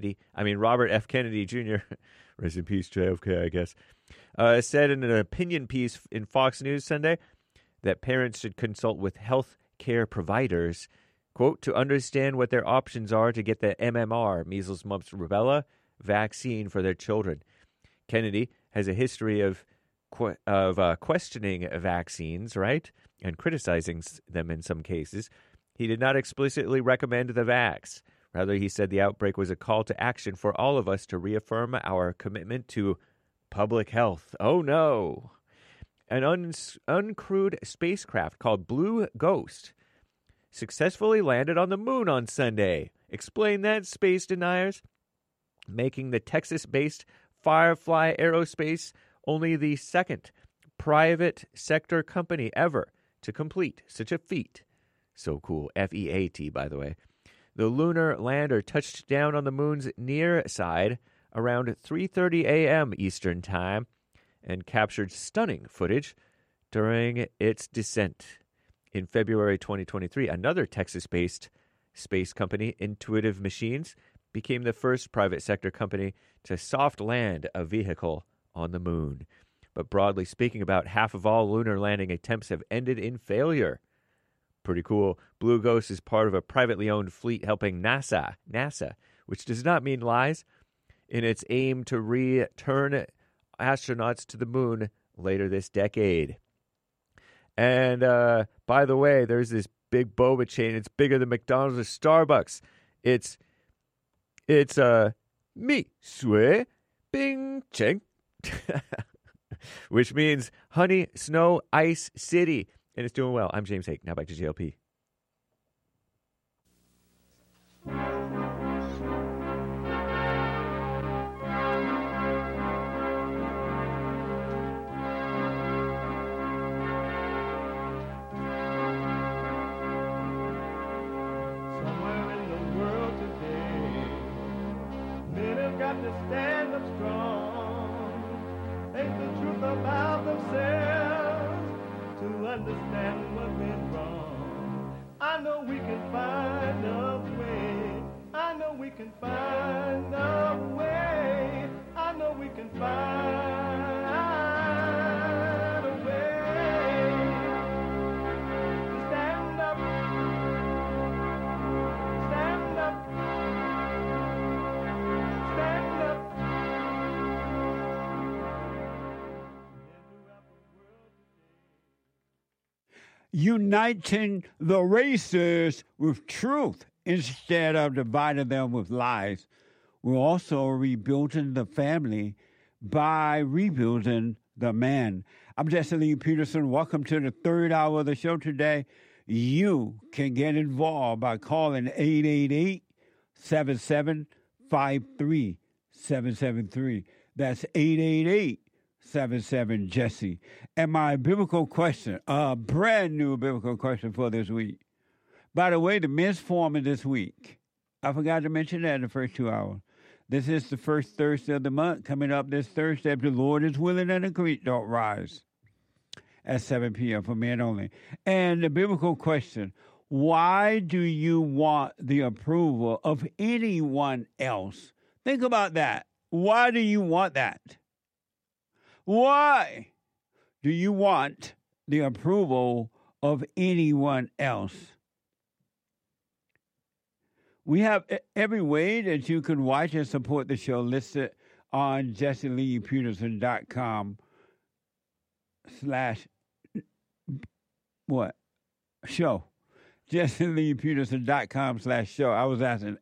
[SPEAKER 11] F. Kennedy Jr., rest in peace, JFK, I guess, said in an opinion piece in Fox News Sunday that parents should consult with health care providers, quote, to understand what their options are to get the MMR, measles, mumps, rubella, vaccine for their children. Kennedy has a history of questioning vaccines, right, and criticizing them in some cases. He did not explicitly recommend the vax. Rather, he said the outbreak was a call to action for all of us to reaffirm our commitment to public health. Oh, no. An uncrewed spacecraft called Blue Ghost successfully landed on the moon on Sunday. Explain that, space deniers. Making the Texas-based Firefly Aerospace only the second private sector company ever to complete such a feat. So cool. FEAT, by the way. The lunar lander touched down on the moon's near side around 3:30 a.m. Eastern Time and captured stunning footage during its descent. In February 2023, another Texas-based space company, Intuitive Machines, became the first private sector company to soft land a vehicle on the moon. But broadly speaking, about half of all lunar landing attempts have ended in failure. Pretty cool. Blue Ghost is part of a privately owned fleet helping NASA, which does not mean lies, in its aim to return astronauts to the moon later this decade. And by the way, there's this big boba chain. It's bigger than McDonald's or Starbucks. It's Mi Sui Bing Cheng, which means Honey Snow Ice City. And it's doing well. I'm James Hake. Now back to JLP.
[SPEAKER 1] have to stand up strong, face the truth about themselves, to understand what went wrong. I know we can find a way. I know we can find a way. I know we can find a way to stand up, stand up, stand up.
[SPEAKER 2] Uniting the races with truth instead of dividing them with lies. We're also rebuilding the family by rebuilding the man. I'm Jesse Lee Peterson. Welcome to the third hour of the show today. You can get involved by calling 888-7753-773. That's 888-77-JESSE. And my biblical question, a brand new biblical question for this week. By the way, the men's forum this week, I forgot to mention that in the first 2 hours. This is the first Thursday of the month. Coming up this Thursday, if the Lord is willing and the creek don't rise, at 7 p.m. for men only. And the biblical question, why do you want the approval of anyone else? Think about that. Why do you want that? Why do you want the approval of anyone else? We have every way that you can watch and support the show listed on jesseleepeterson.com/ what? Show. jesseleepeterson.com/show. I was asking,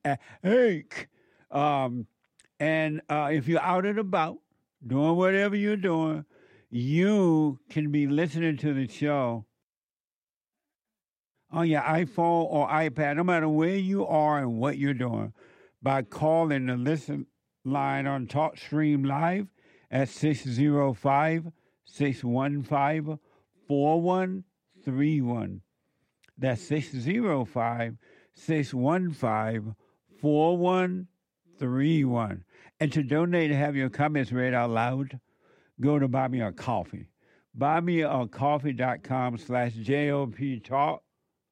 [SPEAKER 2] and if you're out and about, doing whatever you're doing, you can be listening to the show on your iPhone or iPad, no matter where you are and what you're doing, by calling the listen line on TalkStream Live at 605-615-4131. That's 605-615-4131. And to donate and have your comments read out loud, go to Buy Me a Coffee. BuyMeACoffee.com/JLP Talk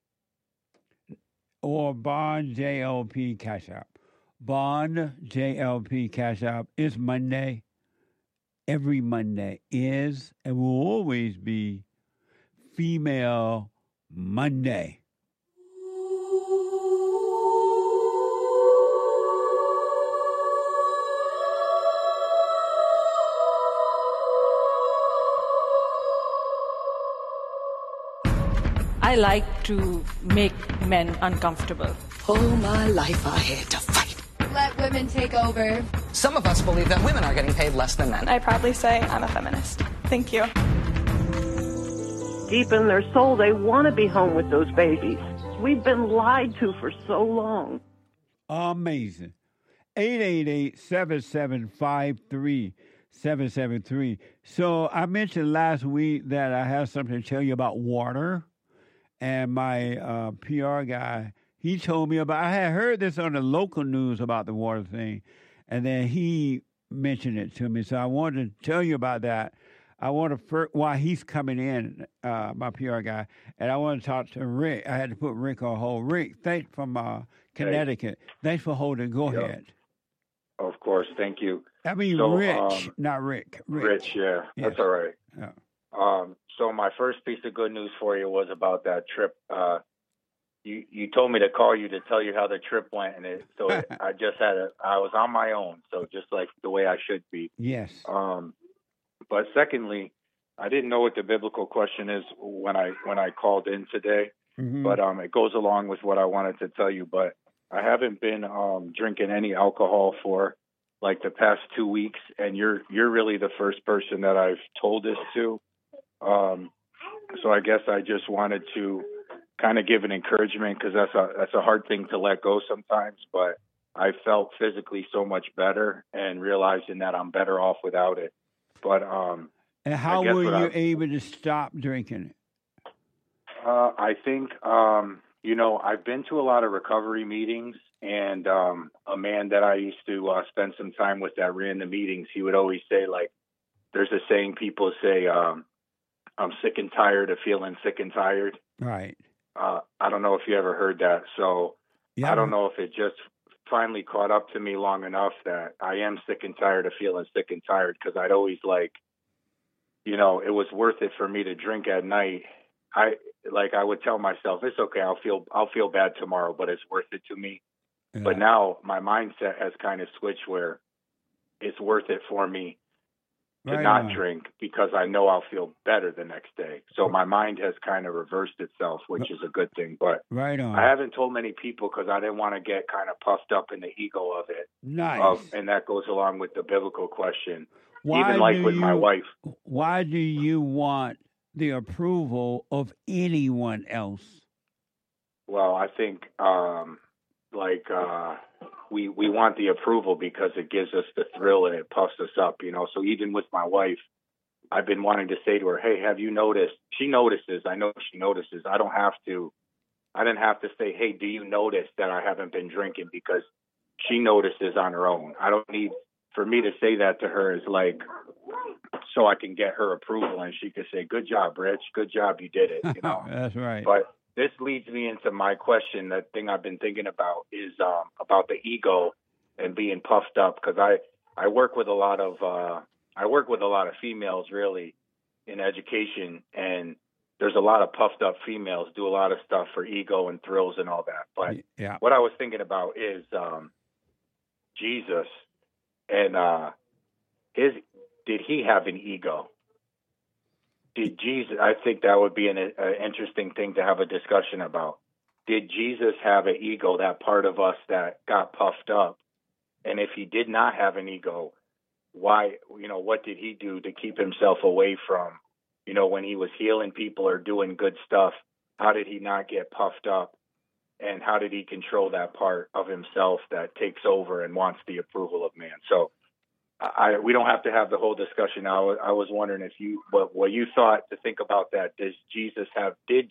[SPEAKER 2] or Bond JLP Cash App. Bond JLP Cash App is Monday. Every Monday is and will always be Female Monday.
[SPEAKER 7] I like to make men uncomfortable.
[SPEAKER 5] All my life I had to fight.
[SPEAKER 6] Let women take over.
[SPEAKER 5] Some of us believe that women are getting paid less than men.
[SPEAKER 7] I proudly say I'm a feminist. Thank you.
[SPEAKER 8] Deep in their soul, they want to be home with those babies. We've been lied to for so long.
[SPEAKER 2] Amazing. 888-7753-773. So I mentioned last week that I have something to tell you about water. And my PR guy, he told me about, I had heard this on the local news about the water thing. And then he mentioned it to me. So I wanted to tell you about that. I want to, while he's coming in, my PR guy, and I want to talk to Rick. I had to put Rick on hold. Rick, thanks from Connecticut. Thanks for holding. Go ahead.
[SPEAKER 19] Of course. Thank you.
[SPEAKER 2] I mean,
[SPEAKER 19] so,
[SPEAKER 2] Rich, not Rick.
[SPEAKER 19] Rich, yeah. Yes. That's all right.
[SPEAKER 2] Yeah.
[SPEAKER 19] So my first piece of good news for you was about that trip. You told me to call you to tell you how the trip went, and I was on my own, so just like the way I should be.
[SPEAKER 2] Yes.
[SPEAKER 19] But secondly, I didn't know what the biblical question is when I called in today, but it goes along with what I wanted to tell you. But I haven't been drinking any alcohol for like the past 2 weeks, and you're really the first person that I've told this to. So I guess I just wanted to kind of give an encouragement, because that's a hard thing to let go sometimes. But I felt physically so much better, and realizing that I'm better off without it. But
[SPEAKER 2] and how were you able to stop drinking it?
[SPEAKER 19] I think I've been to a lot of recovery meetings, and a man that I used to spend some time with that ran the meetings, he would always say, like, there's a saying people say, I'm sick and tired of feeling sick and tired.
[SPEAKER 2] Right.
[SPEAKER 19] I don't know if you ever heard that. So I don't know if it just finally caught up to me long enough that I am sick and tired of feeling sick and tired, because I'd always it was worth it for me to drink at night. I would tell myself, it's okay, I'll feel bad tomorrow, but it's worth it to me. Yeah. But now my mindset has kind of switched where it's worth it for me to not drink, because I know I'll feel better the next day. So my mind has kind of reversed itself, which is a good thing. But I haven't told many people because I didn't want to get kind of puffed up in the ego of it.
[SPEAKER 2] Nice.
[SPEAKER 19] And that goes along with the biblical question. Even like with my wife.
[SPEAKER 2] Why do you want the approval of anyone else?
[SPEAKER 19] Well, I think we want the approval because it gives us the thrill and it puffs us up, So even with my wife, I've been wanting to say to her, hey, have you noticed? She notices. I know she notices. I didn't have to say, hey, do you notice that I haven't been drinking? Because she notices on her own. I don't need for me to say that to her is like, so I can get her approval and she could say, good job, Rich. Good job. You did it.
[SPEAKER 2] That's right.
[SPEAKER 19] But this leads me into my question. That thing I've been thinking about is about the ego and being puffed up. Cause I work with a lot of females really in education, and there's a lot of puffed up females do a lot of stuff for ego and thrills and all that. But what I was thinking about is Jesus and did he have an ego? Did Jesus? I think that would be an interesting thing to have a discussion about. Did Jesus have an ego, that part of us that got puffed up? And if he did not have an ego, why? What did he do to keep himself away from? When he was healing people or doing good stuff, how did he not get puffed up? And how did he control that part of himself that takes over and wants the approval of man? So we don't have to have the whole discussion now. I was wondering if what you thought to think about that. Did Jesus have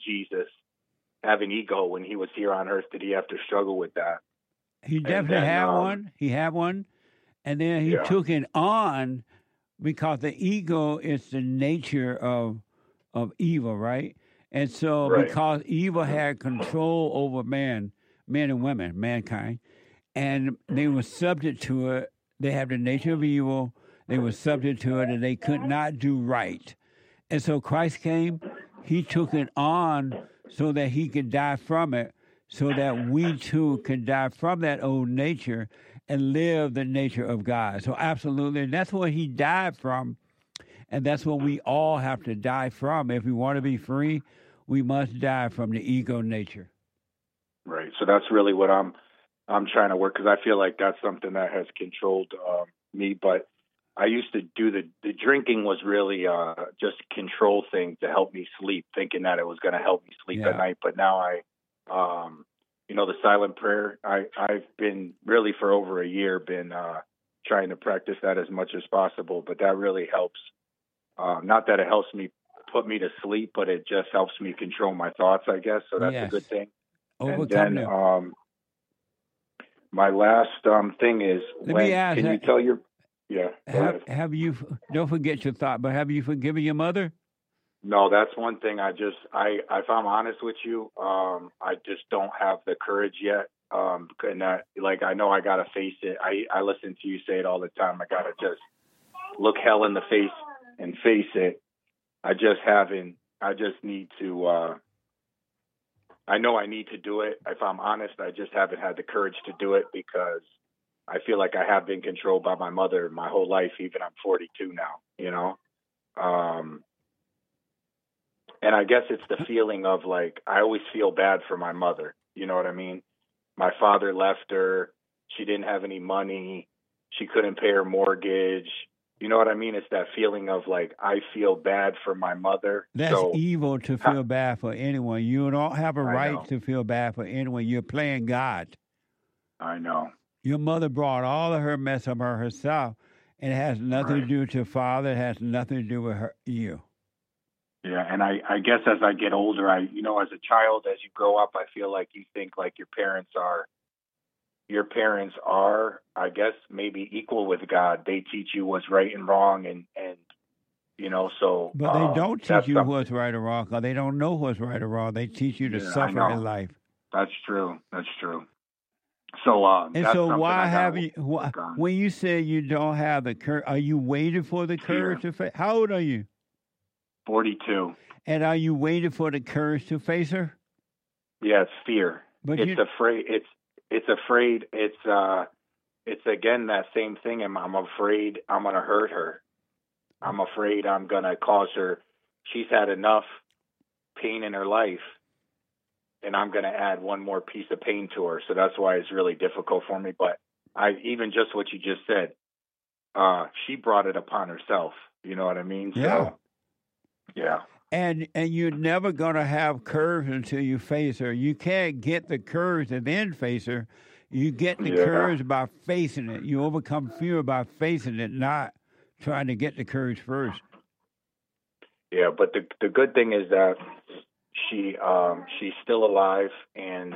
[SPEAKER 19] an ego when he was here on earth? Did he have to struggle with that?
[SPEAKER 2] He definitely had one. He had one. And then he took it on, because the ego is the nature of evil, right? And so because evil had control over men and women, mankind, and they were subject to it, they have the nature of evil, they were subject to it, and they could not do right. And so Christ came, he took it on so that he could die from it, so that we too can die from that old nature and live the nature of God. So absolutely, and that's what he died from, and that's what we all have to die from. If we want to be free, we must die from the ego nature.
[SPEAKER 19] Right. So that's really what I'm trying to work, because I feel like that's something that has controlled me. But I used to do the drinking was really just a control thing to help me sleep, thinking that it was going to help me sleep at night. But now the silent prayer, I've been really for over a year been trying to practice that as much as possible. But that really helps. Not that it helps me put me to sleep, but it just helps me control my thoughts, I guess. So that's a good thing.
[SPEAKER 2] Overcome
[SPEAKER 19] and then my last thing is, can you tell your
[SPEAKER 2] have you, don't forget your thought, but have you forgiven your mother?
[SPEAKER 19] No, that's one thing. If I'm honest with you, I just don't have the courage yet. And I know I gotta face it. I listen to you say it all the time. I gotta just look hell in the face and face it. I just haven't. I just need to. I know I need to do it. If I'm honest, I just haven't had the courage to do it, because I feel like I have been controlled by my mother my whole life. Even I'm 42 now. And I guess it's the feeling of like, I always feel bad for my mother. You know what I mean? My father left her. She didn't have any money. She couldn't pay her mortgage. You know what I mean? It's that feeling of like, I feel bad for my mother.
[SPEAKER 2] That's evil to feel bad for anyone. You don't have a right to feel bad for anyone. You're playing God.
[SPEAKER 19] I know.
[SPEAKER 2] Your mother brought all of her mess up herself, and it has nothing to do with your father. It has nothing to do with you.
[SPEAKER 19] Yeah, and I guess as I get older, as a child, as you grow up, I feel like you think like your parents are, I guess, maybe equal with God. They teach you what's right and wrong, and so.
[SPEAKER 2] But they don't teach you
[SPEAKER 19] something.
[SPEAKER 2] what's right or wrong, because they don't know what's right or wrong. They teach you to
[SPEAKER 19] Yeah, I
[SPEAKER 2] suffer
[SPEAKER 19] know.
[SPEAKER 2] in life.
[SPEAKER 19] That's true. So,
[SPEAKER 2] And
[SPEAKER 19] that's
[SPEAKER 2] so
[SPEAKER 19] something
[SPEAKER 2] why
[SPEAKER 19] I
[SPEAKER 2] have
[SPEAKER 19] gotta
[SPEAKER 2] you,
[SPEAKER 19] work on.
[SPEAKER 2] when you say you don't have the courage, are you waiting for the courage to face? How old are you?
[SPEAKER 19] 42.
[SPEAKER 2] And are you waiting for the courage to face her?
[SPEAKER 19] Yeah, it's fear.
[SPEAKER 2] But
[SPEAKER 19] It's afraid. It's afraid. It's again that same thing. I'm afraid I'm gonna hurt her. I'm afraid I'm gonna cause her. She's had enough pain in her life, and I'm gonna add one more piece of pain to her. So that's why it's really difficult for me. But even just what you just said, she brought it upon herself. You know what I mean?
[SPEAKER 2] Yeah.
[SPEAKER 19] So, yeah.
[SPEAKER 2] And you're never going to have courage until you face her. You can't get the courage and then face her. You get the courage by facing it. You overcome fear by facing it, not trying to get the courage first.
[SPEAKER 19] Yeah, but the good thing is that she's still alive, and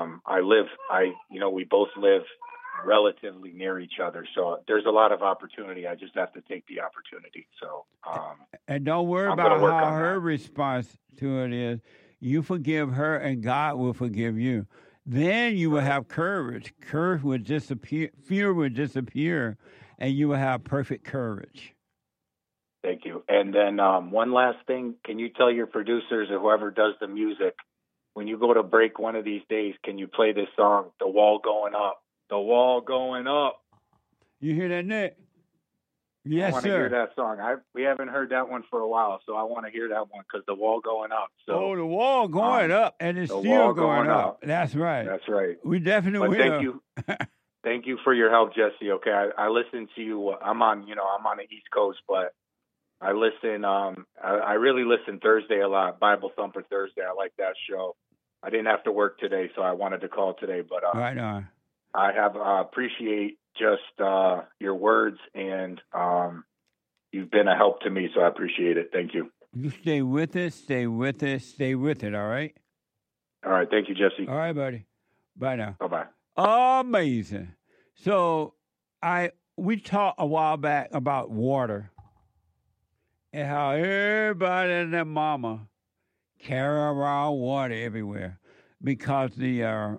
[SPEAKER 19] we both live relatively near each other. So there's a lot of opportunity. I just have to take the opportunity. So
[SPEAKER 2] and don't worry
[SPEAKER 19] I'm
[SPEAKER 2] about
[SPEAKER 19] gonna work
[SPEAKER 2] how
[SPEAKER 19] on
[SPEAKER 2] her response to it is. You forgive her, and God will forgive you. Then you will have courage. Courage will disappear. Fear will disappear, and you will have perfect courage.
[SPEAKER 19] Thank you. And then one last thing. Can you tell your producers or whoever does the music, when you go to break one of these days, can you play this song, The Wall Going Up? The Wall Going Up.
[SPEAKER 2] You hear that, Nick? Yes,
[SPEAKER 19] I want to
[SPEAKER 2] sir.
[SPEAKER 19] hear that song. We haven't heard that one for a while, so I want to hear that one because The Wall Going Up. So,
[SPEAKER 2] the wall going up, and it's
[SPEAKER 19] the
[SPEAKER 2] still
[SPEAKER 19] wall
[SPEAKER 2] going
[SPEAKER 19] going
[SPEAKER 2] up.
[SPEAKER 19] up.
[SPEAKER 2] That's right.
[SPEAKER 19] That's right.
[SPEAKER 2] We definitely
[SPEAKER 19] But
[SPEAKER 2] will.
[SPEAKER 19] thank you. Thank you for your help, Jesse. Okay, I listen to you. I'm on the East Coast, but I listen. I really listen Thursday a lot. Bible Thumper Thursday. I like that show. I didn't have to work today, so I wanted to call today. But
[SPEAKER 2] right on.
[SPEAKER 19] I have appreciate just your words, and you've been a help to me, so I appreciate it. Thank you.
[SPEAKER 2] You stay with it, stay with it, stay with it, all right?
[SPEAKER 19] All right. Thank you, Jesse.
[SPEAKER 2] All right, buddy. Bye now.
[SPEAKER 19] Bye-bye.
[SPEAKER 2] Amazing. So we talked a while back about water and how everybody and their mama carry around water everywhere because the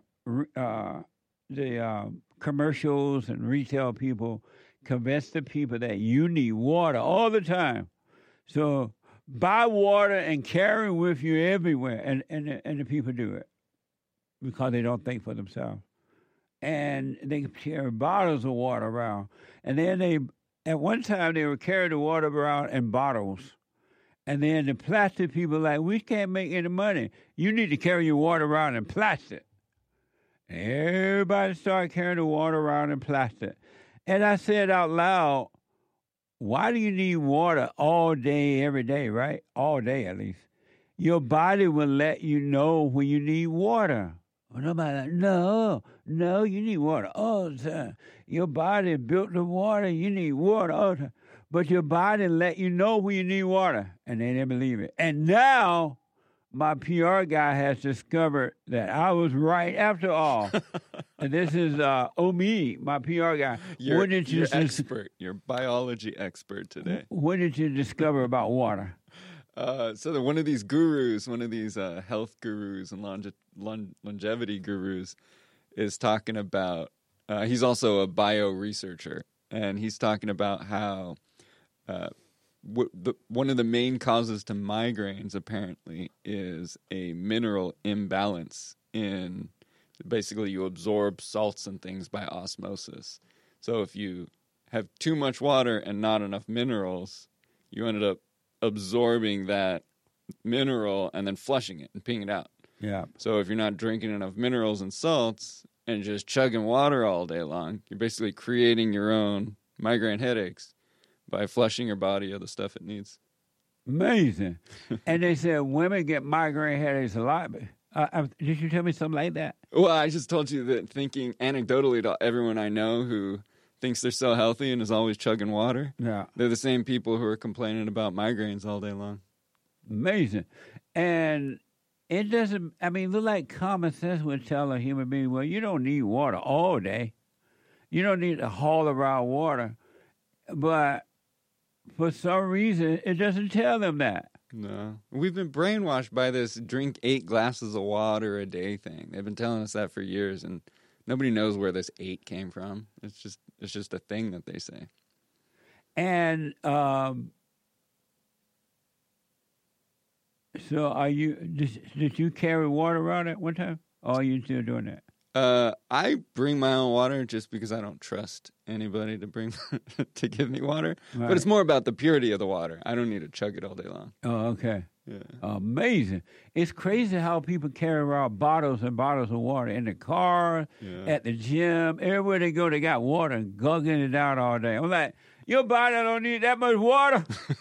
[SPEAKER 2] commercials and retail people convince the people that you need water all the time. So buy water and carry it with you everywhere, and the people do it because they don't think for themselves. And they carry bottles of water around. And then at one time, they were carrying the water around in bottles. And then the plastic people were like, we can't make any money. You need to carry your water around in plastic. And everybody started carrying the water around in plastic. And I said out loud, why do you need water all day, every day, right? All day, at least. Your body will let you know when you need water. Well, nobody like, no, you need water all the time. Your body built the water, you need water all the time. But your body let you know when you need water, and they didn't believe it. And now my PR guy has discovered that I was right after all. And this is Omi, my PR guy.
[SPEAKER 4] You're
[SPEAKER 2] What did you
[SPEAKER 4] expert. You're biology expert today.
[SPEAKER 2] What did you discover about water?
[SPEAKER 4] So one of these gurus, one of these health gurus and longevity gurus is talking about, he's also a bio researcher, and he's talking about how one of the main causes to migraines apparently is a mineral imbalance in basically you absorb salts and things by osmosis. So if you have too much water and not enough minerals, you ended up absorbing that mineral and then flushing it and peeing it out.
[SPEAKER 2] Yeah.
[SPEAKER 4] So if you're not drinking enough minerals and salts and just chugging water all day long, you're basically creating your own migraine headaches by flushing your body of the stuff it needs.
[SPEAKER 2] Amazing. And they said women get migraine headaches a lot. Did you tell me something like that?
[SPEAKER 4] Well, I just told you that thinking anecdotally to everyone I know who thinks they're so healthy and is always chugging water.
[SPEAKER 2] Yeah.
[SPEAKER 4] They're the same people who are complaining about migraines all day long.
[SPEAKER 2] Amazing. And it doesn't, I mean, look like common sense would tell a human being, well, you don't need water all day. You don't need to haul around water. But for some reason, it doesn't tell them that.
[SPEAKER 4] No. We've been brainwashed by this drink 8 glasses of water a day thing. They've been telling us that for years, and nobody knows where this 8 came from. It's just a thing that they say.
[SPEAKER 2] And so did you carry water around at one time? Or are you still doing that?
[SPEAKER 4] I bring my own water just because I don't trust anybody to bring to give me water.
[SPEAKER 2] Right.
[SPEAKER 4] But it's more about the purity of the water. I don't need to chug it all day long.
[SPEAKER 2] Oh, okay.
[SPEAKER 4] Yeah.
[SPEAKER 2] Amazing. It's crazy how people carry around bottles and bottles of water in the car, at the gym, everywhere they go, they got water and gugging it out all day. I'm like, your body don't need that much water.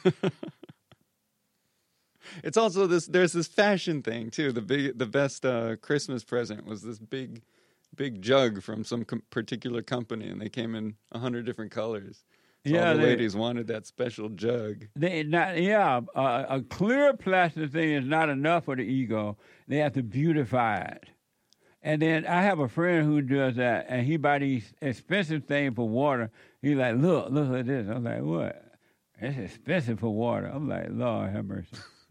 [SPEAKER 4] It's also there's this fashion thing too. The best Christmas present was this big jug from some particular company, and they came in 100 different colors. So all the ladies wanted that special jug.
[SPEAKER 2] A clear plastic thing is not enough for the ego. They have to beautify it. And then I have a friend who does that, and he buy these expensive things for water. He's like, look at this. I'm like, what? It's expensive for water. I'm like, Lord have mercy.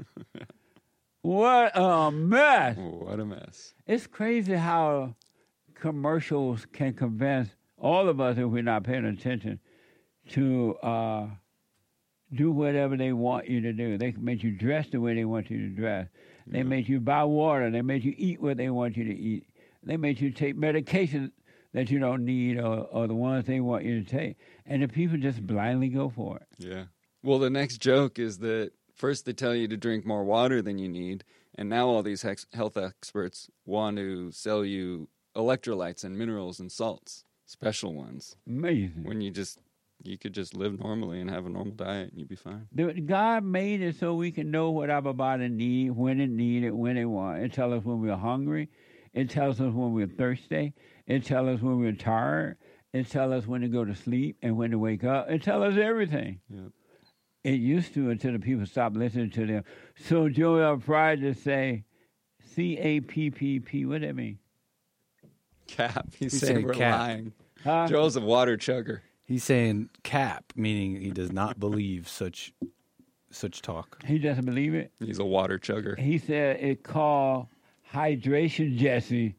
[SPEAKER 2] What a mess.
[SPEAKER 4] What a mess.
[SPEAKER 2] It's crazy how commercials can convince all of us, if we're not paying attention, to do whatever they want you to do. They can make you dress the way they want you to dress. They make you buy water. They make you eat what they want you to eat. They make you take medication that you don't need or the ones they want you to take. And the people just blindly go for it.
[SPEAKER 4] Yeah. Well, the next joke is that first they tell you to drink more water than you need, and now all these health experts want to sell you electrolytes and minerals and salts, special ones.
[SPEAKER 2] Amazing.
[SPEAKER 4] When you could just live normally and have a normal diet and you'd be fine.
[SPEAKER 2] God made it so we can know what our body need, when it need it, when it want. It tells us when we're hungry. It tells us when we're thirsty. It tells us when we're tired. It tells us when to go to sleep and when to wake up. It tells us everything.
[SPEAKER 4] Yep.
[SPEAKER 2] It used to until the people stopped listening to them. So Joel Pride just say, CAPPP. What does that mean?
[SPEAKER 4] Cap. He's saying we're
[SPEAKER 9] cap.
[SPEAKER 4] lying.
[SPEAKER 2] Huh?
[SPEAKER 4] Joel's a water chugger.
[SPEAKER 9] He's saying cap, meaning he does not believe such talk.
[SPEAKER 2] He doesn't believe it?
[SPEAKER 4] He's a water chugger.
[SPEAKER 2] He said it called hydration, Jesse.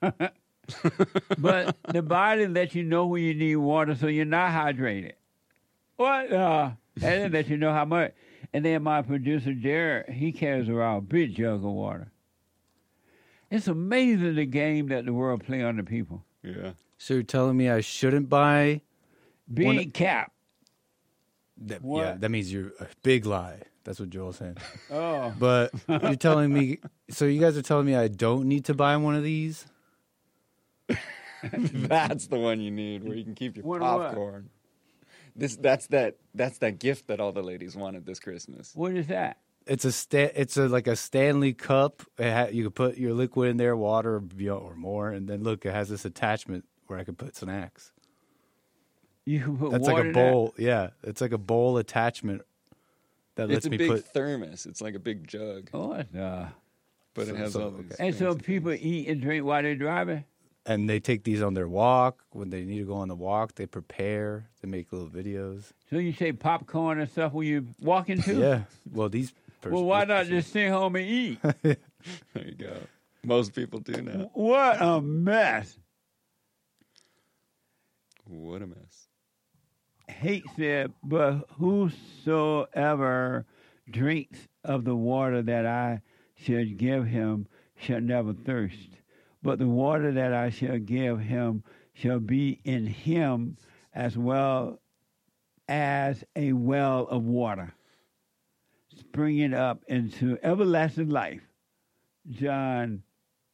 [SPEAKER 2] But the body lets you know when you need water so you're not hydrated. What? And it lets you know how much. And then my producer, Derek, he carries around a big jug of water. It's amazing the game that the world play on the people.
[SPEAKER 4] Yeah.
[SPEAKER 9] So you're telling me I shouldn't buy...
[SPEAKER 2] Big cap.
[SPEAKER 9] Yeah, that means you're a big lie. That's what Joel's saying.
[SPEAKER 2] Oh.
[SPEAKER 9] But you're telling me... So you guys are telling me I don't need to buy one of these?
[SPEAKER 4] That's the one you need, where you can keep your popcorn. That's that gift that all the ladies wanted this Christmas.
[SPEAKER 2] What is that?
[SPEAKER 9] It's like a Stanley cup. You can put your liquid in there, water or more, and then look, it has this attachment where I can put snacks.
[SPEAKER 2] You can put
[SPEAKER 9] That's
[SPEAKER 2] water
[SPEAKER 9] like a bowl. Yeah, it's like a bowl attachment that lets me put.
[SPEAKER 4] It's a big thermos. It's like a big jug.
[SPEAKER 2] Oh,
[SPEAKER 4] but it has all these.
[SPEAKER 2] And so people eat and drink while they're driving.
[SPEAKER 9] And they take these on their walk. When they need to go on the walk, they prepare. They make little videos.
[SPEAKER 2] So you say popcorn and stuff when you're walking too?
[SPEAKER 9] Yeah. Well, these.
[SPEAKER 2] Well, why not just stay home and eat?
[SPEAKER 4] There you go. Most people do now.
[SPEAKER 2] What a mess.
[SPEAKER 4] What a mess.
[SPEAKER 2] Hate said, but whosoever drinks of the water that I shall give him shall never thirst. But the water that I shall give him shall be in him as well as a well of water, springing up into everlasting life. John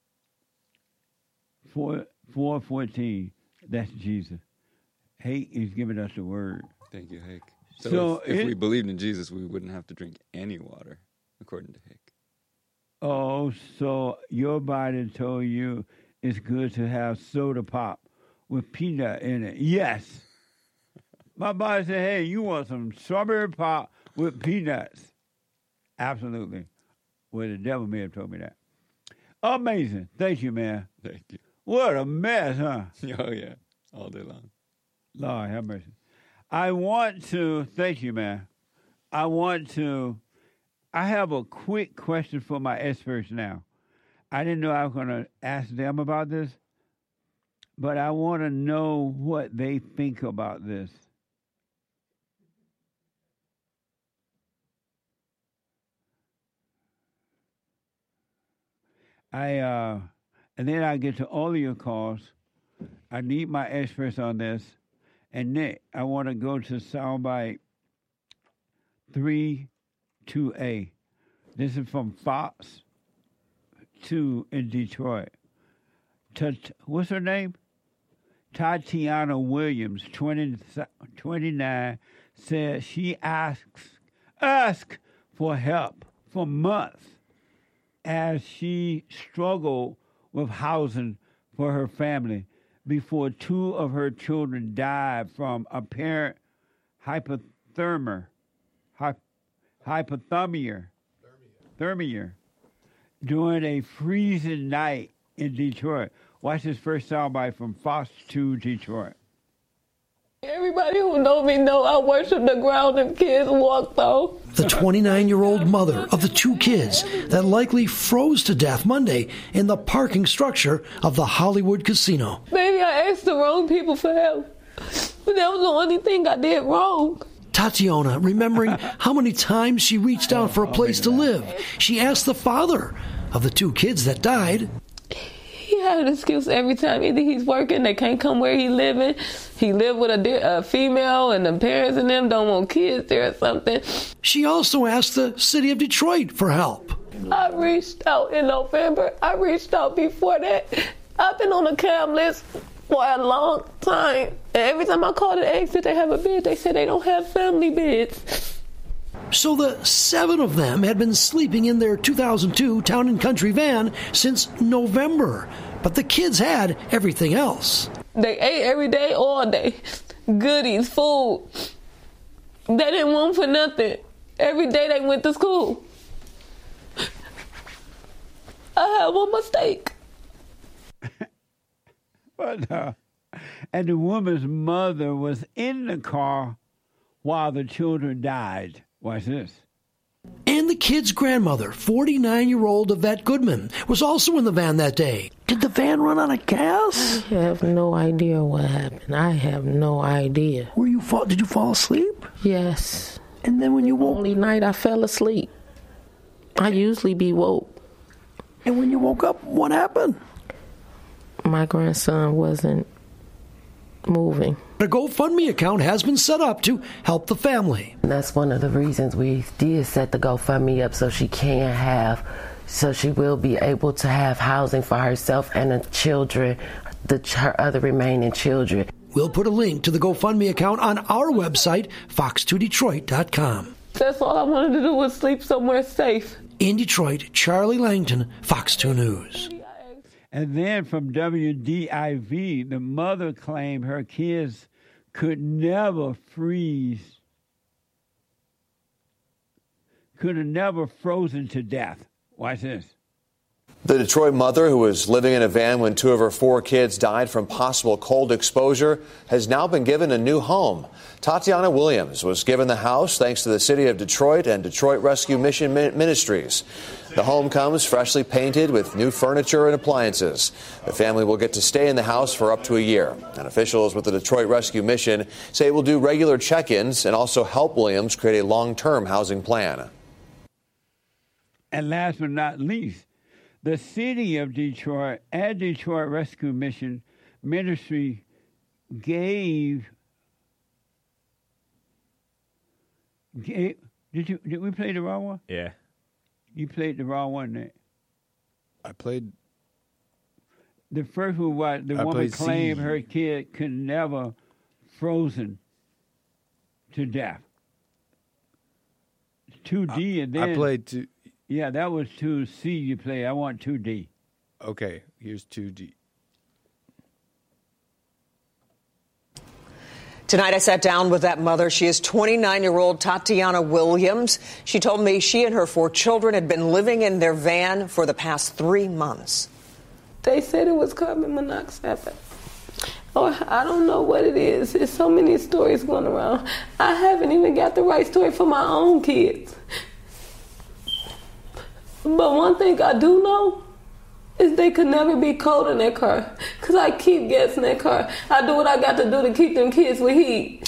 [SPEAKER 2] 4:14. That's Jesus. Hake is giving us the word.
[SPEAKER 4] Thank you, Hake. So if we believed in Jesus, we wouldn't have to drink any water, according to Hake.
[SPEAKER 2] Oh, so your body told you it's good to have soda pop with peanut in it. Yes. My body said, hey, you want some strawberry pop with peanuts. Absolutely. Well, the devil may have told me that. Amazing. Thank you, man.
[SPEAKER 4] Thank you.
[SPEAKER 2] What a mess, huh?
[SPEAKER 4] Oh, yeah. All day long.
[SPEAKER 2] Lord have mercy. Thank you, man. I have a quick question for my experts now. I didn't know I was going to ask them about this, but I want to know what they think about this. And then I get to all of your calls. I need my experts on this. And Nick, I want to go to soundbite 3-2A. This is from Fox 2 in Detroit. What's her name? Tatiana Williams, 29, said she asked for help for months as she struggled with housing for her family before two of her children died from apparent hypothermia during a freezing night in Detroit. Watch this first soundbite from Fox 2 Detroit.
[SPEAKER 3] Everybody who know me know I worship the ground them kids walked on.
[SPEAKER 20] The 29-year-old mother of the two kids that likely froze to death Monday in the parking structure of the Hollywood casino.
[SPEAKER 3] Maybe I asked the wrong people for help, but that was the only thing I did wrong.
[SPEAKER 20] Tatiana, remembering how many times she reached out for a place to live, she asked the father of the two kids that died.
[SPEAKER 3] He had an excuse every time. Either he's working, they can't come where he's living. He lived with a female, and the parents and them don't want kids there or something.
[SPEAKER 20] She also asked the city of Detroit for help.
[SPEAKER 3] I reached out in November. I reached out before that. I've been on the CAM list for a long time. And every time I called and asked if they have a bed, they said they don't have family beds.
[SPEAKER 20] So the 7 of them had been sleeping in their 2002 Town & Country van since November. But the kids had everything else.
[SPEAKER 3] They ate every day, all day. Goodies, food. They didn't want for nothing. Every day they went to school. I had one mistake.
[SPEAKER 2] And the woman's mother was in the car while the children died. Watch this.
[SPEAKER 20] And the kid's grandmother, 49-year-old Yvette Goodman, was also in the van that day. Did the van run out of gas?
[SPEAKER 3] I have no idea what happened. I have no idea.
[SPEAKER 20] Did you fall asleep?
[SPEAKER 3] Yes.
[SPEAKER 20] And then when you woke...
[SPEAKER 3] Only night I fell asleep. I usually be woke.
[SPEAKER 20] And when you woke up, what happened?
[SPEAKER 3] My grandson wasn't moving.
[SPEAKER 20] A GoFundMe account has been set up to help the family.
[SPEAKER 3] That's one of the reasons we did set the GoFundMe up, so she will be able to have housing for herself and the children, her other remaining children.
[SPEAKER 20] We'll put a link to the GoFundMe account on our website, fox2detroit.com.
[SPEAKER 3] That's all I wanted to do was sleep somewhere safe.
[SPEAKER 20] In Detroit, Charlie Langton, Fox 2 News.
[SPEAKER 2] And then from WDIV, the mother claimed her kids could never could have never frozen to death. Watch this.
[SPEAKER 21] The Detroit mother, who was living in a van when 2 of her 4 kids died from possible cold exposure, has now been given a new home. Tatiana Williams was given the house thanks to the city of Detroit and Detroit Rescue Mission Ministries. The home comes freshly painted with new furniture and appliances. The family will get to stay in the house for up to a year. And officials with the Detroit Rescue Mission say it will do regular check-ins and also help Williams create a long-term housing plan.
[SPEAKER 2] And last but not least, the city of Detroit and Detroit Rescue Mission Ministry did we play the wrong one?
[SPEAKER 11] Yeah.
[SPEAKER 2] You played the wrong one, Nick.
[SPEAKER 9] I played
[SPEAKER 2] the first one. Was the woman claimed her kid could never frozen to death. 2D and then
[SPEAKER 9] I played 2.
[SPEAKER 2] Yeah, that was 2C you play. I want 2D.
[SPEAKER 9] Okay, here's 2D.
[SPEAKER 10] Tonight, I sat down with that mother. She is 29-year-old Tatiana Williams. She told me she and her 4 children had been living in their van for the past 3 months.
[SPEAKER 3] They said it was carbon monoxide. Or I don't know what it is. There's so many stories going around. I haven't even got the right story for my own kids. But one thing I do know is they could never be cold in their car. Because I keep gassing their car. I do what I got to do to keep them kids with heat.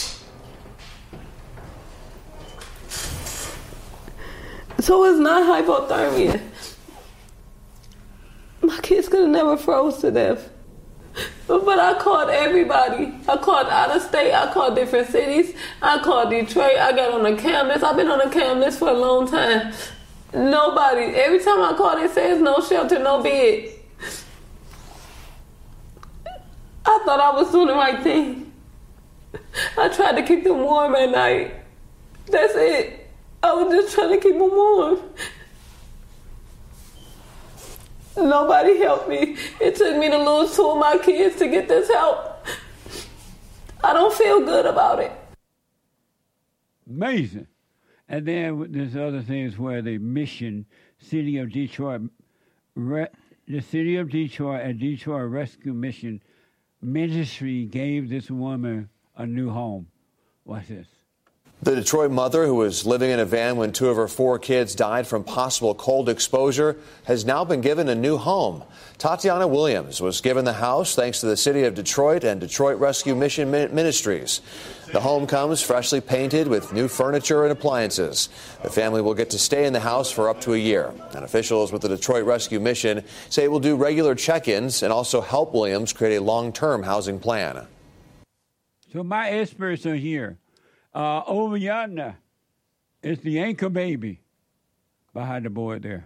[SPEAKER 3] So it's not hypothermia. My kids could have never froze to death. But I called everybody. I called out of state. I called different cities. I called Detroit. I got on a cam list. I've been on a cam list for a long time. Nobody. Every time I call, they say there's no shelter, no bed. I thought I was doing the right thing. I tried to keep them warm at night. That's it. I was just trying to keep them warm. Nobody helped me. It took me to lose 2 of my kids to get this help. I don't feel good about it.
[SPEAKER 2] Amazing. And then there's other things where the mission, City of Detroit, the City of Detroit and Detroit Rescue Mission Ministry gave this woman a new home. Watch this.
[SPEAKER 21] The Detroit mother, who was living in a van when 2 of her 4 kids died from possible cold exposure, has now been given a new home. Tatiana Williams was given the house thanks to the City of Detroit and Detroit Rescue Mission Ministries. The home comes freshly painted with new furniture and appliances. The family will get to stay in the house for up to a year. And officials with the Detroit Rescue Mission say it will do regular check-ins and also help Williams create a long-term housing plan.
[SPEAKER 2] So my experts are here. Over yonder is the anchor baby behind the board there.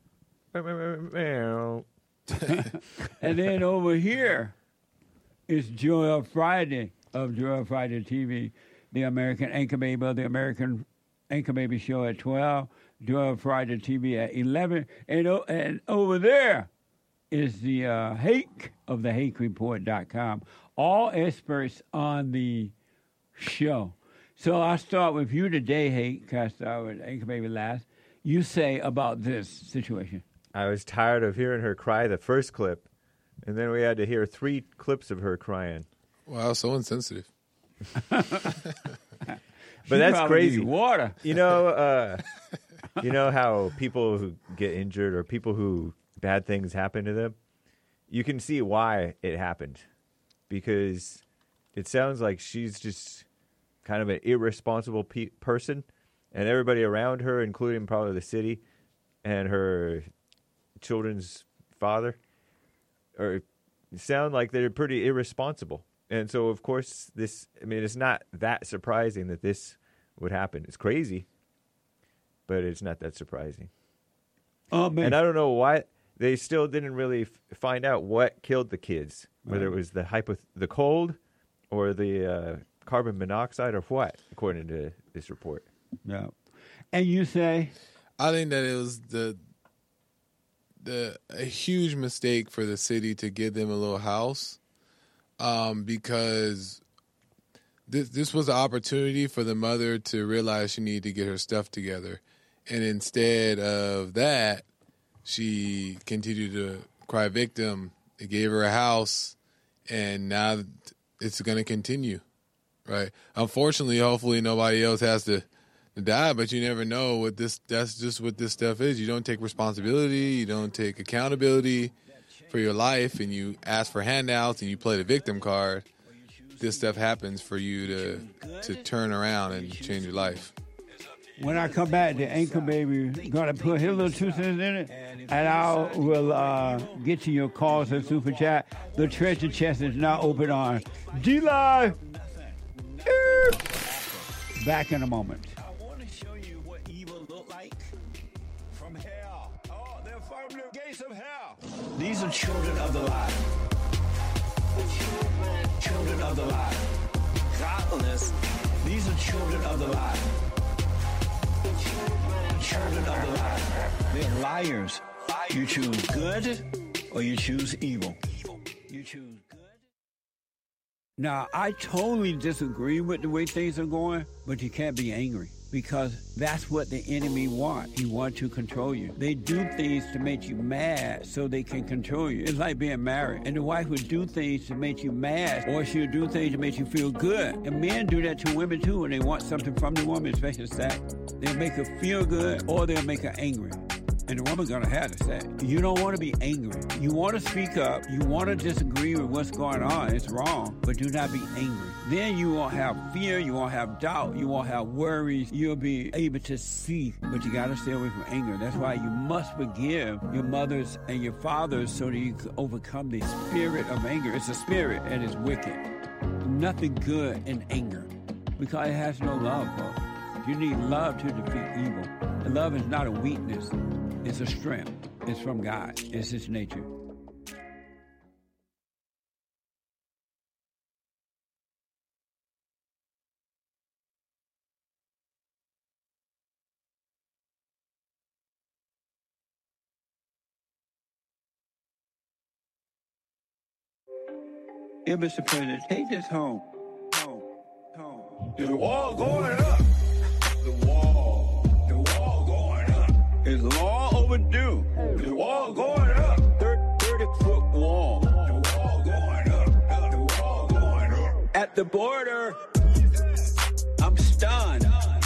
[SPEAKER 2] And then over here is Joel Friday of Joel Friday TV, the American Anchor Baby of the American Anchor Baby show at 12, Joel Friday TV at 11. And over there is the Hake of the HakeReport.com. All experts on the show. So I'll start with you today, Hake. I start with Anchor Baby last. You say about this situation.
[SPEAKER 11] I was tired of hearing her cry the first clip, and then we had to hear 3 clips of her crying.
[SPEAKER 16] Wow, so insensitive.
[SPEAKER 11] But that's crazy.
[SPEAKER 2] Water.
[SPEAKER 11] You know how people who get injured or people who bad things happen to them, you can see why it happened. Because it sounds like she's just kind of an irresponsible person, and everybody around her, including probably the city and her children's father, sound like they're pretty irresponsible. And so, of course, it's not that surprising that this would happen. It's crazy, but it's not that surprising.
[SPEAKER 2] Oh, man.
[SPEAKER 11] And I don't know why they still didn't really find out what killed the kids, whether it was the cold or the carbon monoxide or what, according to this report.
[SPEAKER 2] Yeah. And you say?
[SPEAKER 16] I think that it was a huge mistake for the city to give them a little house, because this was an opportunity for the mother to realize she needed to get her stuff together. And instead of that, she continued to cry victim. They gave her a house, and now it's going to continue. Right. Unfortunately, hopefully nobody else has to die, but you never know what that's just what this stuff is. You don't take responsibility, you don't take accountability for your life, and you ask for handouts and you play the victim card. This stuff happens for you to turn around and change your life.
[SPEAKER 2] When I come back, the Anchor Baby gonna put his little 2 cents in it, and I will get to your calls and super chat. The treasure chest is now open on D-Live. Back in a moment.
[SPEAKER 1] I want to show you what evil look like from hell. Oh, they're from the gates of hell. These are children of the light. Children of the light. Godless. These are children of the light. Children of the light. They're liars. You choose good or you choose evil. You choose good.
[SPEAKER 2] Now, I totally disagree with the way things are going, but you can't be angry because that's what the enemy wants. He wants to control you. They do things to make you mad so they can control you. It's like being married. And the wife would do things to make you mad, or she'll do things to make you feel good. And men do that to women too when they want something from the woman, especially sex. They'll make her feel good or they'll make her angry. And the woman's gonna have to say, you don't want to be angry. You want to speak up. You want to disagree with what's going on. It's wrong, but do not be angry. Then you won't have fear. You won't have doubt. You won't have worries. You'll be able to see, but you got to stay away from anger. That's why you must forgive your mothers and your fathers so that you can overcome the spirit of anger. It's a spirit and it's wicked. Nothing good in anger because it has no love, folks. You need love to defeat evil. And love is not a weakness. It's a strength. It's from God. It's His nature. Yeah, Mr. President, take this home. Home. The wall going up. The wall going up. It's long overdue. The wall going up. 30-foot wall. The wall going up. The wall going up. At the border, I'm stunned.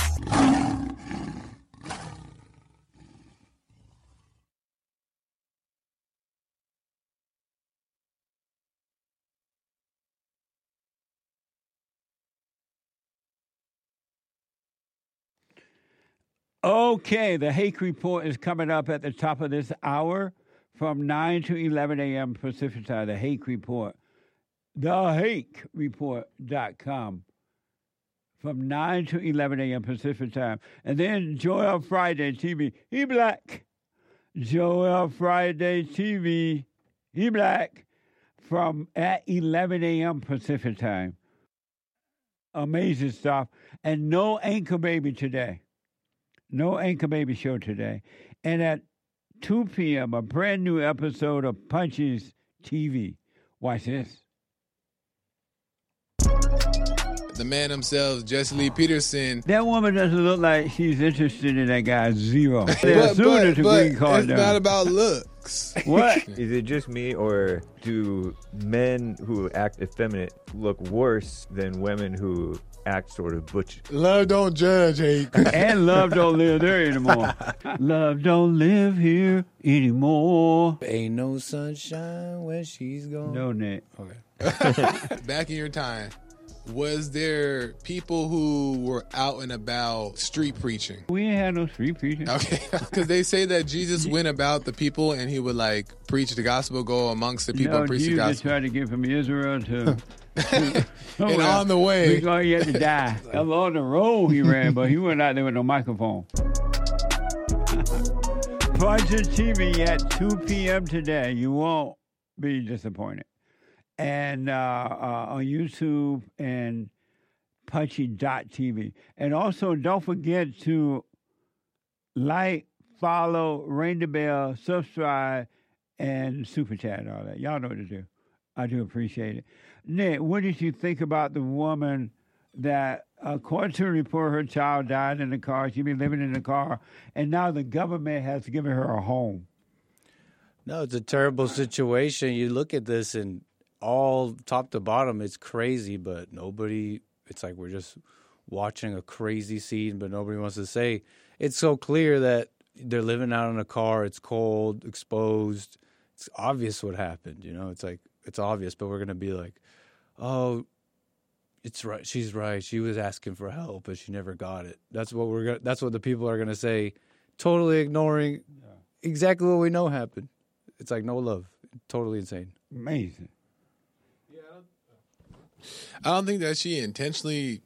[SPEAKER 2] Okay, the Hake Report is coming up at the top of this hour from 9 to 11 a.m. Pacific time. The Hake Report. TheHakeReport.com from 9 to 11 a.m. Pacific time. And then Joel Friday TV. He black. Joel Friday TV. He black from at 11 a.m. Pacific time. Amazing stuff. And no Anchor Baby today. No Anchor Baby show today. And at 2 p.m., a brand new episode of Punches TV. Watch this.
[SPEAKER 16] The man himself, Jesse Lee Peterson.
[SPEAKER 2] That woman doesn't look like she's interested in that guy, zero. They're assuming it's a green card
[SPEAKER 16] it's
[SPEAKER 2] down.
[SPEAKER 16] not about looks.
[SPEAKER 2] What?
[SPEAKER 11] Is it just me, or do men who act effeminate look worse than women who act sort of butch?
[SPEAKER 16] Love don't judge, Hake.
[SPEAKER 2] And love don't live there anymore. Love don't live here anymore.
[SPEAKER 23] Ain't no sunshine when she's gone.
[SPEAKER 2] No, Nick.
[SPEAKER 23] Okay.
[SPEAKER 16] Back in your time, was there people who were out and about street preaching?
[SPEAKER 2] We ain't had no street preaching.
[SPEAKER 16] Okay, because they say that Jesus went about the people and he would like preach the gospel, go amongst the people and preach the
[SPEAKER 2] Jesus
[SPEAKER 16] gospel.
[SPEAKER 2] tried to get from Israel to
[SPEAKER 16] And on the way,
[SPEAKER 2] because he had to die. On the road he ran, but he went out there with no microphone. Punches TV at 2 p.m. today. You won't be disappointed. And on YouTube and Punchy.tv. And also, don't forget to like, follow, ring the bell, subscribe, and super chat and all that. Y'all know what to do. I do appreciate it. Nick, what did you think about the woman that, according to a report, her child died in the car? She'd been living in the car, and now the government has given her a home.
[SPEAKER 9] No, it's a terrible situation. You look at this and all top to bottom, it's crazy, but nobody, it's like we're just watching a crazy scene, but nobody wants to say. It's so clear that they're living out in a car, it's cold, exposed. It's obvious what happened, you know? It's like, it's obvious, but we're going to be like, oh, it's right. She's right. She was asking for help, but she never got it. That's what that's what the people are going to say, totally ignoring exactly what we know happened. It's like no love. Totally insane.
[SPEAKER 2] Amazing.
[SPEAKER 16] I don't think that she intentionally,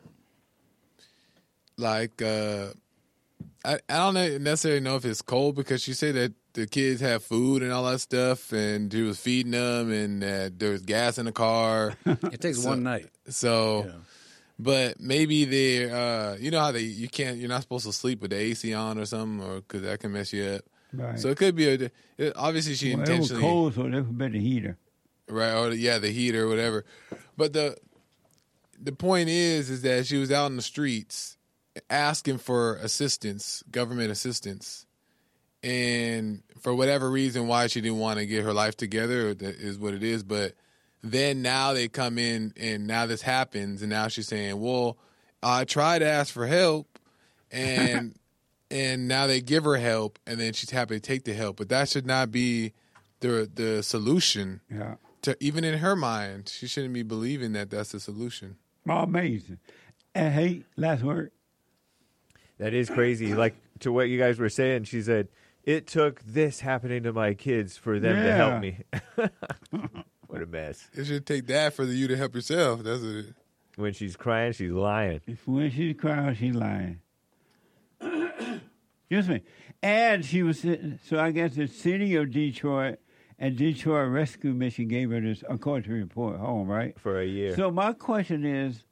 [SPEAKER 16] like, I don't necessarily know if it's cold because she said that the kids have food and all that stuff, and she was feeding them, and there was gas in the car.
[SPEAKER 9] It takes one night.
[SPEAKER 16] So, yeah. But maybe they're, you know how you're not supposed to sleep with the AC on or something, or because that can mess you up.
[SPEAKER 2] Right.
[SPEAKER 16] So it could be obviously she intentionally.
[SPEAKER 2] It was cold, so they put the heater.
[SPEAKER 16] Right, or the heater or whatever. But the point is that she was out in the streets asking for assistance, government assistance. And for whatever reason why she didn't want to get her life together is what it is. But then now they come in and now this happens and now she's saying, well, I tried to ask for help and and now they give her help and then she's happy to take the help. But that should not be the solution.
[SPEAKER 2] Yeah.
[SPEAKER 16] To even in her mind, she shouldn't be believing that that's the solution.
[SPEAKER 2] Amazing. And hey, last word.
[SPEAKER 11] That is crazy. Like to what you guys were saying, she said, it took this happening to my kids for them to help me. What a mess.
[SPEAKER 16] It should take that for you to help yourself. That's what it is.
[SPEAKER 11] When she's crying, she's lying.
[SPEAKER 2] When she's crying, she's lying. Excuse me. And she was, so I guess the city of Detroit and Detroit Rescue Mission gave her this, according to the report, home, right?
[SPEAKER 11] For a year.
[SPEAKER 2] So my question is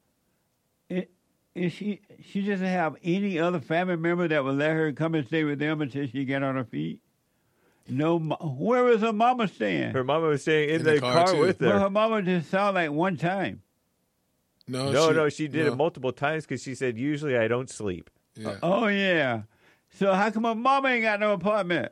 [SPEAKER 2] she doesn't have any other family member that would let her come and stay with them until she get on her feet? No. Where was her mama staying?
[SPEAKER 11] Her mama was staying in the car with her.
[SPEAKER 2] Well, her mama just saw like one time.
[SPEAKER 11] No, she did it multiple times because she said, usually I don't sleep.
[SPEAKER 16] Yeah.
[SPEAKER 2] Oh, yeah. So how come her mama ain't got no apartment?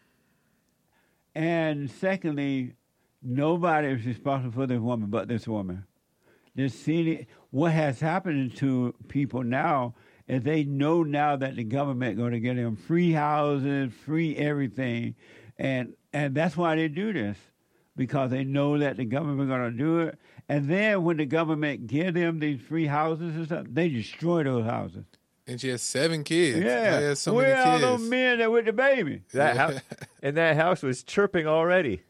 [SPEAKER 2] And secondly, nobody is responsible for this woman but this woman. This city, what has happened to people now is they know now that the government going to get them free houses, free everything. And that's why they do this, because they know that the government going to do it. And then when the government give them these free houses and stuff, they destroy those houses.
[SPEAKER 16] And she has 7 kids.
[SPEAKER 2] Yeah.
[SPEAKER 16] She has so
[SPEAKER 2] Where
[SPEAKER 16] many
[SPEAKER 2] are
[SPEAKER 16] kids.
[SPEAKER 2] those men that with the baby?
[SPEAKER 11] And that house was chirping already.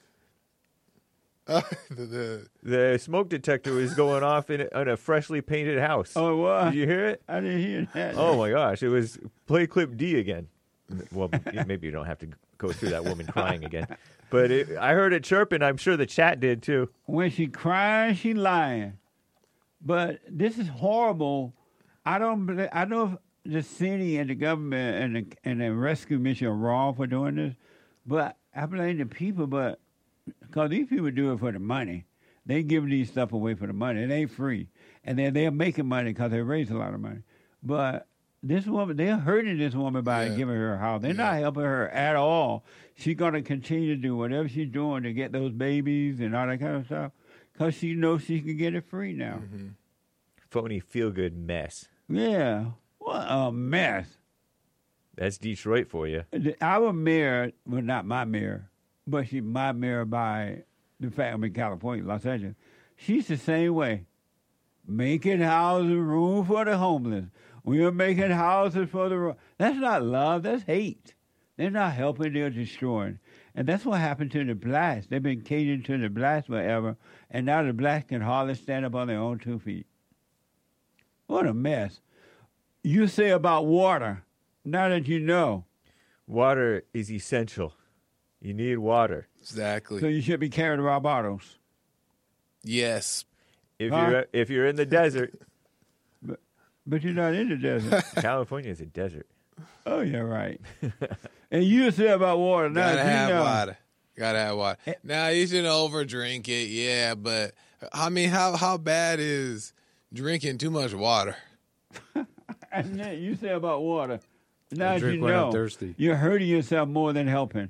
[SPEAKER 11] The smoke detector was going off in a freshly painted house.
[SPEAKER 2] Oh, what?
[SPEAKER 11] Did you hear it?
[SPEAKER 2] I didn't hear that.
[SPEAKER 11] Oh, my gosh. It was play clip D again. Well, maybe you don't have to go through that woman crying again. But I heard it chirping. I'm sure the chat did, too.
[SPEAKER 2] When she crying, she lying. But this is horrible. I know the city and the government and the rescue mission are wrong for doing this, but I blame the people. But because these people do it for the money, they give these stuff away for the money. It ain't free, and they're making money because they raise a lot of money. But this woman, they're hurting this woman by giving her a house. They're not helping her at all. She's gonna continue to do whatever she's doing to get those babies and all that kind of stuff because she knows she can get it free now.
[SPEAKER 16] Mm-hmm.
[SPEAKER 11] Phony feel-good mess.
[SPEAKER 2] Yeah. What a mess.
[SPEAKER 11] That's Detroit for you.
[SPEAKER 2] Our mayor, well, not my mayor, but she's my mayor by the fact I'm in California, Los Angeles. She's the same way. Making housing room for the homeless. We are making houses for the... That's not love. That's hate. They're not helping. They're destroying. And that's what happened to the blacks. They've been catering to the blacks forever, and now the blacks can hardly stand up on their own 2 feet. What a mess. You say about water, now that you know.
[SPEAKER 11] Water is essential. You need water.
[SPEAKER 16] Exactly.
[SPEAKER 2] So you should be carrying around bottles.
[SPEAKER 16] Yes.
[SPEAKER 11] If you're in the desert.
[SPEAKER 2] But you're not in the desert.
[SPEAKER 11] California is a desert.
[SPEAKER 2] Oh, yeah, right. And you say about water. Now
[SPEAKER 16] Gotta have
[SPEAKER 2] know.
[SPEAKER 16] water. Gotta have water. Now, you shouldn't overdrink it, yeah, but I mean, how bad is drinking too much water?
[SPEAKER 2] And then you say about water. Now that
[SPEAKER 9] drink
[SPEAKER 2] you
[SPEAKER 9] when I'm
[SPEAKER 2] know,
[SPEAKER 9] thirsty.
[SPEAKER 2] you're hurting yourself more than helping.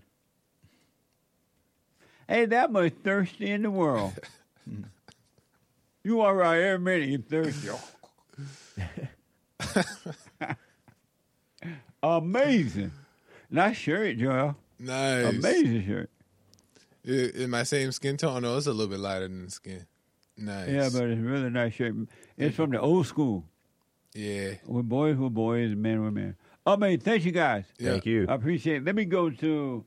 [SPEAKER 2] Ain't that much thirsty in the world. You are right every minute you're thirsty. Amazing. Nice shirt, Joel.
[SPEAKER 16] Nice.
[SPEAKER 2] Amazing shirt.
[SPEAKER 16] In my same skin tone? No, it's a little bit lighter than the skin. Nice.
[SPEAKER 2] Yeah, but it's a really nice shirt. It's from the old school.
[SPEAKER 16] Yeah.
[SPEAKER 2] With boys were boys and men were men. Amazing. Thank you, guys.
[SPEAKER 16] Yeah.
[SPEAKER 11] Thank you.
[SPEAKER 2] I appreciate it. Let me go to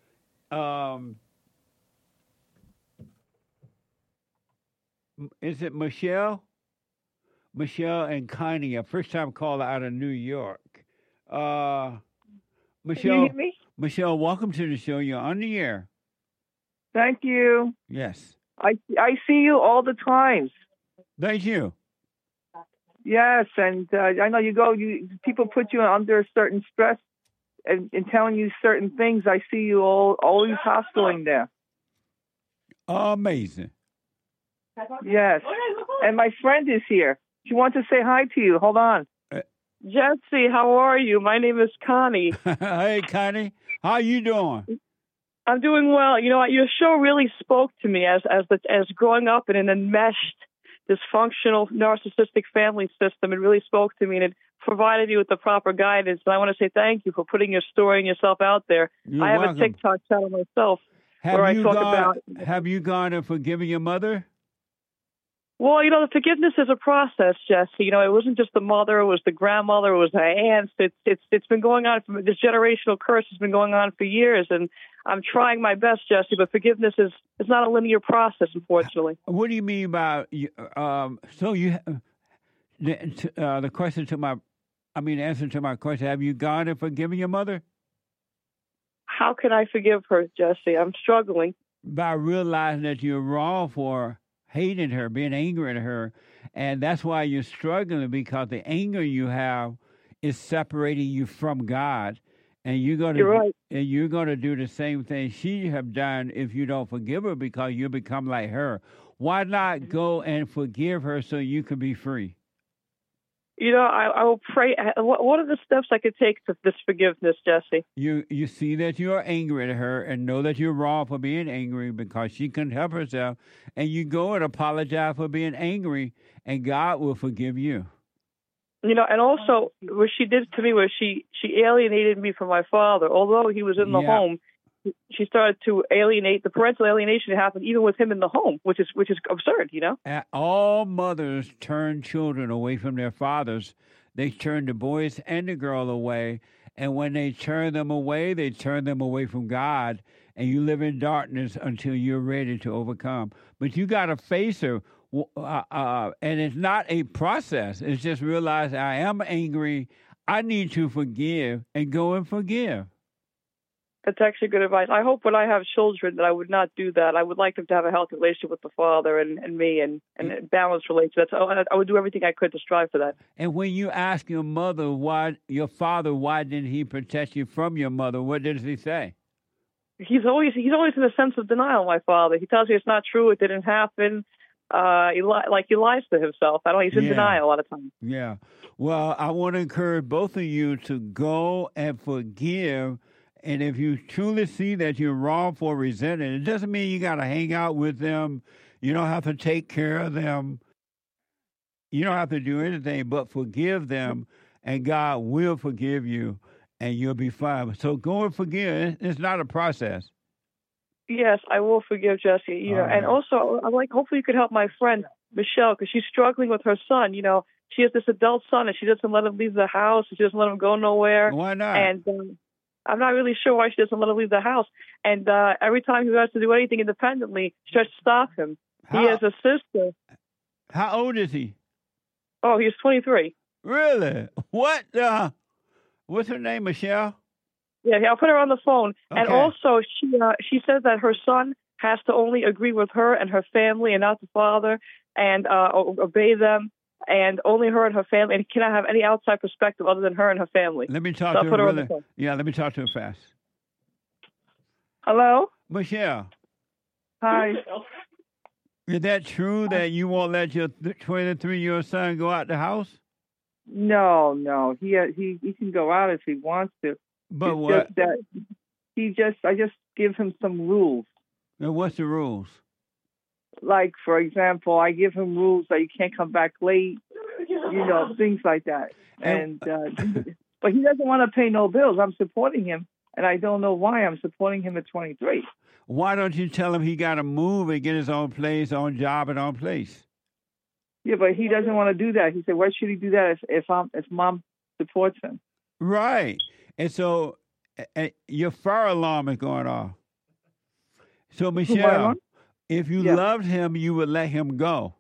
[SPEAKER 2] is it Michelle? Michelle and Connie, a first-time caller out of New York. Michelle,
[SPEAKER 12] Can you hear me?
[SPEAKER 2] Michelle, welcome to the show. You're on the air.
[SPEAKER 12] Thank you.
[SPEAKER 2] Yes.
[SPEAKER 12] I see you all the time.
[SPEAKER 2] Thank you.
[SPEAKER 12] Yes, and I know people put you under a certain stress and telling you certain things. I see you always hospiling there.
[SPEAKER 2] Amazing.
[SPEAKER 12] Yes. And my friend is here. She wants to say hi to you. Hold on.
[SPEAKER 13] Jesse, how are you? My name is Connie.
[SPEAKER 2] Hey, Connie. How you doing?
[SPEAKER 13] I'm doing well. You know what? Your show really spoke to me as growing up in an enmeshed, dysfunctional, narcissistic family system. It really spoke to me, and it provided you with the proper guidance. And I want to say thank you for putting your story and yourself out there.
[SPEAKER 2] You're
[SPEAKER 13] I have
[SPEAKER 2] welcome.
[SPEAKER 13] a TikTok channel myself
[SPEAKER 2] Have
[SPEAKER 13] where I
[SPEAKER 2] you
[SPEAKER 13] talk
[SPEAKER 2] gone?
[SPEAKER 13] about.
[SPEAKER 2] Have you gone and forgiven your mother?
[SPEAKER 13] Well, you know, the forgiveness is a process, Jesse. You know, it wasn't just the mother; it was the grandmother, it was the aunts. It's been going on. This generational curse has been going on for years, and I'm trying my best, Jesse. But forgiveness is not a linear process, unfortunately.
[SPEAKER 2] What do you mean by so you? The question to my, the answer to my question: have you gone and forgiven your mother?
[SPEAKER 13] How can I forgive her, Jesse? I'm struggling.
[SPEAKER 2] By realizing that you're wrong for hating her, being angry at her, and that's why you're struggling, because the anger you have is separating you from God, and you're gonna do the same thing she have done if you don't forgive her, because you become like her. Why not go and forgive her so you can be free?
[SPEAKER 13] You know, I will pray. What are the steps I could take to this forgiveness, Jesse?
[SPEAKER 2] You see that you're angry at her and know that you're wrong for being angry because she couldn't help herself, and you go and apologize for being angry, and God will forgive you.
[SPEAKER 13] You know, and also what she did to me was she alienated me from my father. Although he was in the home, she started to alienate. The parental alienation happened even with him in the home, which is absurd, you know?
[SPEAKER 2] All mothers turn children away from their fathers. They turn the boys and the girl away. And when they turn them away from God. And you live in darkness until you're ready to overcome. But you got to face her. And it's not a process. It's just realize I am angry. I need to forgive, and go and forgive.
[SPEAKER 13] That's actually good advice. I hope when I have children that I would not do that. I would like them to have a healthy relationship with the father and me and a balanced relationship. I would do everything I could to strive for that.
[SPEAKER 2] And when you ask your father, why didn't he protect you from your mother, what does he say?
[SPEAKER 13] He's always in a sense of denial, my father. He tells me it's not true, it didn't happen. He lies to himself. He's in denial a lot of times.
[SPEAKER 2] Yeah. Well, I want to encourage both of you to go and forgive. And if you truly see that you're wrong for resenting, it doesn't mean you got to hang out with them. You don't have to take care of them. You don't have to do anything but forgive them, and God will forgive you, and you'll be fine. So go and forgive. It's not a process.
[SPEAKER 13] Yes, I will forgive Jesse. You know, and also, hopefully you could help my friend Michelle, because she's struggling with her son. You know, she has this adult son, and she doesn't let him leave the house. She doesn't let him go nowhere.
[SPEAKER 2] Why not?
[SPEAKER 13] And I'm not really sure why she doesn't let him leave the house. And every time he has to do anything independently, she tries to stop him. He has a sister.
[SPEAKER 2] How old is he?
[SPEAKER 13] Oh, he's 23.
[SPEAKER 2] Really? What? What's her name, Michelle?
[SPEAKER 13] Yeah, I'll put her on the phone.
[SPEAKER 2] Okay.
[SPEAKER 13] And also, she says that her son has to only agree with her and her family and not the father, and obey them. And only her and her family, and cannot have any outside perspective other than her and her family.
[SPEAKER 2] Let me talk to her. Let me talk to her fast.
[SPEAKER 13] Hello?
[SPEAKER 2] Michelle.
[SPEAKER 13] Hi.
[SPEAKER 2] Is that true that you won't let your 23-year-old son go out the house?
[SPEAKER 12] No. He can go out if he wants to.
[SPEAKER 2] But
[SPEAKER 12] it's
[SPEAKER 2] what?
[SPEAKER 12] Just that I just give him some rules.
[SPEAKER 2] Now, what's the rules?
[SPEAKER 12] Like, for example, I give him rules that you can't come back late, you know, things like that. And but he doesn't want to pay no bills. I'm supporting him, and I don't know why I'm supporting him at 23.
[SPEAKER 2] Why don't you tell him he got to move and get his own place, own job, and own place?
[SPEAKER 12] Yeah, but he doesn't want to do that. He said, "Why should he do that if Mom supports him?"
[SPEAKER 2] Right. And so your fire alarm is going off. So, Michelle, if you loved him, you would let him go.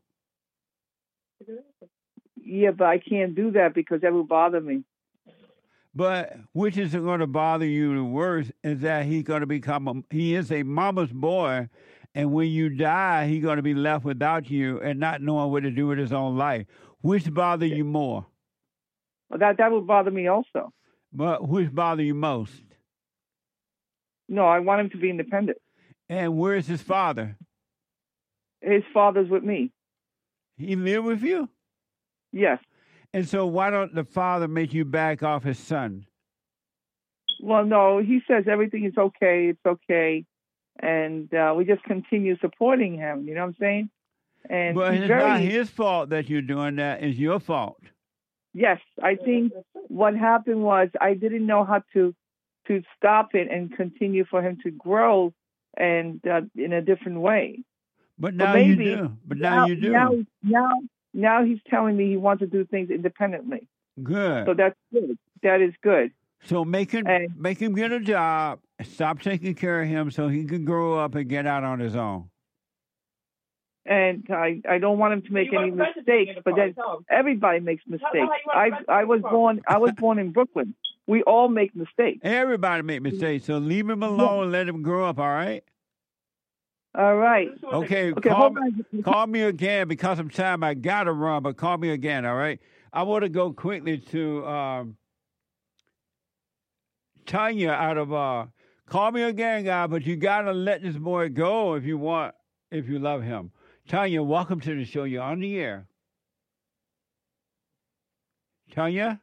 [SPEAKER 12] Yeah, but I can't do that because that will bother me.
[SPEAKER 2] But which is going to bother you the worst is that he's going to he is a mama's boy, and when you die, he's going to be left without you and not knowing what to do with his own life. Which bother you more?
[SPEAKER 12] Well, that would bother me also.
[SPEAKER 2] But which bother you most?
[SPEAKER 12] No, I want him to be independent.
[SPEAKER 2] And where's his father?
[SPEAKER 12] His father's with me.
[SPEAKER 2] He live with you?
[SPEAKER 12] Yes.
[SPEAKER 2] And so why don't the father make you back off his son?
[SPEAKER 12] Well, no, he says everything is okay. It's okay. And we just continue supporting him. You know what I'm saying? And
[SPEAKER 2] But
[SPEAKER 12] he's
[SPEAKER 2] it's
[SPEAKER 12] very,
[SPEAKER 2] not his fault that you're doing that. It's your fault.
[SPEAKER 12] Yes, I think what happened was I didn't know how to stop it and continue for him to grow and in a different way.
[SPEAKER 2] But now
[SPEAKER 12] maybe,
[SPEAKER 2] you do. But now you do.
[SPEAKER 12] Now he's telling me he wants to do things independently.
[SPEAKER 2] Good.
[SPEAKER 12] So that's good. That is good.
[SPEAKER 2] So make him get a job. Stop taking care of him so he can grow up and get out on his own.
[SPEAKER 12] And I don't want him to make any mistakes, but then everybody makes mistakes. I was born in Brooklyn. We all make mistakes.
[SPEAKER 2] Everybody make mistakes, so leave him alone and let him grow up, all right?
[SPEAKER 12] All right.
[SPEAKER 2] Okay, call me again because of time. I got to run, but call me again, all right? I want to go quickly to Tanya out of call me again, guy, but you got to let this boy go if you love him. Tanya, welcome to the show. You're on the air. Tanya?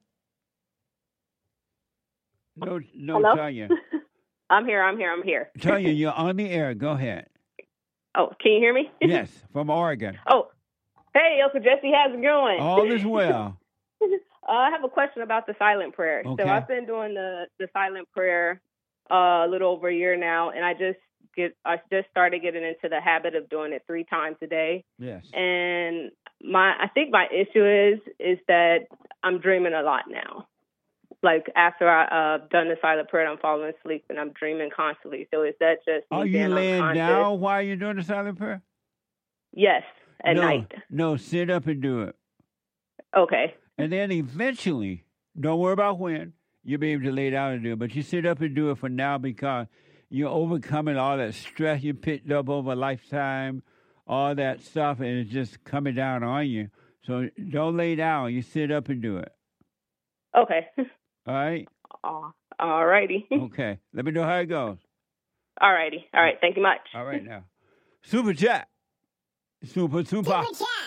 [SPEAKER 2] No,
[SPEAKER 14] Hello?
[SPEAKER 2] Tanya.
[SPEAKER 14] I'm here.
[SPEAKER 2] Tanya, you're on the air. Go ahead.
[SPEAKER 14] Oh, can you hear me?
[SPEAKER 2] Yes, from Oregon.
[SPEAKER 14] Oh, hey, Uncle Jesse, how's it going?
[SPEAKER 2] All is well.
[SPEAKER 14] I have a question about the silent prayer.
[SPEAKER 2] Okay.
[SPEAKER 14] So I've been doing the silent prayer a little over a year now, and I just started getting into the habit of doing it 3 times a day.
[SPEAKER 2] Yes.
[SPEAKER 14] And I think my issue is that I'm dreaming a lot now. Like after I've done the silent prayer, I'm falling asleep and I'm dreaming constantly. So is that just
[SPEAKER 2] Are
[SPEAKER 14] me
[SPEAKER 2] you
[SPEAKER 14] being
[SPEAKER 2] laying
[SPEAKER 14] unconscious?
[SPEAKER 2] down while you're doing the silent prayer?
[SPEAKER 14] Yes, at night.
[SPEAKER 2] No, sit up and do it.
[SPEAKER 14] Okay.
[SPEAKER 2] And then eventually, don't worry about when, you'll be able to lay down and do it. But you sit up and do it for now because you're overcoming all that stress you picked up over a lifetime, all that stuff, and it's just coming down on you. So don't lay down. You sit up and do it.
[SPEAKER 14] Okay.
[SPEAKER 2] All right?
[SPEAKER 14] All righty.
[SPEAKER 2] Okay. Let me know how it goes.
[SPEAKER 14] All righty. All right. Thank you much.
[SPEAKER 2] All right, now. Super chat. Super.
[SPEAKER 11] Super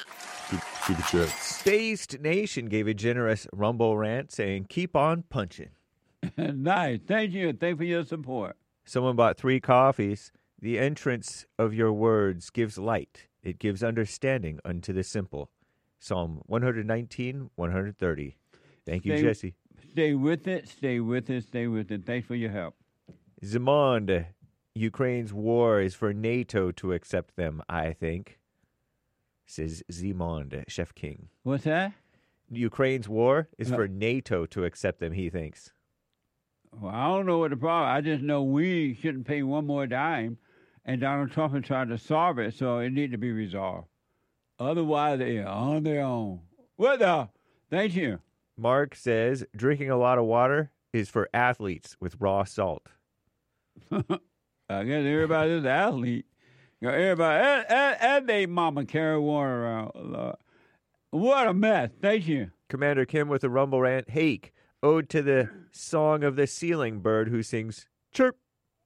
[SPEAKER 11] chats. Based Nation gave a generous Rumble rant saying, keep on punching.
[SPEAKER 2] Nice. Thank you. Thank you for your support.
[SPEAKER 11] Someone bought 3 coffees. The entrance of your words gives light. It gives understanding unto the simple. Psalm 119, 130. Thank you, Jesse.
[SPEAKER 2] Stay with it. Stay with it. Stay with it. Thanks for your help.
[SPEAKER 11] Zimond, Ukraine's war is for NATO to accept them, I think. Says Zimond, Chef King.
[SPEAKER 2] What's that?
[SPEAKER 11] Ukraine's war is for NATO to accept them, he thinks.
[SPEAKER 2] Well, I don't know what the problem. I just know we shouldn't pay one more dime, and Donald Trump is trying to solve it, so it needs to be resolved. Otherwise, they're on their own. What the? Thank you.
[SPEAKER 11] Mark says drinking a lot of water is for athletes with raw salt.
[SPEAKER 2] I guess everybody's an athlete. Everybody and they mama carry water around. What a mess. Thank you.
[SPEAKER 11] Commander Kim with a Rumble rant. Hake, ode to the song of the ceiling bird who sings chirp.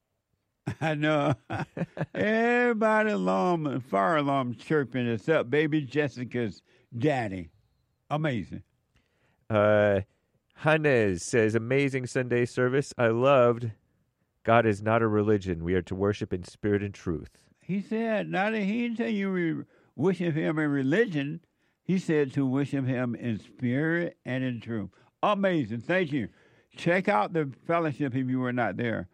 [SPEAKER 2] I know. Everybody fire alarm chirping except baby Jessica's daddy. Amazing.
[SPEAKER 11] Hannes says, amazing Sunday service. I loved. God is not a religion. We are to worship in spirit and truth.
[SPEAKER 2] He said, he didn't tell you worship him in religion. He said to worship him in spirit and in truth. Amazing. Thank you. Check out the fellowship if you were not there.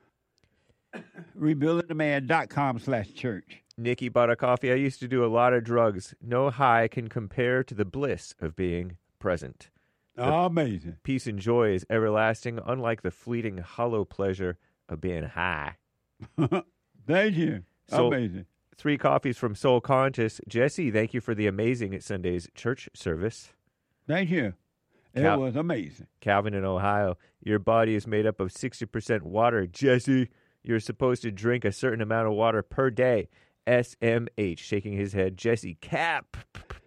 [SPEAKER 2] RebuildingTheMan.com/church.
[SPEAKER 11] Nikki bought a coffee. I used to do a lot of drugs. No high can compare to the bliss of being present.
[SPEAKER 2] Amazing.
[SPEAKER 11] Peace and joy is everlasting, unlike the fleeting hollow pleasure of being high.
[SPEAKER 2] Thank you. Amazing.
[SPEAKER 11] 3 coffees from Soul Conscious. Jesse, thank you for the amazing Sunday's church service.
[SPEAKER 2] Thank you. It was amazing.
[SPEAKER 11] Calvin in Ohio, your body is made up of 60% water. Jesse, you're supposed to drink a certain amount of water per day. SMH, shaking his head. Jesse, cap.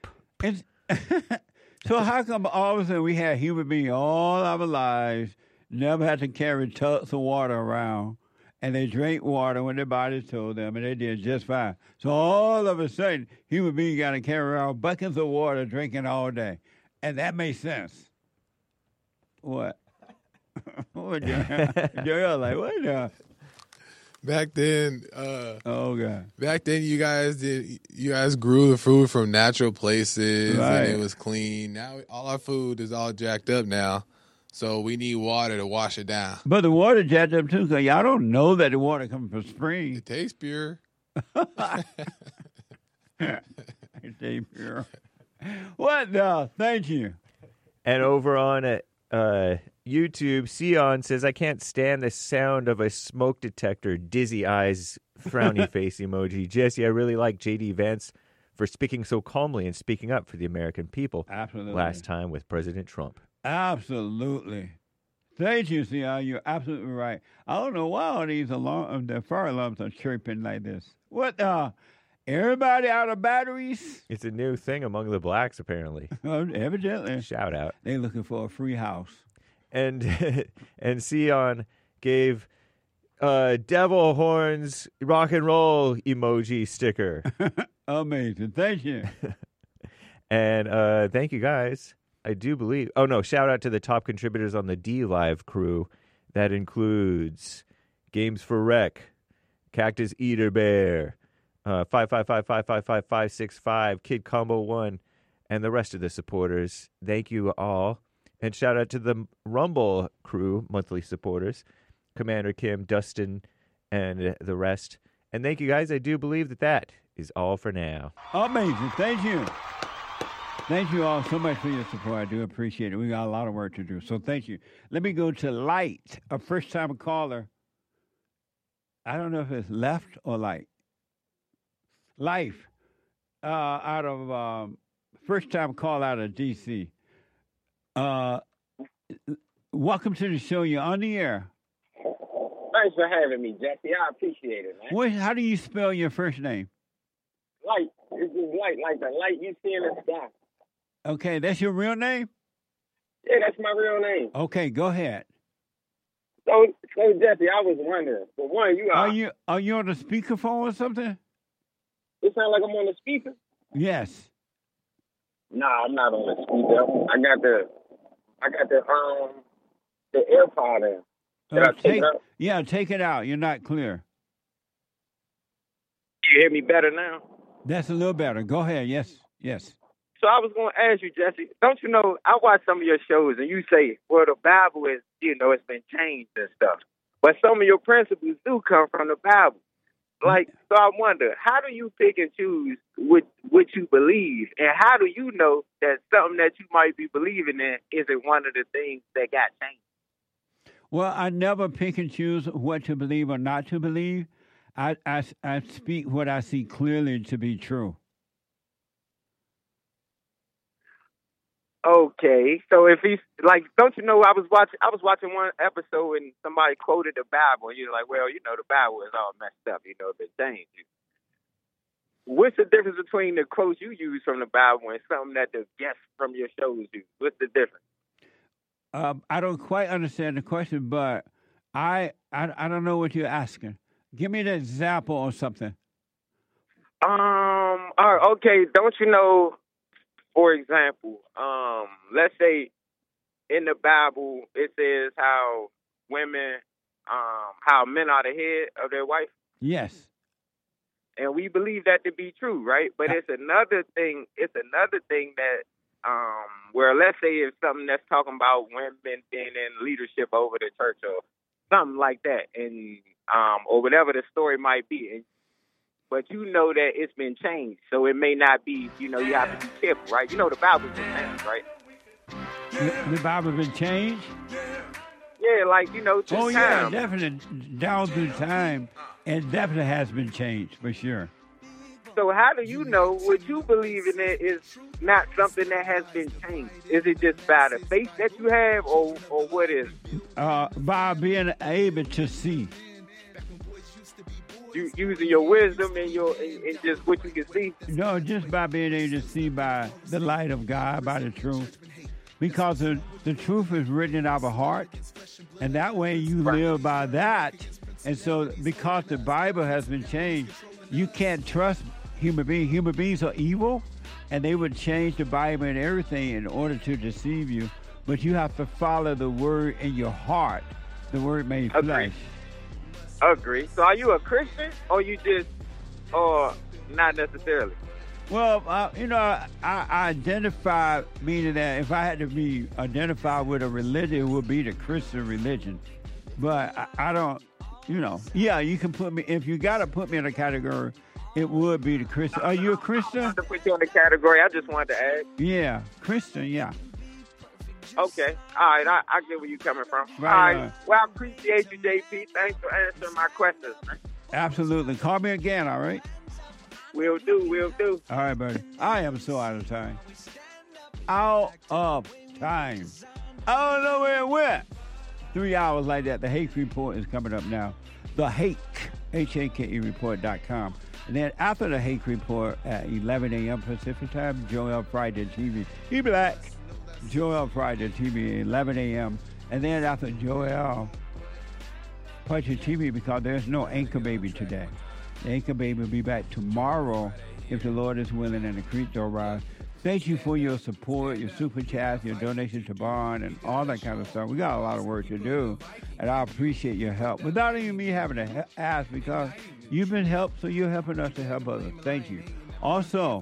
[SPEAKER 2] So how come all of a sudden we had human beings all our lives, never had to carry tubs of water around, and they drank water when their bodies told them, and they did just fine. So all of a sudden, human beings got to carry around buckets of water drinking all day. And that makes sense. What? What you're like, what the?
[SPEAKER 16] Back then,
[SPEAKER 2] oh god!
[SPEAKER 16] Back then, you guys grew the food from natural places,
[SPEAKER 2] Right.
[SPEAKER 16] and it was clean. Now all our food is all jacked up now, so we need water to wash it down.
[SPEAKER 2] But the water jacked up too, because y'all don't know that the water comes from spring.
[SPEAKER 16] It tastes pure.
[SPEAKER 2] It tastes pure. What the? Thank you.
[SPEAKER 11] And over on YouTube, Sion says, I can't stand the sound of a smoke detector, dizzy eyes, frowny face emoji. Jesse, I really like J.D. Vance for speaking so calmly and speaking up for the American people.
[SPEAKER 2] Absolutely.
[SPEAKER 11] Last time with President Trump.
[SPEAKER 2] Absolutely. Thank you, Sion. You're absolutely right. I don't know why all these the fire alarms are chirping like this. What the? Everybody out of batteries?
[SPEAKER 11] It's a new thing among the blacks, apparently.
[SPEAKER 2] Evidently.
[SPEAKER 11] Shout out.
[SPEAKER 2] They looking for a free house.
[SPEAKER 11] And Sion gave devil horns rock and roll emoji sticker.
[SPEAKER 2] Amazing. Thank you.
[SPEAKER 11] And thank you guys. I do believe. Oh no! Shout out to the top contributors on the D Live crew. That includes Games for Rec, Cactus Eater Bear, 555555565, Kid Combo 1, and the rest of the supporters. Thank you all. And shout out to the Rumble crew, monthly supporters, Commander Kim, Dustin, and the rest. And thank you guys. I do believe that is all for now.
[SPEAKER 2] Amazing. Thank you. Thank you all so much for your support. I do appreciate it. We got a lot of work to do, so thank you. Let me go to Light, a first-time caller. I don't know if it's left or light. Life, out of first-time call out of D.C. Welcome to the show. You're on the air.
[SPEAKER 15] Thanks for having me, Jesse. I appreciate it, man.
[SPEAKER 2] How do you spell your first name?
[SPEAKER 15] Light. It's just light, like the light you see in the sky.
[SPEAKER 2] Okay, that's your real name?
[SPEAKER 15] Yeah, that's my real name.
[SPEAKER 2] Okay, go ahead.
[SPEAKER 15] So Jesse, I was wondering. For one,
[SPEAKER 2] Are you on the speakerphone or something?
[SPEAKER 15] It sounds like I'm on the speaker.
[SPEAKER 2] Yes.
[SPEAKER 15] Nah, I'm not on the speaker. I got the AirPod in. Did I take it out?
[SPEAKER 2] Yeah, take it out. You're not clear.
[SPEAKER 15] You hear me better now?
[SPEAKER 2] That's a little better. Go ahead. Yes.
[SPEAKER 15] So I was going to ask you, Jesse, don't you know, I watch some of your shows and you say, well, the Bible is, it's been changed and stuff. But some of your principles do come from the Bible. Like, so I wonder, how do you pick and choose what you believe? And how do you know that something that you might be believing in isn't one of the things that got changed?
[SPEAKER 2] Well, I never pick and choose what to believe or not to believe. I speak what I see clearly to be true.
[SPEAKER 15] Okay, so if he's like, don't you know? I was watching one episode and somebody quoted the Bible, and you're like, well, the Bible is all messed up, it's been changed. What's the difference between the quotes you use from the Bible and something that the guests from your shows use? What's the difference?
[SPEAKER 2] I don't quite understand the question, but I don't know what you're asking. Give me an example or something.
[SPEAKER 15] All right, okay, don't you know? For example, let's say in the Bible it says how women, how men are the head of their wife.
[SPEAKER 2] Yes.
[SPEAKER 15] And we believe that to be true, right? But it's another thing. It's another thing that, where let's say it's something that's talking about women being in leadership over the church or something like that, and or whatever the story might be. And, but you know that it's been changed, so it may not be, you have to be careful, right? The Bible's been changed, right?
[SPEAKER 2] The Bible been changed?
[SPEAKER 15] Yeah, like, through time.
[SPEAKER 2] Yeah, definitely. Down through time, it definitely has been changed, for sure.
[SPEAKER 15] So how do you know what you believe in it is not something that has been changed? Is it just by the faith that you have, or what is it?
[SPEAKER 2] By being able to see.
[SPEAKER 15] You using your wisdom and and just what you can see?
[SPEAKER 2] No, just by being able to see by the light of God, by the truth. Because the truth is written in our heart, and that way you live by that, And so because the Bible has been changed, you can't trust human beings. Human beings are evil, and they would change the Bible and everything in order to deceive you. But you have to follow the word in your heart, the word made flesh.
[SPEAKER 15] Agree. So are you a Christian, or you just, or not necessarily?
[SPEAKER 2] Well, I identify, meaning that if I had to be identified with a religion, it would be the Christian religion. But I don't, yeah, you can put me, if you got to put me in a category, it would be the Christian. Are you a Christian?
[SPEAKER 15] I wanted to put you in the category. I just wanted to ask.
[SPEAKER 2] Yeah, Christian, yeah.
[SPEAKER 15] Okay. All right. I get where you're coming from.
[SPEAKER 2] Right.
[SPEAKER 15] All right. Well, I appreciate you, JP. Thanks for answering my questions, man.
[SPEAKER 2] Absolutely. Call me again, all right?
[SPEAKER 15] Will do.
[SPEAKER 2] All right, buddy. I am so out of time. Out of time. I don't know where it went. 3 hours like that. The Hake Report is coming up now. The Hake, Hake report.com. And then after the Hake Report at 11 a.m. Pacific time, Joel Friday TV. He black. Joel Friday TV, 11 a.m. And then after Joel Friday TV, because there's no Anchor Baby today. The Anchor Baby will be back tomorrow if the Lord is willing and the creek don't rise. Thank you for your support, your super chats, your donation to Bond, and all that kind of stuff. We got a lot of work to do, and I appreciate your help. Without even me having to ask, because you've been helped, so you're helping us to help others. Thank you. Also,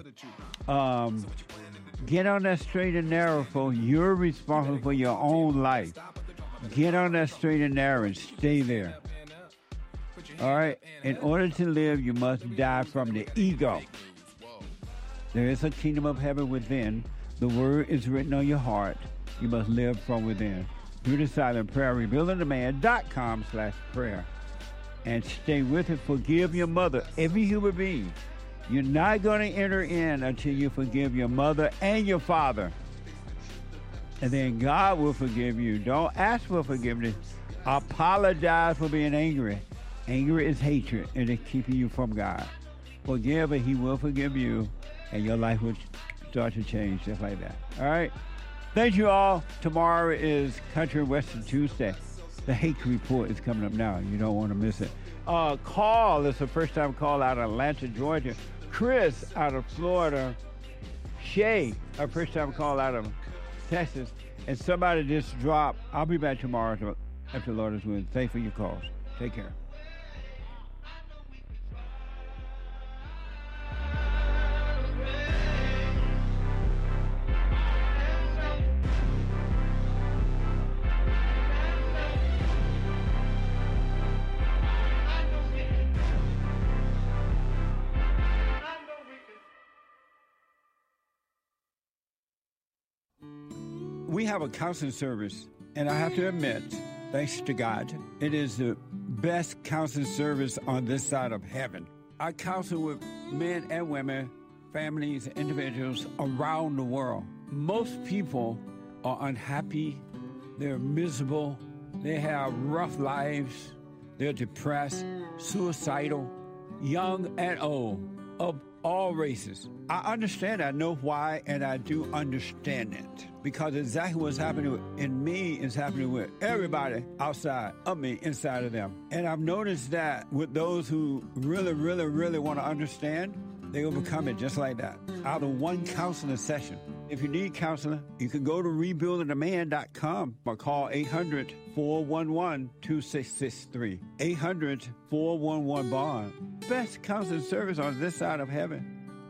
[SPEAKER 2] get on that straight and narrow, folks. You're responsible for your own life. Get on that straight and narrow and stay there. All right? In order to live, you must die from the ego. There is a kingdom of heaven within. The word is written on your heart. You must live from within. Through the silent prayer, rebuildingtheman.com/prayer. And stay with it. Forgive your mother, every human being. You're not going to enter in until you forgive your mother and your father. And then God will forgive you. Don't ask for forgiveness. Apologize for being angry. Anger is hatred, and it's keeping you from God. Forgive, and He will forgive you, and your life will start to change just like that. All right? Thank you all. Tomorrow is Country Western Tuesday. The Hake Report is coming up now. You don't want to miss it. Call. It's a first-time call out of Atlanta, Georgia. Chris out of Florida. Shay, a first-time call out of Texas. And somebody just dropped. I'll be back tomorrow after the Lord is willing. Thanks for your calls. Take care. We have a counseling service, and I have to admit, thanks to God, it is the best counseling service on this side of heaven. I counsel with men and women, families, individuals around the world. Most people are unhappy, they're miserable, they have rough lives, they're depressed, suicidal, young and old, of all races. I understand, I know why, and I do understand it. Because exactly what's happening in me is happening with everybody outside of me, inside of them. And I've noticed that with those who really, really, really want to understand, they overcome it just like that, out of one counseling session. If you need counseling, you can go to rebuildingtheman.com or call 800-411-2663. 800-411-BOND. Best counseling service on this side of heaven.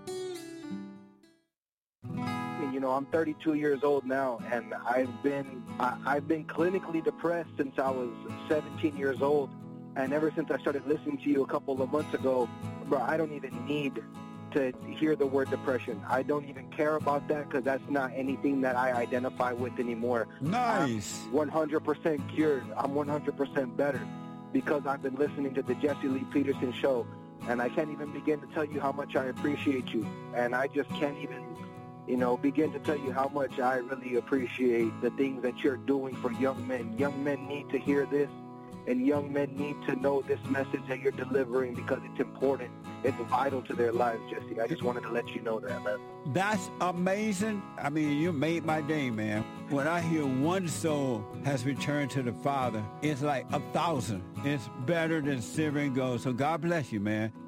[SPEAKER 17] You know, I'm 32 years old now, and I've been clinically depressed since I was 17 years old. And ever since I started listening to you a couple of months ago, bro, I don't even need to hear the word depression. I don't even care about that because that's not anything that I identify with anymore.
[SPEAKER 2] Nice.
[SPEAKER 17] I'm 100% cured. I'm 100% better because I've been listening to the Jesse Lee Peterson show, and I can't even begin to tell you how much I appreciate you. And I just can't even, begin to tell you how much I really appreciate the things that you're doing for young men. Young men need to hear this, and young men need to know this message that you're delivering because it's important. it's vital to their lives, Jesse. I just wanted to let you know that, man.
[SPEAKER 2] That's amazing. I mean, you made my day, man. When I hear one soul has returned to the Father, it's like 1,000. It's better than silver and gold. So God bless you, man.